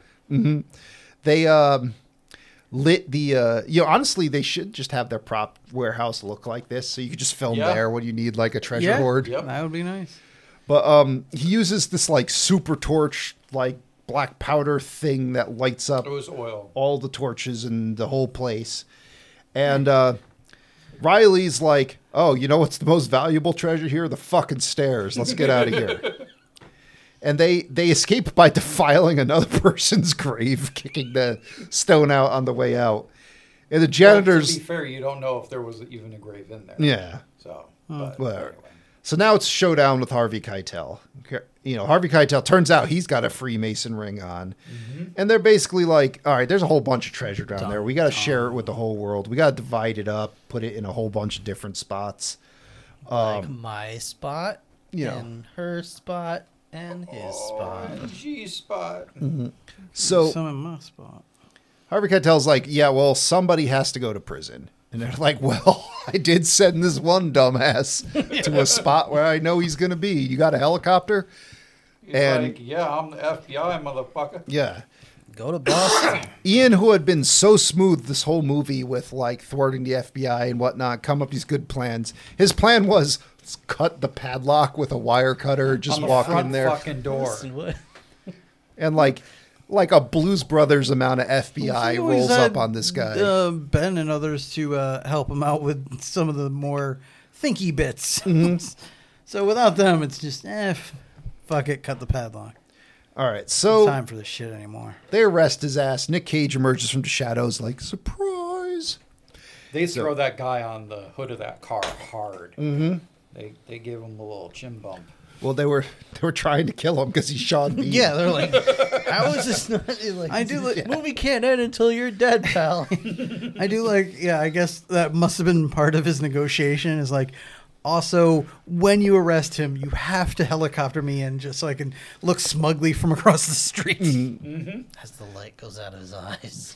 Speaker 1: They um, lit the, uh, you know, honestly, they should just have their prop warehouse look like this, so you could just film
Speaker 5: Yeah.
Speaker 1: there when you need like a treasure
Speaker 2: Yeah,
Speaker 1: hoard.
Speaker 5: Yep.
Speaker 2: that would be nice.
Speaker 1: But um, he uses this like super torch, like black powder thing that lights up
Speaker 5: It was oil.
Speaker 1: all the torches in the whole place. And uh, Riley's like, oh, you know what's the most valuable treasure here? The fucking stairs. Let's get out of here. and they they escape by defiling another person's grave, kicking the stone out on the way out. And the janitors.
Speaker 5: Well, to be fair, you don't know if there was even a grave in there.
Speaker 1: Yeah.
Speaker 5: So, but
Speaker 1: Well,
Speaker 5: anyway.
Speaker 1: So now it's showdown with Harvey Keitel. You know, Harvey Keitel, turns out he's got a Freemason ring on. Mm-hmm. And they're basically like, all right, there's a whole bunch of treasure down
Speaker 2: Dun,
Speaker 1: there. We got to
Speaker 2: dun.
Speaker 1: share it with the whole world. We got to divide it up, put it in a whole bunch of different spots.
Speaker 4: Like my spot,
Speaker 1: you know.
Speaker 4: and her spot, and his spot.
Speaker 5: G spot.
Speaker 1: So
Speaker 2: Some in my spot.
Speaker 1: Harvey Keitel's like, yeah, well, somebody has to go to prison. And they're like, well, I did send this one dumbass to a spot where I know he's going to be. You got a helicopter?
Speaker 5: He's
Speaker 1: And-
Speaker 5: like, yeah, I'm the F B I, motherfucker.
Speaker 1: Yeah.
Speaker 4: Go to Boston.
Speaker 1: Ian, who had been so smooth this whole movie with like thwarting the F B I and whatnot, come up with these good plans. His plan was let's cut the padlock with a wire cutter, just
Speaker 5: On the
Speaker 1: walk
Speaker 5: front
Speaker 1: in there,
Speaker 5: fucking door.
Speaker 4: Listen, what-
Speaker 1: and like like a Blues Brothers amount of F B I
Speaker 2: He always
Speaker 1: rolls
Speaker 2: had,
Speaker 1: up on this guy.
Speaker 2: Uh, Ben and others to uh, help him out with some of the more thinky bits.
Speaker 1: Mm-hmm.
Speaker 2: So without them, it's just, eh, f- fuck it, cut the padlock.
Speaker 1: All right,
Speaker 2: No
Speaker 1: so
Speaker 2: time for this shit anymore.
Speaker 1: they arrest his ass. Nick Cage emerges from the shadows like, surprise.
Speaker 5: They throw that guy on the hood of that car hard. Mm-hmm. They they give him a little chin bump.
Speaker 1: Well, they were they were trying to kill him because he's Sean Bean.
Speaker 4: Yeah, they're like, how is this not like?
Speaker 2: I do like-
Speaker 4: movie can't end until you're dead, pal.
Speaker 2: I do like, yeah, I guess that must have been part of his negotiation is like, also, when you arrest him, you have to helicopter me in just so I can look smugly from across the street.
Speaker 1: Mm-hmm.
Speaker 4: As the light goes out of his eyes.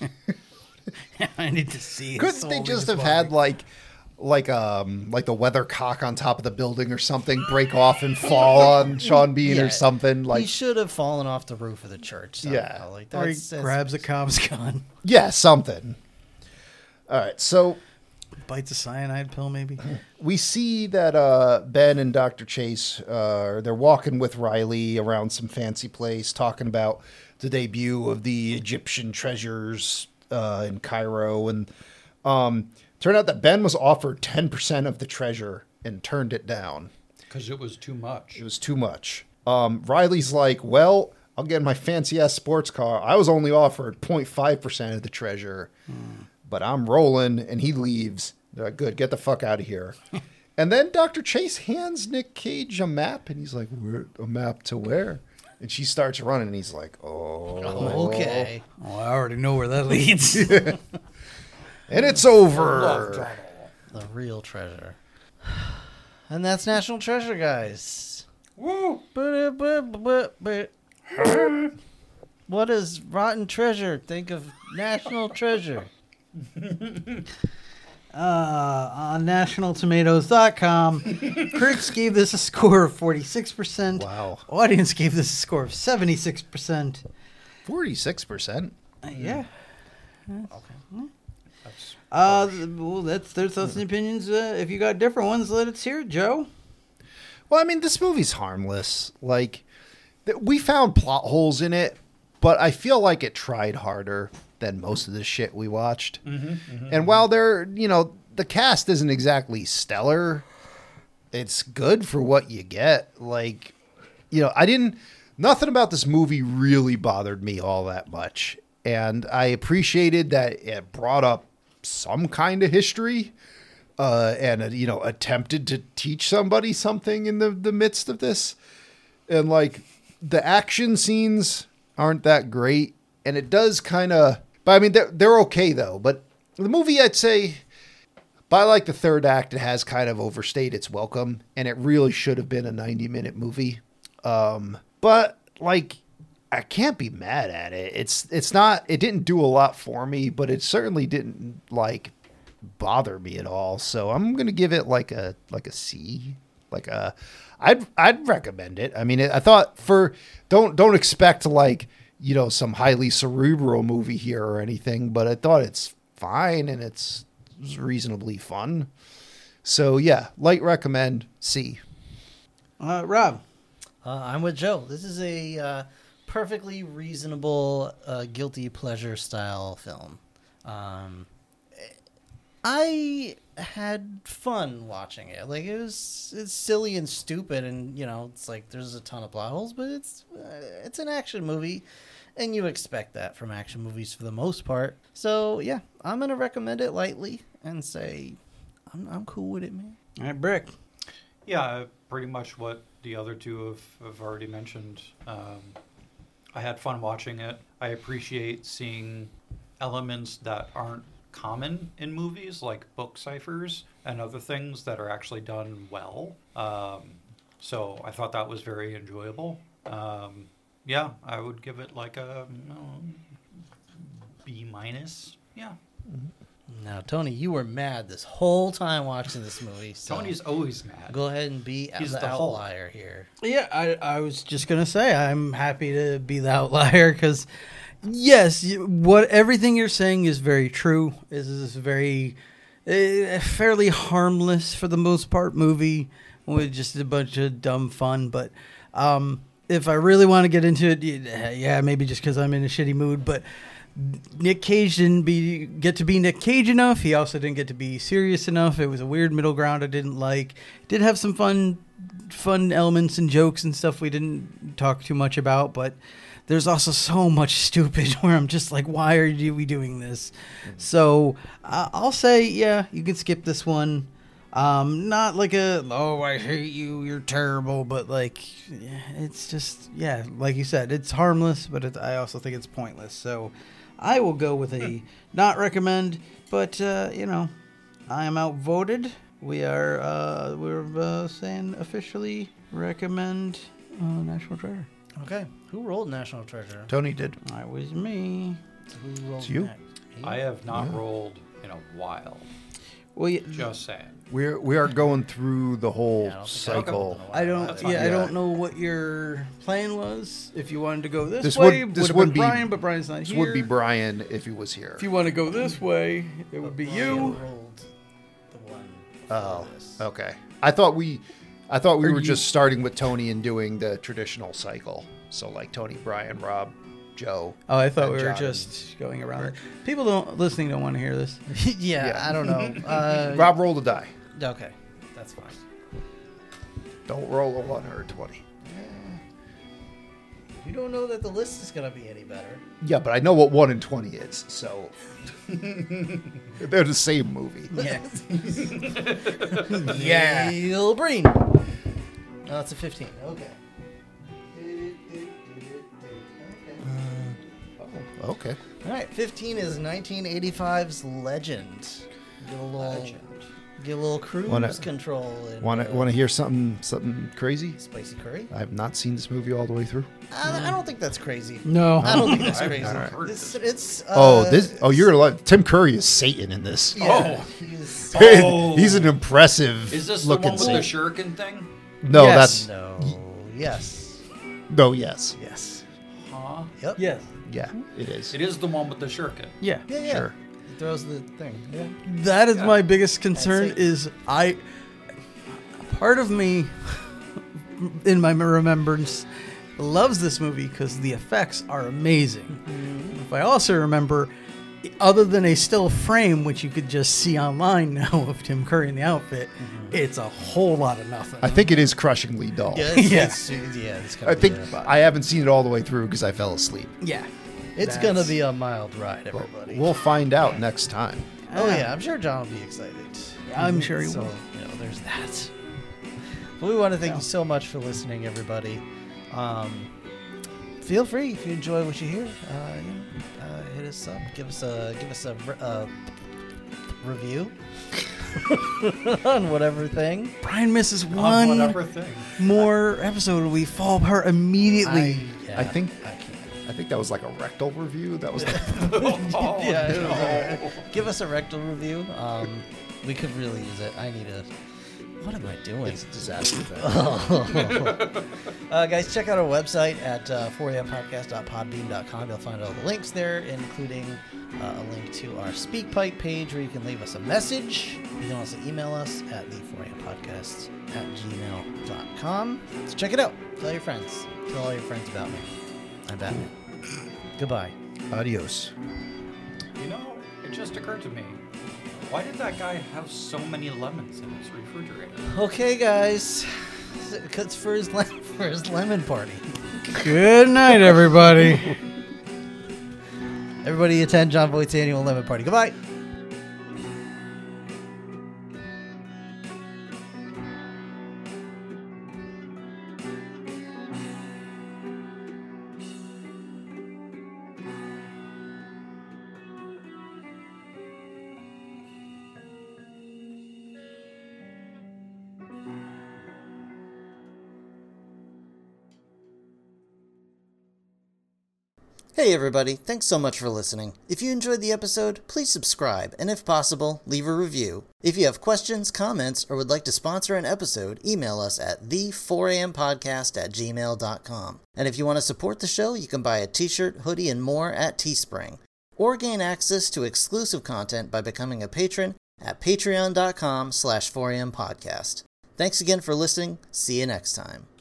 Speaker 2: I need to see. his
Speaker 1: Couldn't they
Speaker 2: soul
Speaker 1: just
Speaker 2: in
Speaker 1: have
Speaker 2: his
Speaker 1: had
Speaker 2: body.
Speaker 1: like like um like the weathercock on top of the building or something break off and fall on Sean Bean
Speaker 4: Yeah,
Speaker 1: or something
Speaker 4: he
Speaker 1: like
Speaker 4: should have fallen off the roof of the church. Somehow.
Speaker 1: Yeah.
Speaker 4: like
Speaker 2: Or he
Speaker 4: that's, that's
Speaker 2: grabs a cop's gun,
Speaker 1: yeah something. All right, so
Speaker 2: bites a cyanide pill, maybe.
Speaker 1: we see that uh, Ben and Doctor Chase uh, they're walking with Riley around some fancy place talking about the debut of the Egyptian treasures uh, in Cairo, and um, turned out that Ben was offered ten percent of the treasure and turned it down.
Speaker 5: Because it was too much.
Speaker 1: It was too much. Um, Riley's like, well, I'll get my fancy ass sports car. I was only offered zero point five percent of the treasure, but I'm rolling, and he leaves. They're like, good, get the fuck out of here. And then Doctor Chase hands Nick Cage a map, and he's like, where, a map to where? And she starts running, and he's like, oh.
Speaker 4: Oh, okay.
Speaker 2: Oh, I already know where that leads.
Speaker 1: And it's
Speaker 5: Love
Speaker 1: over.
Speaker 5: drama.
Speaker 4: The real treasure. And that's National Treasure, guys.
Speaker 5: Woo!
Speaker 4: What is rotten treasure? Think of National Treasure.
Speaker 2: Uh, on national tomatoes dot com, critics gave this a score of forty-six percent.
Speaker 1: Wow.
Speaker 2: Audience gave this a score of seventy-six percent.
Speaker 1: forty-six percent.
Speaker 2: Uh, yeah.
Speaker 5: That's
Speaker 2: Uh, th- well, that's there's those opinions. Uh, if you got different ones, let us hear it, Joe.
Speaker 1: Well, I mean, this movie's harmless. Like, th- we found plot holes in it, but I feel like it tried harder than most of the shit we watched. And while they're, you know, the cast isn't exactly stellar, it's good for what you get. Like, you know, I didn't, nothing about this movie really bothered me all that much. And I appreciated that it brought up some kind of history. Uh, and, uh, you know, attempted to teach somebody something in the, the midst of this. And, like, the action scenes aren't that great. And it does kind of... But, I mean, they're, they're okay, though. But the movie, I'd say, by, like, the third act, it has kind of overstayed its welcome. And it really should have been a ninety-minute movie. Um, but, like... I can't be mad at it. It's it's not it didn't do a lot for me, but it certainly didn't like bother me at all. So I'm gonna give it like a like a C. Like a I'd I'd recommend it. I mean, I thought for don't don't expect like, you know, some highly cerebral movie here or anything, but I thought it's fine and it's, it's reasonably fun. So yeah, light recommend C.
Speaker 2: Uh, Rob.
Speaker 4: Uh, I'm with Joe. This is a uh, perfectly reasonable, uh, guilty pleasure style film. Um, I had fun watching it. Like it was, it's silly and stupid, and you know, it's like there's a ton of plot holes, but it's uh, it's an action movie, and you expect that from action movies for the most part. So yeah, I'm gonna recommend it lightly and say I'm I'm cool with it, man.
Speaker 2: All right, Brick.
Speaker 5: Yeah, pretty much what the other two have, have already mentioned. Um, I had fun watching it. I appreciate seeing elements that aren't common in movies, like book ciphers and other things that are actually done well. Um, so I thought that was very enjoyable. Um, yeah, I would give it like a you know, B minus. Yeah.
Speaker 4: Now, Tony, you were mad this whole time watching this movie. So
Speaker 5: Tony's always mad.
Speaker 4: go ahead and be
Speaker 5: He's
Speaker 4: the,
Speaker 5: the Hulk.
Speaker 4: outlier here.
Speaker 2: Yeah, I, I was just gonna say I'm happy to be the outlier because, yes, you- what everything you're saying is very true. This is a very uh, fairly harmless for the most part movie with just a bunch of dumb fun. But um, if I really want to get into it, yeah, maybe just because I'm in a shitty mood, but. Nick Cage didn't be get to be Nick Cage enough. He also didn't get to be serious enough. It was a weird middle ground I didn't like. Did have some fun fun elements and jokes and stuff we didn't talk too much about, but there's also so much stupid where I'm just like, why are you, we doing this? Mm-hmm. So uh, I'll say, yeah, you can skip this one. Um, not like a, oh, I hate you, you're terrible, but like, yeah, it's just, yeah, like you said, it's harmless, but it, I also think it's pointless. So I will go with a not recommend, but, uh, you know, I am outvoted. We are, uh, we're uh, saying officially recommend uh, National Treasure.
Speaker 4: Okay, who rolled National Treasure?
Speaker 1: Tony did.
Speaker 2: That was me.
Speaker 4: Who rolled
Speaker 1: It's you.
Speaker 4: next? Me?
Speaker 5: I have not rolled in a while.
Speaker 2: Well, yeah,
Speaker 5: Just saying.
Speaker 1: We're we are going through the whole
Speaker 4: Yeah, I don't think I've rolled
Speaker 1: cycle.
Speaker 4: in a while.
Speaker 2: I don't.
Speaker 5: That's
Speaker 2: Yeah,
Speaker 5: fine.
Speaker 2: I
Speaker 1: Yeah.
Speaker 2: don't know what your plan was. If you wanted to go this,
Speaker 1: This
Speaker 2: way,
Speaker 1: would- this
Speaker 2: have
Speaker 1: would
Speaker 2: been
Speaker 1: be-
Speaker 2: Brian, but Brian's not
Speaker 1: This
Speaker 2: here.
Speaker 1: would be Brian if he was here.
Speaker 2: If you want to go this way, it would be
Speaker 4: Brian
Speaker 2: you.
Speaker 4: rolled the one before
Speaker 1: Oh,
Speaker 4: this.
Speaker 1: okay. I thought we, I thought we
Speaker 2: Or
Speaker 1: were
Speaker 2: you-
Speaker 1: just starting with Tony and doing the traditional cycle. So like Tony, Brian, Rob, Joe.
Speaker 2: Oh, I thought
Speaker 1: and
Speaker 2: we were
Speaker 1: John
Speaker 2: just going around it. People don't listening don't want to hear this.
Speaker 4: yeah,
Speaker 1: Yeah.
Speaker 4: I don't know. Uh,
Speaker 1: Rob, roll the die.
Speaker 4: Okay, that's fine.
Speaker 1: Don't roll a one or a twenty.
Speaker 4: You don't know that the list is gonna be any better.
Speaker 1: Yeah, but I know what one and twenty is, so they're the same movie.
Speaker 2: Yeah.
Speaker 4: Yeah. Neil Breen. Oh, that's a fifteen. Okay.
Speaker 1: Oh, okay.
Speaker 4: All right, fifteen is nineteen eighty-five's Legend. Get a little,
Speaker 5: Legend.
Speaker 4: get a little cruise
Speaker 1: Wanna-
Speaker 4: control. And,
Speaker 1: Want to
Speaker 4: uh,
Speaker 1: want to hear something something crazy?
Speaker 4: spicy curry?
Speaker 1: I have not seen this movie all the way through.
Speaker 4: I, I don't think that's crazy.
Speaker 2: No.
Speaker 4: I don't think that's
Speaker 5: I've
Speaker 4: crazy.
Speaker 5: never
Speaker 1: Alright.
Speaker 5: heard
Speaker 4: It's,
Speaker 5: this.
Speaker 4: it's uh,
Speaker 1: Oh, this. Oh, you're alive. Tim Curry is Satan in this.
Speaker 4: Yeah,
Speaker 5: Oh.
Speaker 4: he's-
Speaker 5: Oh.
Speaker 1: He's an impressive
Speaker 5: Is this the
Speaker 1: looking
Speaker 5: one with the
Speaker 1: Satan.
Speaker 5: shuriken thing?
Speaker 1: No,
Speaker 2: Yes.
Speaker 1: that's
Speaker 4: no. Yes.
Speaker 1: no. Yes.
Speaker 4: Yes.
Speaker 5: Huh?
Speaker 4: Yep.
Speaker 2: Yes.
Speaker 1: Yeah, it is.
Speaker 5: It is the one with the shuriken.
Speaker 2: Yeah.
Speaker 4: Yeah, yeah.
Speaker 1: Sure.
Speaker 4: He throws the thing. Yeah.
Speaker 2: That is
Speaker 5: Yeah.
Speaker 2: my biggest concern.
Speaker 4: That's it.
Speaker 2: Is I part of me in my remembrance loves this movie because the effects are amazing. If I also remember, other than a still frame, which you could just see online now of Tim Curry in the outfit, it's a whole lot of nothing.
Speaker 1: I think it is crushingly dull.
Speaker 4: Yeah. It's,
Speaker 2: Yeah.
Speaker 4: It's, yeah. It's gonna
Speaker 1: I
Speaker 4: be
Speaker 1: think
Speaker 4: a-
Speaker 1: I haven't seen it all the way through because I fell asleep.
Speaker 2: yeah,
Speaker 4: It's
Speaker 2: That's-
Speaker 4: gonna be a mild ride,
Speaker 1: But
Speaker 4: everybody.
Speaker 1: we'll find out next time.
Speaker 4: oh yeah, I'm sure John will be excited.
Speaker 2: I'm sure he
Speaker 4: so,
Speaker 2: will.
Speaker 4: You know, there's that. But we want to thank you so much for listening, everybody. Um, feel free if you enjoy what you hear. Uh, you know, uh, hit us up. Give us a give us a re- uh, review on whatever thing.
Speaker 2: Brian misses
Speaker 5: On
Speaker 2: one
Speaker 5: whatever thing.
Speaker 2: more episode, we fall apart immediately.
Speaker 4: yeah,
Speaker 1: I think-
Speaker 4: I can't.
Speaker 1: I think that was like a rectal review. That was the,
Speaker 5: Oh,
Speaker 4: Yeah, it
Speaker 5: no.
Speaker 4: was alright. Give us a rectal review. Um, we could really use it. I need a. What am I doing?
Speaker 1: it's a disaster. Thing.
Speaker 4: Uh, guys, check out our website at uh, four a m podcast dot podbean dot com. You'll find all the links there, including uh, a link to our SpeakPipe page where you can leave us a message. You can also email us at the four a m podcast at gmail dot com. So check it out. Tell your friends. Tell all your friends about me. I'm Batman. Goodbye.
Speaker 1: Adios.
Speaker 5: You know, it just occurred to me. Why did that guy have so many lemons in his refrigerator?
Speaker 4: Okay, guys. It's for his, le- for his lemon party.
Speaker 2: Good night, everybody.
Speaker 4: Everybody attend John Voight's annual lemon party. Goodbye. Hey everybody, thanks so much for listening. If you enjoyed the episode, please subscribe, and if possible, leave a review. If you have questions, comments, or would like to sponsor an episode, email us at the four a m podcast at gmail dot com. And if you want to support the show, you can buy a t-shirt, hoodie, and more at Teespring. Or gain access to exclusive content by becoming a patron at patreon dot com slash four a m podcast. Thanks again for listening. See you next time.